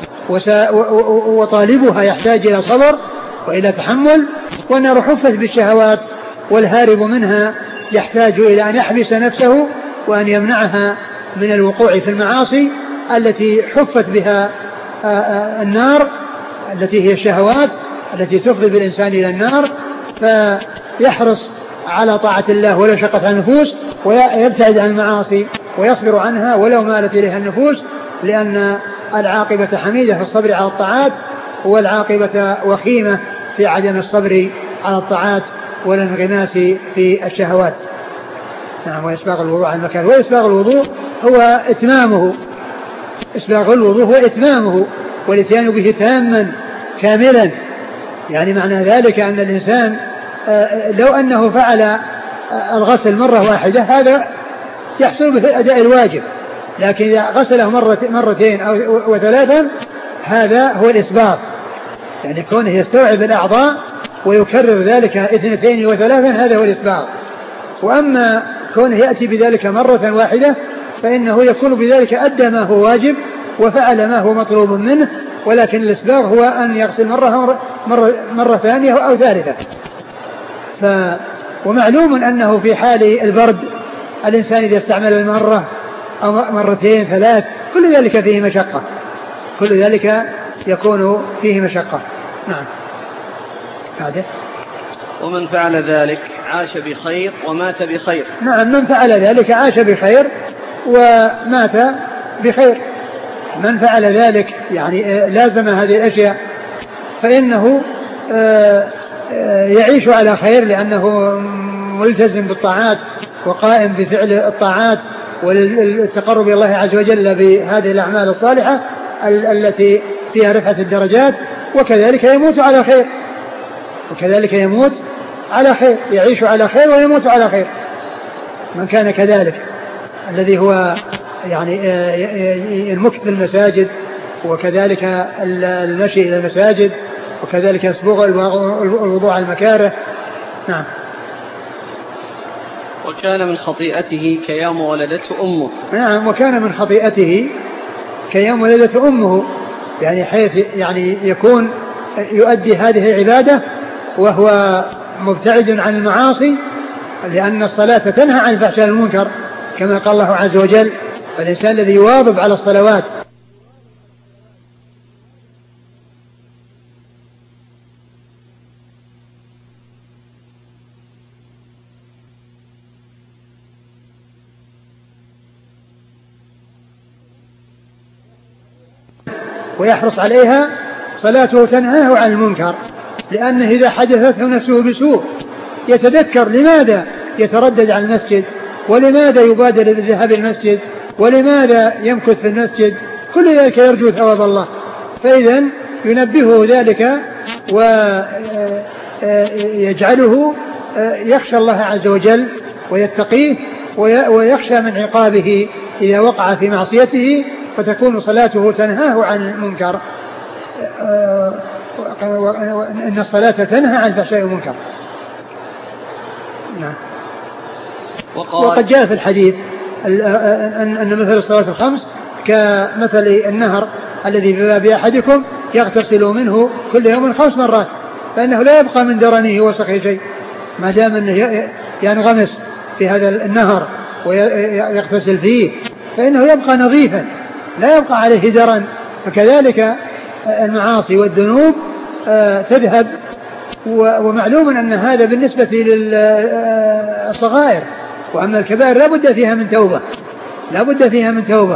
S2: وطالبها يحتاج إلى صبر وإلى تحمل، والنار حفت بالشهوات والهارب منها يحتاج إلى أن يحبس نفسه وأن يمنعها من الوقوع في المعاصي التي حفت بها النار، التي هي الشهوات التي تفضي بالإنسان إلى النار. فيحرص على طاعة الله ولو شقت على النفوس، ويبتعد عن المعاصي ويصبر عنها ولو مالت إليها النفوس، لأن العاقبة حميدة في الصبر على الطاعات، والعاقبة وخيمة في عدم الصبر على الطاعات والانغماس في الشهوات. نعم. وإسباغ الوضوء على المكان. وإسباغ الوضوء هو إتمامه، إسباغ الوضوء هو إتمامه والإتيان به تاما كاملا، يعني معنى ذلك أن الإنسان لو أنه فعل الغسل مرة واحدة هذا يحصل به أداء الواجب، لكن إذا غسله مرتين أو ثلاثا هذا هو الإسباغ، يعني كونه يستوعب الأعضاء ويكرر ذلك 2 و3 هذا هو الإسباغ. وأما كونه يأتي بذلك مرة واحدة فإنه يكون بذلك أدى ما هو واجب وفعل ما هو مطلوب منه، ولكن الإسباغ هو أن يغسل مرة ثانية أو ثالثة. ومعلوم أنه في حال البرد الإنسان إذا استعمل المرة أو مرتين ثلاث كل ذلك فيه مشقة، كل ذلك يكون فيه مشقة. نعم. هذا.
S1: ومن فعل ذلك عاش بخير ومات بخير.
S2: نعم، من فعل ذلك عاش بخير ومات بخير. من فعل ذلك يعني لازم هذه الأشياء فإنه يعيش على خير، لأنه ملتزم بالطاعات وقائم بفعل الطاعات والتقرب إلى الله عز وجل بهذه الأعمال الصالحة التي فيها رفعة الدرجات، وكذلك يموت على خير، وكذلك يموت على خير، يعيش على خير ويموت على خير. من كان كذلك الذي هو يعني المكث بالمساجد، وكذلك المشي إلى المساجد، وكذلك يسبغ الوضوء على المكاره. نعم.
S1: وكان من خطيئته كيوم ولدته أمه.
S2: نعم، وكان من خطيئته كيوم ولدته أمه، يعني حيث يعني يكون يؤدي هذه العبادة وهو مبتعد عن المعاصي، لأن الصلاة تنهى عن الفحشاء والمنكر كما قال الله عز وجل. فالإنسان الذي يواظب على الصلوات ويحرص عليها صلاته تنهاه عن المنكر، لأنه إذا حدثته نفسه بسوء يتذكر لماذا يتردد عن المسجد، ولماذا يبادر بالذهاب المسجد، ولماذا يمكث في المسجد، كل ذلك يرجو ثواب الله. فإذا ينبهه ذلك ويجعله يخشى الله عز وجل ويتقيه ويخشى من عقابه إذا وقع في معصيته، فتكون صلاته تنهاه عن المنكر. إن الصلاة تنهى عن الفحشاء والمنكر. نعم. وقد جاء في الحديث أن مثل الصلاة الخمس كمثل النهر الذي في باب أحدكم يغتسل منه كل يوم 5 مرات، فإنه لا يبقى من درنه وسخه شيء ما دام أنه ينغمس في هذا النهر ويغتسل فيه، فإنه يبقى نظيفا لا يبقى عليه درن. فكذلك المعاصي والذنوب تذهب، ومعلوم أن هذا بالنسبة للصغائر، وأما الكبائر لا بد فيها من توبة، لا بد فيها من توبة.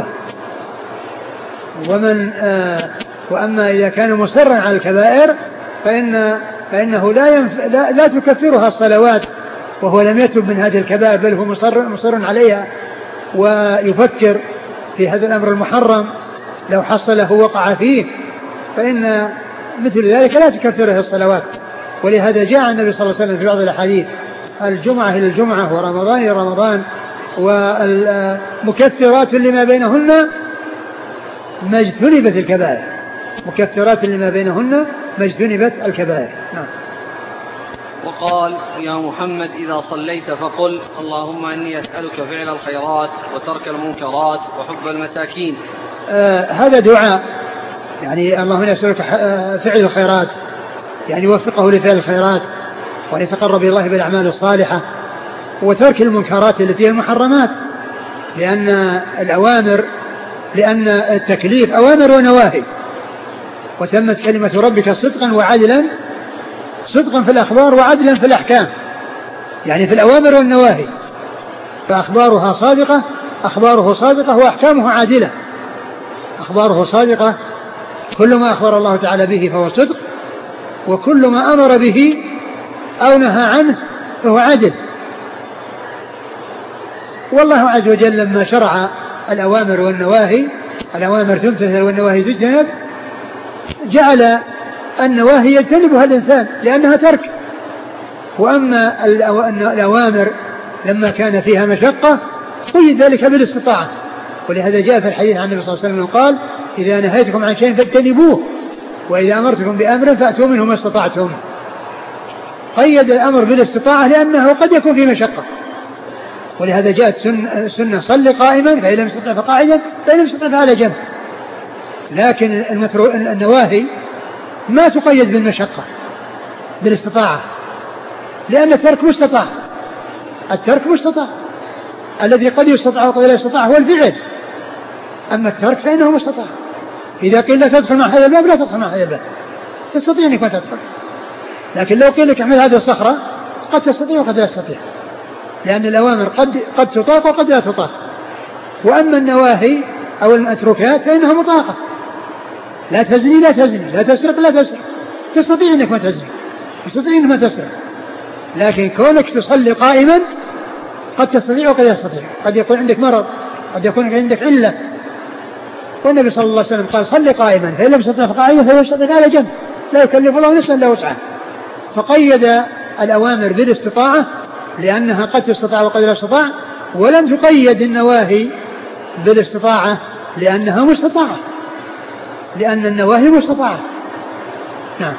S2: وأما إذا كان مصرا على الكبائر فإنه لا تكفرها الصلوات وهو لم يتب من هذه الكبائر، بل هو مصر عليها ويفكر في هذا الأمر المحرم لو حصله وقع فيه، فإن مثل ذلك لا تكفره الصلوات. ولهذا جاء النبي صلى الله عليه وسلم في بعض الأحاديث: الجمعة إلى الجمعة ورمضان إلى رمضان، ومكفرات لما بينهن ما اجتنبت الكبائر، مكفرات لما بينهن ما اجتنبت الكبائر. نعم.
S1: وقال: يا محمد إذا صليت فقل: اللهم إني أسألك فعل الخيرات وترك المنكرات وحب المساكين.
S2: هذا دعاء، يعني اللهم إني أسألك فعل الخيرات، يعني يوفقه لفعل الخيرات وأن يتقرب إلى الله بالأعمال الصالحة، وترك المنكرات التي هي المحرمات، لأن التكليف أوامر ونواهي، وتمت كلمة ربك صدقا وعدلا، صدقا في الأخبار وعدلا في الأحكام، يعني في الأوامر والنواهي، فأخبارها صادقة، أخباره صادقة وأحكامه عادلة. أخباره صادقة، كل ما أخبر الله تعالى به فهو صدق، وكل ما أمر به أو نهى عنه فهو عدل. والله عز وجل لما شرع الأوامر والنواهي، الأوامر تمتثل والنواهي تجتنب، جعل النواهي يجتنبها الإنسان لأنها ترك. وأما الأوامر لما كان فيها مشقة قيد ذلك بالاستطاعة، ولهذا جاء في الحديث عن النبي صلى الله عليه وسلم قال: إذا نهيتكم عن شيء فاجتنبوه، وإذا أمرتكم بأمر فأتوا منه ما استطعتم. قيد الأمر بالاستطاعة لأنه قد يكون في مشقة، ولهذا جاءت سنة: صل قائما فإن لم تستطع فقاعدا فإن لم تستطع فعلى جنب. لكن النواهي ما تقيد بالمشقة بالاستطاعة، لأن الترك مستطاع. الترك مستطاع، الذي قد يستطاع وقد لا يستطاع هو الفعل، أما الترك فإنه مستطاع. إذا قيل لا تدخل مع هذا الباب لا تدخل مع هذا الباب، تستطيع أنك ما تدخل. لكن لو قيل لك احمل هذه الصخرة قد تستطيع وقد لا تستطيع، لأن الأوامر قد تطاق وقد لا تطاق. وأما النواهي أو المتروكات فإنها مطاقة. لا تزني لا تزني، لا تسرق لا تسرق، تستطيع أنك ما تزني، تستطيع أنك ما تسرق. لكن كونك تصلي قائما قد تستطيع وقد لا تستطيع، قد يكون عندك مرض، قد يكون عندك علة. والنبي صلى الله عليه وسلم قال صلي قائما، فإن لم تستطع قائما فليستطع على جنب، لا يكلف الله نفسا إلا وسعها. فقيد الأوامر بالاستطاعة لأنها قد تستطاع وقد لا تستطاع، ولم تقيد النواهي بالاستطاعة لأنها مستطاعة، لأن النواهي مستطاعة. نعم.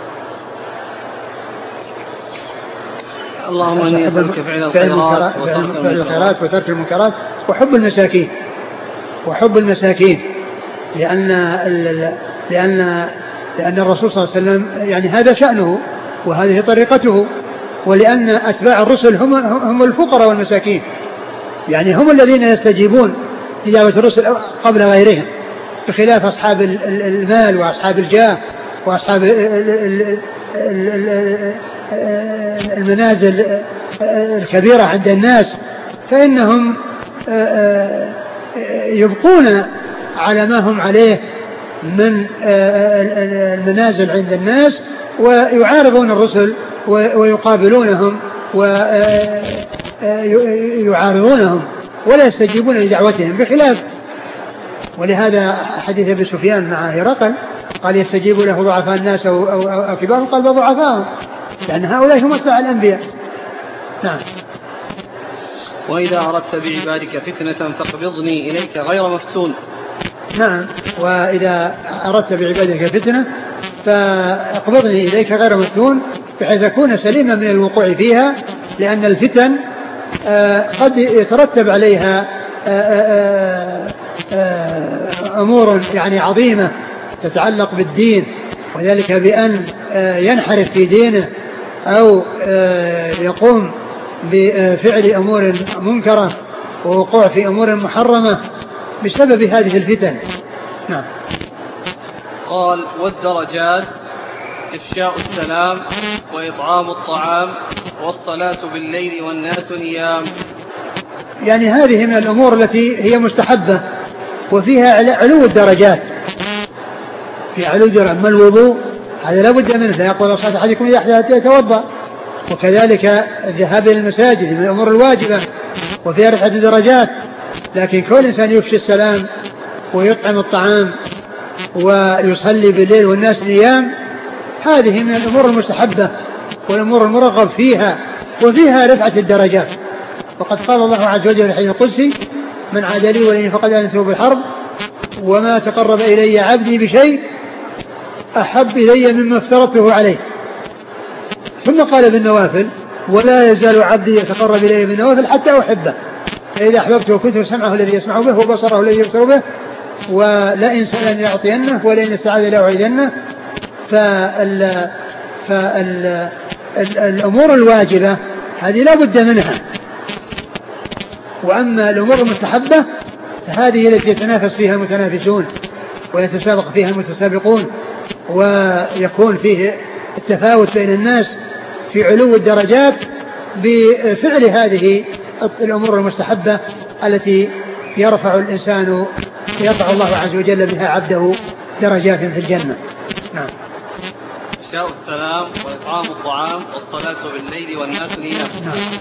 S1: اللهم إني أسألك فعل
S2: الخيرات وترك المنكرات وحب المساكين، وحب المساكين، لأن الرسول صلى الله عليه وسلم يعني هذا شأنه وهذه طريقته، ولأن أتباع الرسل هم الفقراء والمساكين، يعني هم الذين يستجيبون إجابة الرسل قبل غيرهم، بخلاف أصحاب المال وأصحاب الجاه وأصحاب المنازل الكبيرة عند الناس، فإنهم يبقون على ما هم عليه من المنازل عند الناس، ويعارضون الرسل ويقابلونهم ويعارضونهم ولا يستجيبون لدعوتهم، بخلاف. ولهذا حديث ابي سفيان مع هرقل قال يستجيب له ضعفاء الناس أو كبارهم، قال ضعفاءهم، لأن هؤلاء هم أتباع الأنبياء. نعم.
S1: وإذا أردت بعبادك فتنة فاقبضني إليك غير مفتون.
S2: نعم. وإذا أردت بعبادك فتنة فاقبضني إليك غير مفتون، بحيث أكون سليما من الوقوع فيها، لأن الفتن قد يترتب عليها أمور يعني عظيمة تتعلق بالدين، وذلك بأن ينحرف في دينه أو يقوم بفعل أمور منكرة ووقوع في أمور محرمة بسبب هذه الفتن. نعم.
S1: قال والدرجات إفشاء السلام وإطعام الطعام والصلاة بالليل والناس نيام.
S2: يعني هذه من الأمور التي هي مستحبة وفيها علو الدرجات، في علو الدرجات. أما الوضوء هذا لا بد منه، لا يقول صلاة أحدكم إذا أحدث يتوضأ، وكذلك الذهاب إلى المساجد من الأمور الواجبة وفيها رفعة الدرجات. لكن كل إنسان يفشي السلام ويطعم الطعام ويصلي بالليل والناس نيام، هذه من الأمور المستحبة والأمور المرغب فيها وفيها رفعة الدرجات. وقد قال الله عز وجل في الحديث القدسي من عاد لي ولي فقد آذنته بالحرب وما تقرب إلي عبدي بشيء أحب إلي مما افترضته عليه. ثم قال بالنوافل ولا يزال عبدي يتقرب إلي بالنوافل حتى أحبه، فإذا أحببته كنت سمعه الذي يسمع به وبصره الذي يبصر به ولئن سألني لأعطينه ولئن استعاذ لأعيذنه. فالأمور الواجبة هذه لا بد منها. وأما الأمور المستحبة فهذه التي يتنافس فيها المتنافسون ويتسابق فيها المتسابقون، ويكون فيه التفاوت بين الناس في علو الدرجات بفعل هذه الأمور المستحبة التي يرفع الله عز وجل بها عبده درجات في الجنة. نعم.
S1: إفشاء السلام وإطعام الطعام والصلاة بالليل والناس نيام.
S2: نعم.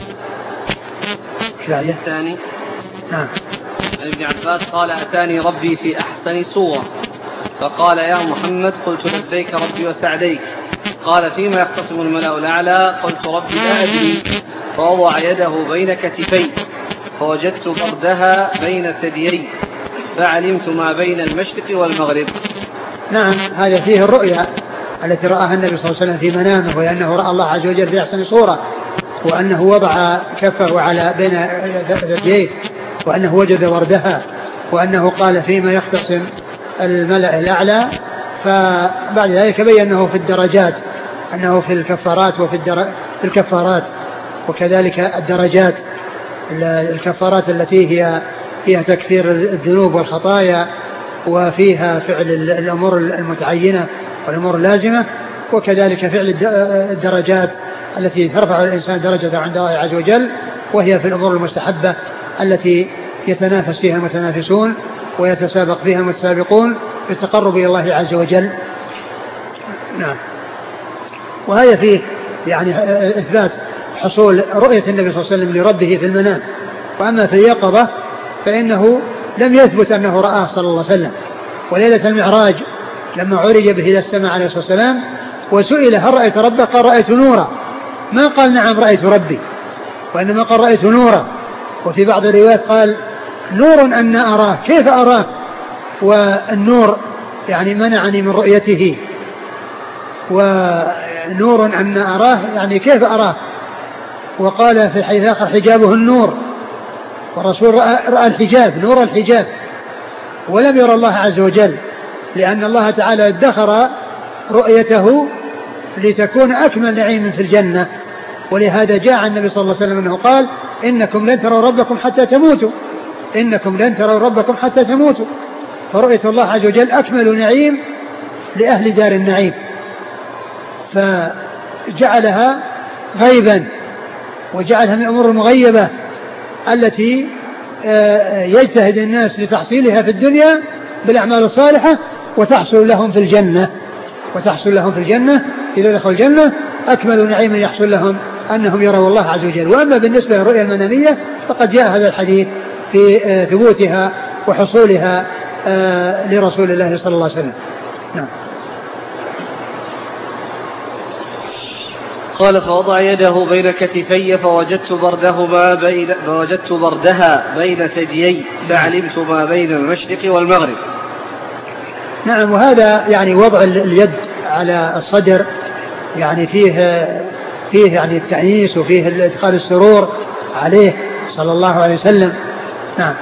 S1: الثاني.
S2: نعم.
S1: ابن عباس قال أتاني ربي في أحسن صورة فقال يا محمد قلت لبيك ربي وسعديك. قال فيما يختصم الملأ الأعلى قلت ربي لا أدري، فوضع يده بين كتفي فوجدت بردها بين ثديي فعلمت ما بين المشرق والمغرب.
S2: نعم. هذا فيه الرؤيا التي رآها النبي صلى الله عليه وسلم في منامه، وأنه رأى الله عز وجل في أحسن صورة، وأنه وضع كفه على بين ثدييه، وأنه وجد وردها، وأنه قال فيما يختصم الملأ الأعلى. فبعد ذلك بين أنه في الدرجات، أنه في الكفارات وفي الكفارات، وكذلك الدرجات، الكفارات التي هي فيها تكفير الذنوب والخطايا وفيها فعل الأمور المتعينة والأمور اللازمة، وكذلك فعل الدرجات التي ترفع الإنسان درجة عند الله عز وجل، وهي في الأمور المستحبة التي يتنافس فيها المتنافسون ويتسابق فيها المتسابقون بالتقرب إلى الله عز وجل. نعم. وهذا فيه يعني إثبات حصول رؤية النبي صلى الله عليه وسلم لربه في المنام. وأما في اليقظة فإنه لم يثبت أنه رآه صلى الله عليه وسلم. وليلة المعراج لما عرج به إلى السماء عليه الصلاة والسلام وسئل هل رأيت ربك؟ قال رأيت نورا، ما قال نعم رأيت ربي، وإنما قال رأيت نورا. وفي بعض الروايات قال نور أن أراه، كيف أراه والنور يعني منعني من رؤيته، ونور أن أراه يعني كيف أراه. وقال في الحديث الآخر حجابه النور، والرسول رأى الحجاب، نور الحجاب، ولم يرى الله عز وجل، لأن الله تعالى ادخر رؤيته لتكون أكمل نعيم في الجنة. ولهذا جاء النبي صلى الله عليه وسلم أنه قال إنكم لن تروا ربكم حتى تموتوا، إنكم لن تروا ربكم حتى تموتوا. فرؤية الله عز وجل أكمل نعيم لأهل دار النعيم، فجعلها غيبا وجعلها من الأمور المغيبة التي يجتهد الناس لتحصيلها في الدنيا بالأعمال الصالحة وتحصل لهم في الجنة، وتحصل لهم في الجنة إذا دخلوا الجنة أكمل نعيم يحصل لهم أنهم يروا الله عز وجل. وأما بالنسبة للرؤيا المنامية فقد جاء هذا الحديث في ثبوتها وحصولها لرسول الله صلى الله عليه وسلم. نعم.
S1: قال فوضع يده بين كتفي فوجدت بردها بين ثديي فعلمت ما بين المشرق والمغرب.
S2: نعم. وهذا يعني وضع اليد على الصدر يعني فيه يعني التأنيس وفيه إدخال السرور عليه صلى الله عليه وسلم. نعم.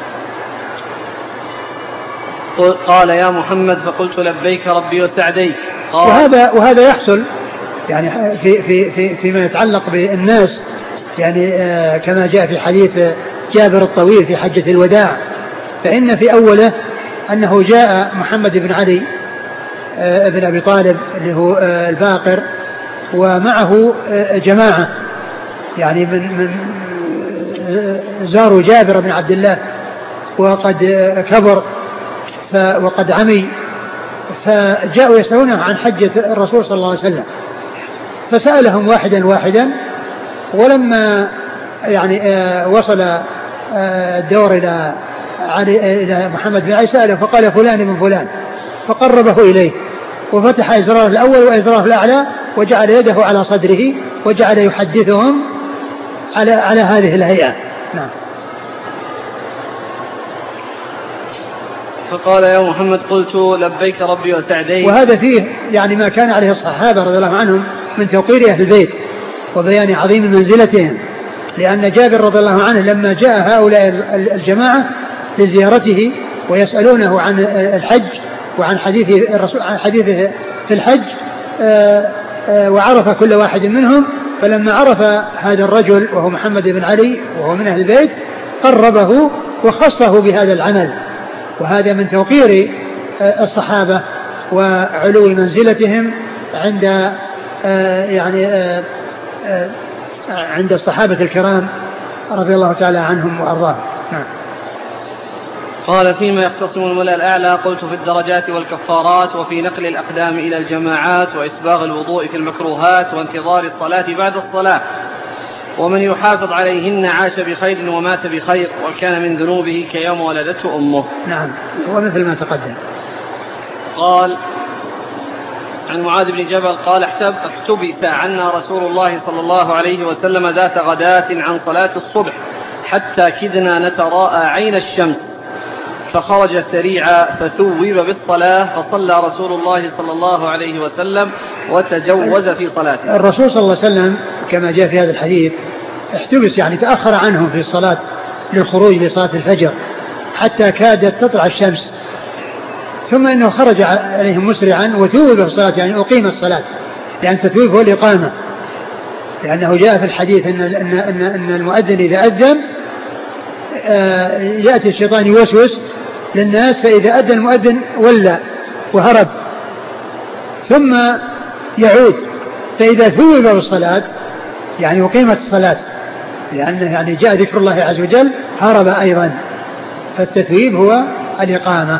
S1: قال يا محمد فقلت لبيك ربي وسعديك.
S2: وهذا يحصل يعني فيما يتعلق بالناس، يعني كما جاء في حديث جابر الطويل في حجة الوداع، فإن في أوله أنه جاء محمد بن علي ابن أبي طالب اللي هو الباقر ومعه جماعة يعني من زاروا جابر بن عبد الله وقد كبر وقد عمي، فجاءوا يسألونه عن حجة الرسول صلى الله عليه وسلم، فسألهم واحدا واحدا، ولما يعني وصل الدور إلى محمد بن علي سأله فقال فلان من فلان، فقربه إليه وفتح إزراره الأول وإزراره الأعلى وجعل يده على صدره وجعل يحدثهم على هذه الهيئة. نعم.
S1: فقال يا محمد قلت لبيك ربي وسعديك.
S2: وهذا فيه يعني ما كان عليه الصحابة رضي الله عنهم من توقير أهل البيت وبيان عظيم منزلتهم، لأن جابر رضي الله عنه لما جاء هؤلاء الجماعة لزيارته ويسألونه عن الحج وعن حديث الرسول عن حديثه في الحج وعرف كل واحد منهم، فلما عرف هذا الرجل وهو محمد بن علي وهو من أهل البيت قربه وخصه بهذا العمل. وهذا من توقير الصحابة وعلو منزلتهم عند الصحابة الكرام رضي الله تعالى عنهم وأرضاهم. نعم.
S1: قال فيما يختصم الملأ الأعلى قلت في الدرجات والكفارات وفي نقل الأقدام إلى الجماعات وإسباغ الوضوء في المكروهات وانتظار الصلاة بعد الصلاة، ومن يحافظ عليهن عاش بخير ومات بخير وكان من ذنوبه كيوم ولدته أمه.
S2: نعم. ومثل ما تقدم.
S1: قال عن معاذ بن جبل قال احتبس عنا رسول الله صلى الله عليه وسلم ذات غداة عن صلاة الصبح حتى كدنا نتراءى عين الشمس، فخرج سريعا فثوب بالصلاة فصلى رسول الله صلى الله عليه وسلم وتجوز في صلاته.
S2: الرسول صلى الله عليه وسلم كما جاء في هذا الحديث احتبس يعني تأخر عنهم في الصلاة للخروج لصلاة الفجر حتى كادت تطلع الشمس، ثم إنه خرج عليهم مسرعا وثوب في الصلاة، يعني أقيم الصلاة، يعني التثويب هو الإقامة، لأنه جاء في الحديث أن المؤذن إذا أذن يأتي الشيطان يوسوس للناس، فإذا أذن المؤذن ولى وهرب ثم يعود، فإذا ثوب بالصلاة يعني أقيمت الصلاة، لأنه يعني جاء ذكر الله عز وجل هرب أيضا، فالتثويب هو الإقامة.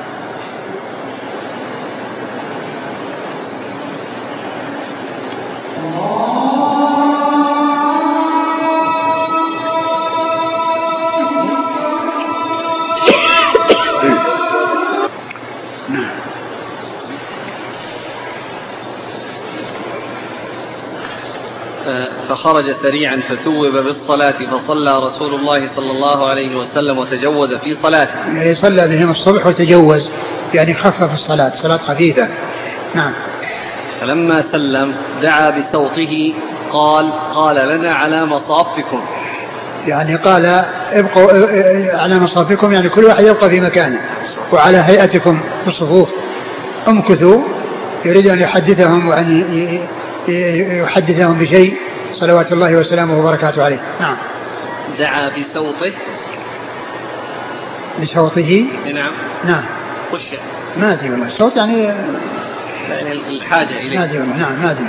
S1: فخرج سريعا فثوب بالصلاة فصلى رسول الله صلى الله عليه وسلم وتجوز في صلاته،
S2: يعني صلى بهم الصبح وتجوز، يعني خفف الصلاة، صلاة خفيفة. نعم.
S1: فلما سلم دعا بصوته قال لنا على مصافكم،
S2: يعني قال ابقوا على مصافكم، يعني كل واحد يبقى في مكانه وعلى هيئتكم في الصفوف، امكثوا، يريد أن يحدثهم وأن يحدثهم بشيء صلوات الله وسلامه وبركاته عليه. نعم.
S1: دعا بصوته،
S2: بصوته.
S1: نعم.
S2: نعم.
S1: خش
S2: ما أدري والله، الصوت يعني
S1: الحاجة إليه.
S2: ما أدري والله. نعم ما أدري.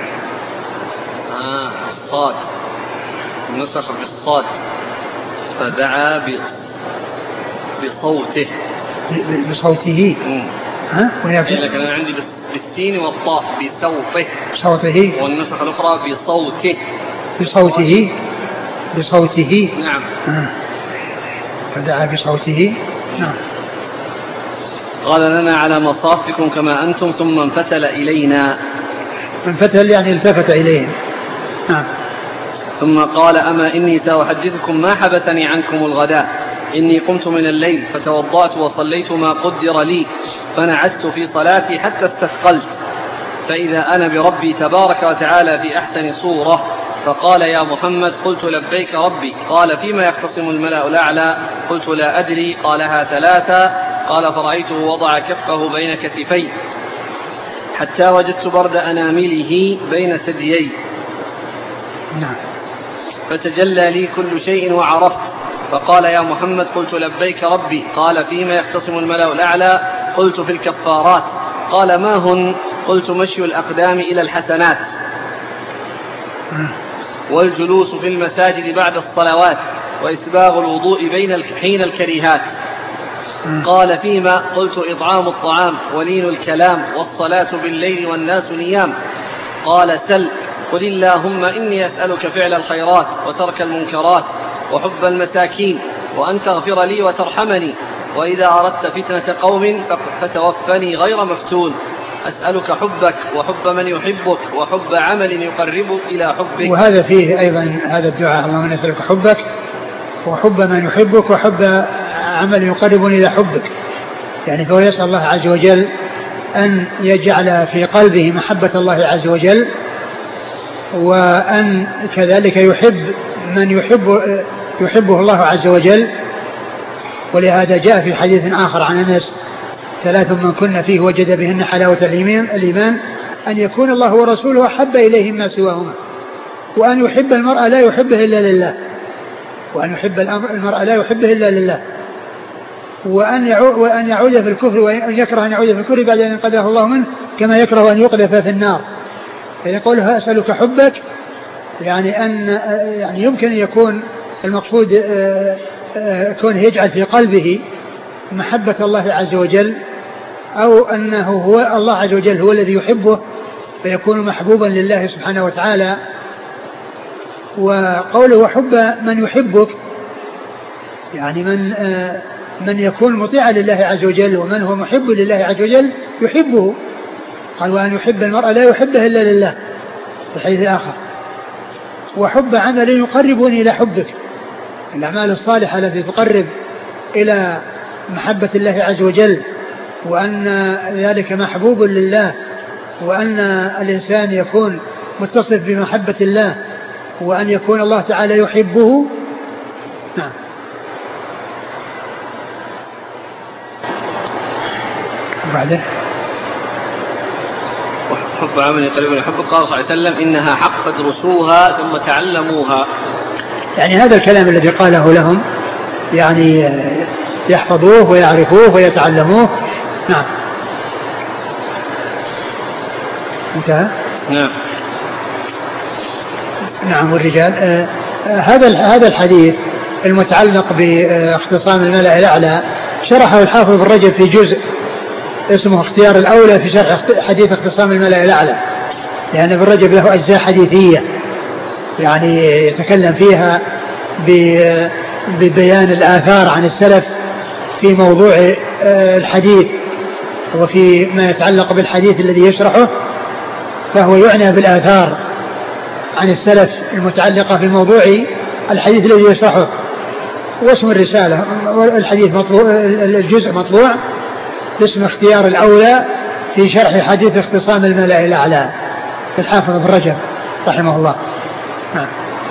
S1: الصاد نسخ بالصاد، فدعا بصوته.
S2: بصوته. ها؟
S1: لكن أنا عندي بالسين والطاء بصوته.
S2: صوته.
S1: والنسخ الأخرى بصوته.
S2: بصوته. بصوته.
S1: نعم.
S2: فدعا بصوته. نعم.
S1: قال لنا على مصافكم كما أنتم، ثم انفتل إلينا.
S2: انفتل يعني التفت إليهم. نعم.
S1: ثم قال أما إني سأحدثكم ما حبسني عنكم الغداء، إني قمت من الليل فتوضأت وصليت ما قدر لي، فنعست في صلاتي حتى استثقلت، فإذا أنا بربي تبارك وتعالى في أحسن صورة، فقال يا محمد، قلت لبيك ربي، قال فيما يختصم الملأ الأعلى، قلت لا أدري، قالها 3، قال فرأيته وضع كفه بين كتفي حتى وجدت برد أنامله بين ثديي،
S2: نعم.
S1: فتجلى لي كل شيء وعرفت، فقال يا محمد، قلت لبيك ربي، قال فيما يختصم الملأ الأعلى، قلت في الكفارات، قال ما هن، قلت مشي الأقدام إلى الحسنات، والجلوس في المساجد بعد الصلوات، وإسباغ الوضوء بين حين الكريهات، قال فيما، قلت إطعام الطعام ولين الكلام والصلاة بالليل والناس نيام، قال سل، قل اللهم إني أسألك فعل الخيرات وترك المنكرات وحب المساكين وأن تغفر لي وترحمني، وإذا أردت فتنة قوم فتوفني غير مفتون، أسألك حبك وحب من يحبك وحب عمل يقربك إلى حبك.
S2: وهذا فيه أيضا هذا الدعاء، اللهم نسألك حبك وحب من يحبك وحب عمل يقربني إلى حبك، يعني فهو يسأل الله عز وجل أن يجعل في قلبه محبة الله عز وجل، وأن كذلك يحب من يحبه الله عز وجل. ولهذا جاء في حديث آخر عن أنس: 3 من كن فيه وجد بهن حلاوة الإيمان، أن يكون الله ورسوله أحب إليه ما سواهما، وأن يحب المرء لا يحبه إلا لله، وأن يحب المرء لا يحبه إلا لله، وأن يعود في الكفر، وأن يكره أن يعود في الكفر بعد أن قذفه الله منه، كما يكره أن يقذف في النار. إذا قوله أسألك حبك يعني أن يعني يمكن أن يكون المقصود كونه يجعل في قلبه محبة الله عز وجل، أو أنه هو الله عز وجل هو الذي يحبه فيكون محبوبا لله سبحانه وتعالى. وقوله وحب من يحبك يعني من يكون مطيعا لله عز وجل، ومن هو محب لله عز وجل يحبه. قال وأن يحب المرء لا يحبه إلا لله في الحديث الآخر. وحب عمل يقربني إلى حبك، الأعمال الصالحة التي تقرب إلى محبة الله عز وجل، وأن ذلك محبوب لله، وأن الإنسان يكون متصف بمحبة الله، وأن يكون الله تعالى يحبه. نعم. وبعده
S1: حب عمل قريب يحب. قال صلى الله عليه وسلم إنها حق فادرسوها ثم تعلموها.
S2: يعني هذا الكلام الذي قاله لهم يعني يحفظوه ويعرفوه ويتعلموه. نعم. انتهى. نعم. والرجال هذا الحديث المتعلق باختصام الملأ الأعلى شرحه الحافظ بن رجب في جزء اسمه اختيار الأولى في شرح حديث اختصام الملأ الأعلى، لأن ابن رجب له أجزاء حديثية يعني يتكلم فيها ببيان الآثار عن السلف في موضوع الحديث وفي ما يتعلق بالحديث الذي يشرحه، فهو يعنى بالآثار عن السلف المتعلقة في موضوع الحديث الذي يشرحه. واسم الرسالة الحديث مطبوع، الجزء مطبوع باسم اختيار الأولى في شرح حديث اختصام الملأ الأعلى الحافظ بن رجب رحمه الله. نعم.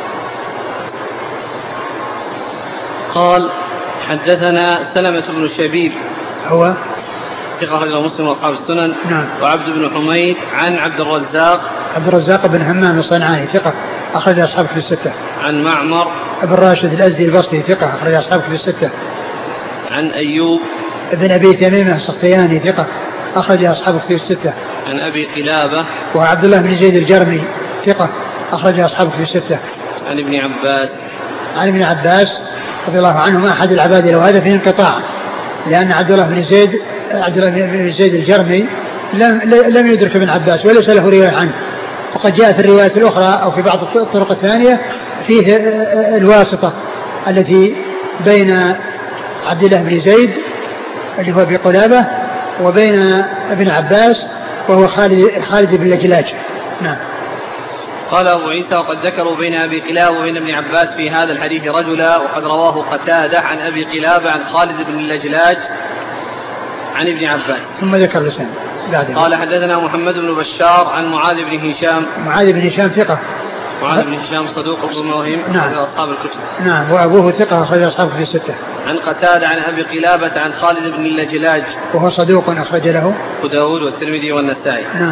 S1: قال حدثنا سلمة بن شبيب
S2: هو
S1: ثقة أخرج له مسلم وأصحاب السنن.
S2: نعم.
S1: وعبد بن حميد عن عبد
S2: الرزاق بن همام الصنعاني ثقة أخرج أصحابه في الستة.
S1: عن معمر
S2: ابن راشد الأزدي البصري ثقة أخرج أصحابه في الستة.
S1: عن أيوب
S2: ابن أبي تميمة السختياني ثقة أخرج أصحابه في الستة.
S1: عن أبي قلابة
S2: وعبد الله بن زيد الجرمي ثقة أخرج أصحابه في الستة.
S1: عن ابن
S2: عباس رضي الله عنهما أحد العبادلة، وهذا فيه انقطاع لأن عبد الله بن زيد الجرمي لم يدرك ابن عباس وليس له رواية عنه، وقد جاء في الرواية الأخرى أو في بعض الطرق الثانية فيه الواسطة التي بين عبد الله بن زيد اللي هو أبي قلابة وبين ابن عباس وهو خالد بن لجلاج. نعم.
S1: قال أبو عيسى وقد ذكروا بين أبي قلابة وبين ابن عباس في هذا الحديث رجلا، وقد رواه قتادة عن أبي قلابة عن خالد بن لجلاج عن ابن عباس.
S2: ثم ذكر لسان بعد.
S1: قال حدثنا محمد بن بشار عن معاذ بن هشام
S2: ثقة.
S1: معاذ بن هشام صدوق ابن وهم أخرج أصحاب الكتب.
S2: نعم. وأبوه ثقة أخرج أصحابه في الستة.
S1: عن قتادة عن أبي قلابة عن خالد بن لجلاج
S2: وهو صدوق أخرج له
S1: أبو داود والترمذي والنسائي.
S2: نعم.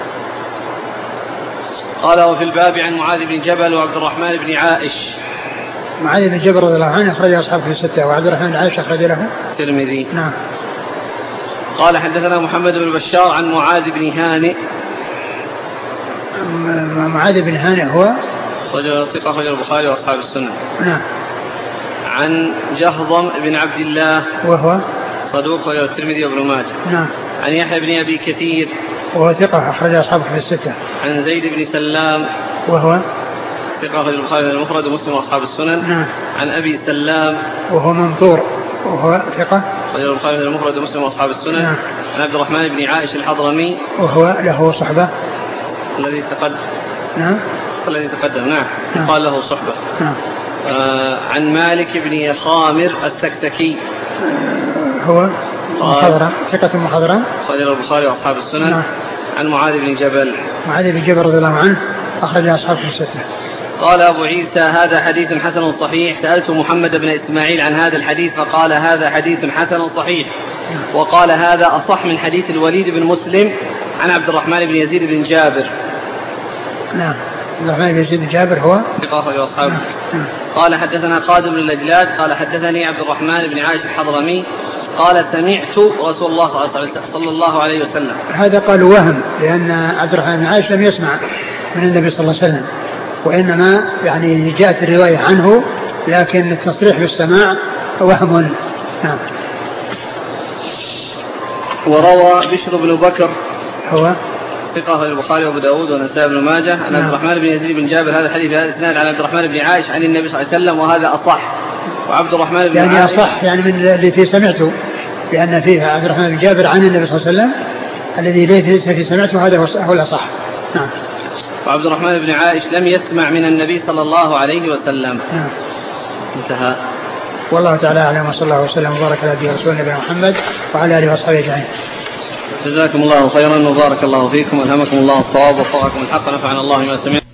S1: قال وفي الباب عن معاذ بن جبل وعبد الرحمن بن عائش.
S2: معاذ بن جبل رضي الله عنه أخرج أصحابه في الستة، وعبد الرحمن بن عائش أخرج له
S1: الترمذي.
S2: نعم.
S1: قال حدثنا محمد بن بشار عن معاذ بن هانئ.
S2: معاذ بن هانئ هو
S1: ثقة أخرج البخاري وأصحاب السنن.
S2: نعم.
S1: عن جهضم بن عبد الله
S2: وهو
S1: صدوق أخرج الترمذي وابن ماجه.
S2: نعم.
S1: عن يحيى بن أبي كثير
S2: وهو ثقة أخرج أصحابه في الستة.
S1: عن زيد بن سلام
S2: وهو
S1: ثقة أخرج البخاري المفرد ومسلم وأصحاب السنن.
S2: نعم.
S1: عن أبي سلام
S2: وهو ممطور وهو ثقة
S1: أخرج البخاري المفرد ومسلم وأصحاب السنن.
S2: نعم.
S1: عن عبد الرحمن بن عائش الحضرمي
S2: وهو له صحبة
S1: الذي تقدم.
S2: نعم.
S1: الذي تقدم. نعم.
S2: نعم.
S1: قال له صحبة.
S2: نعم.
S1: عن مالك بن خامر السكسكي
S2: هو مخضرم ثقة مخضرم
S1: أخرج البخاري وأصحاب السنن.
S2: نعم.
S1: عن معاذ بن جبل
S2: رضي الله عنه أخرج أصحابه في الستة.
S1: قال أبو عيسى هذا حديث حسن صحيح. سألت محمد بن إسماعيل عن هذا الحديث فقال هذا حديث حسن صحيح. وقال هذا أصح من حديث الوليد بن مسلم عن عبد الرحمن بن يزيد بن جابر.
S2: نعم. عبد الرحمن بن يزيد بن جابر هو
S1: ثقة أخرج أصحابه. قال حدثنا قادم بن لجلاد قال حدثني عبد الرحمن بن عائش الحضرمي قال سمعت رسول الله صلى الله عليه وسلم.
S2: هذا قال وهم، لأن عبد الرحمن بن عائش لم يسمع من النبي صلى الله عليه وسلم، وإنما يعني جاءت الرواية عنه، لكن التصريح بالسماع وهم. نعم.
S1: وروى بشر بن بكر
S2: هو
S1: ثقة البخاري وابو داود ونسائي بن ماجه عن عبد الرحمن بن يزيد بن جابر هذا الحديث بهذا الاسناد عن عبد الرحمن بن عائش عن النبي صلى الله عليه وسلم، وهذا أصح. وعبد الرحمن بن
S2: يعني أصح يعني من الذي سمعته، لأن فيه عبد الرحمن بن جابر عن النبي صلى الله عليه وسلم، الذي ليس في سمعته هذا هو الأصح. نعم.
S1: وعبد الرحمن بن عائش لم يسمع من النبي صلى الله عليه وسلم.
S2: نعم.
S1: انتهى.
S2: والله تعالى أعلم، وصلى الله وسلم وبارك على نبينا ورسولنا نبينا محمد وعلى آله وصحبه أجمعين.
S1: جزاكم الله خيرا وبارك الله فيكم، ألهمكم الله الصواب ووفقكم الحق، نفعنا الله ما سمعنا.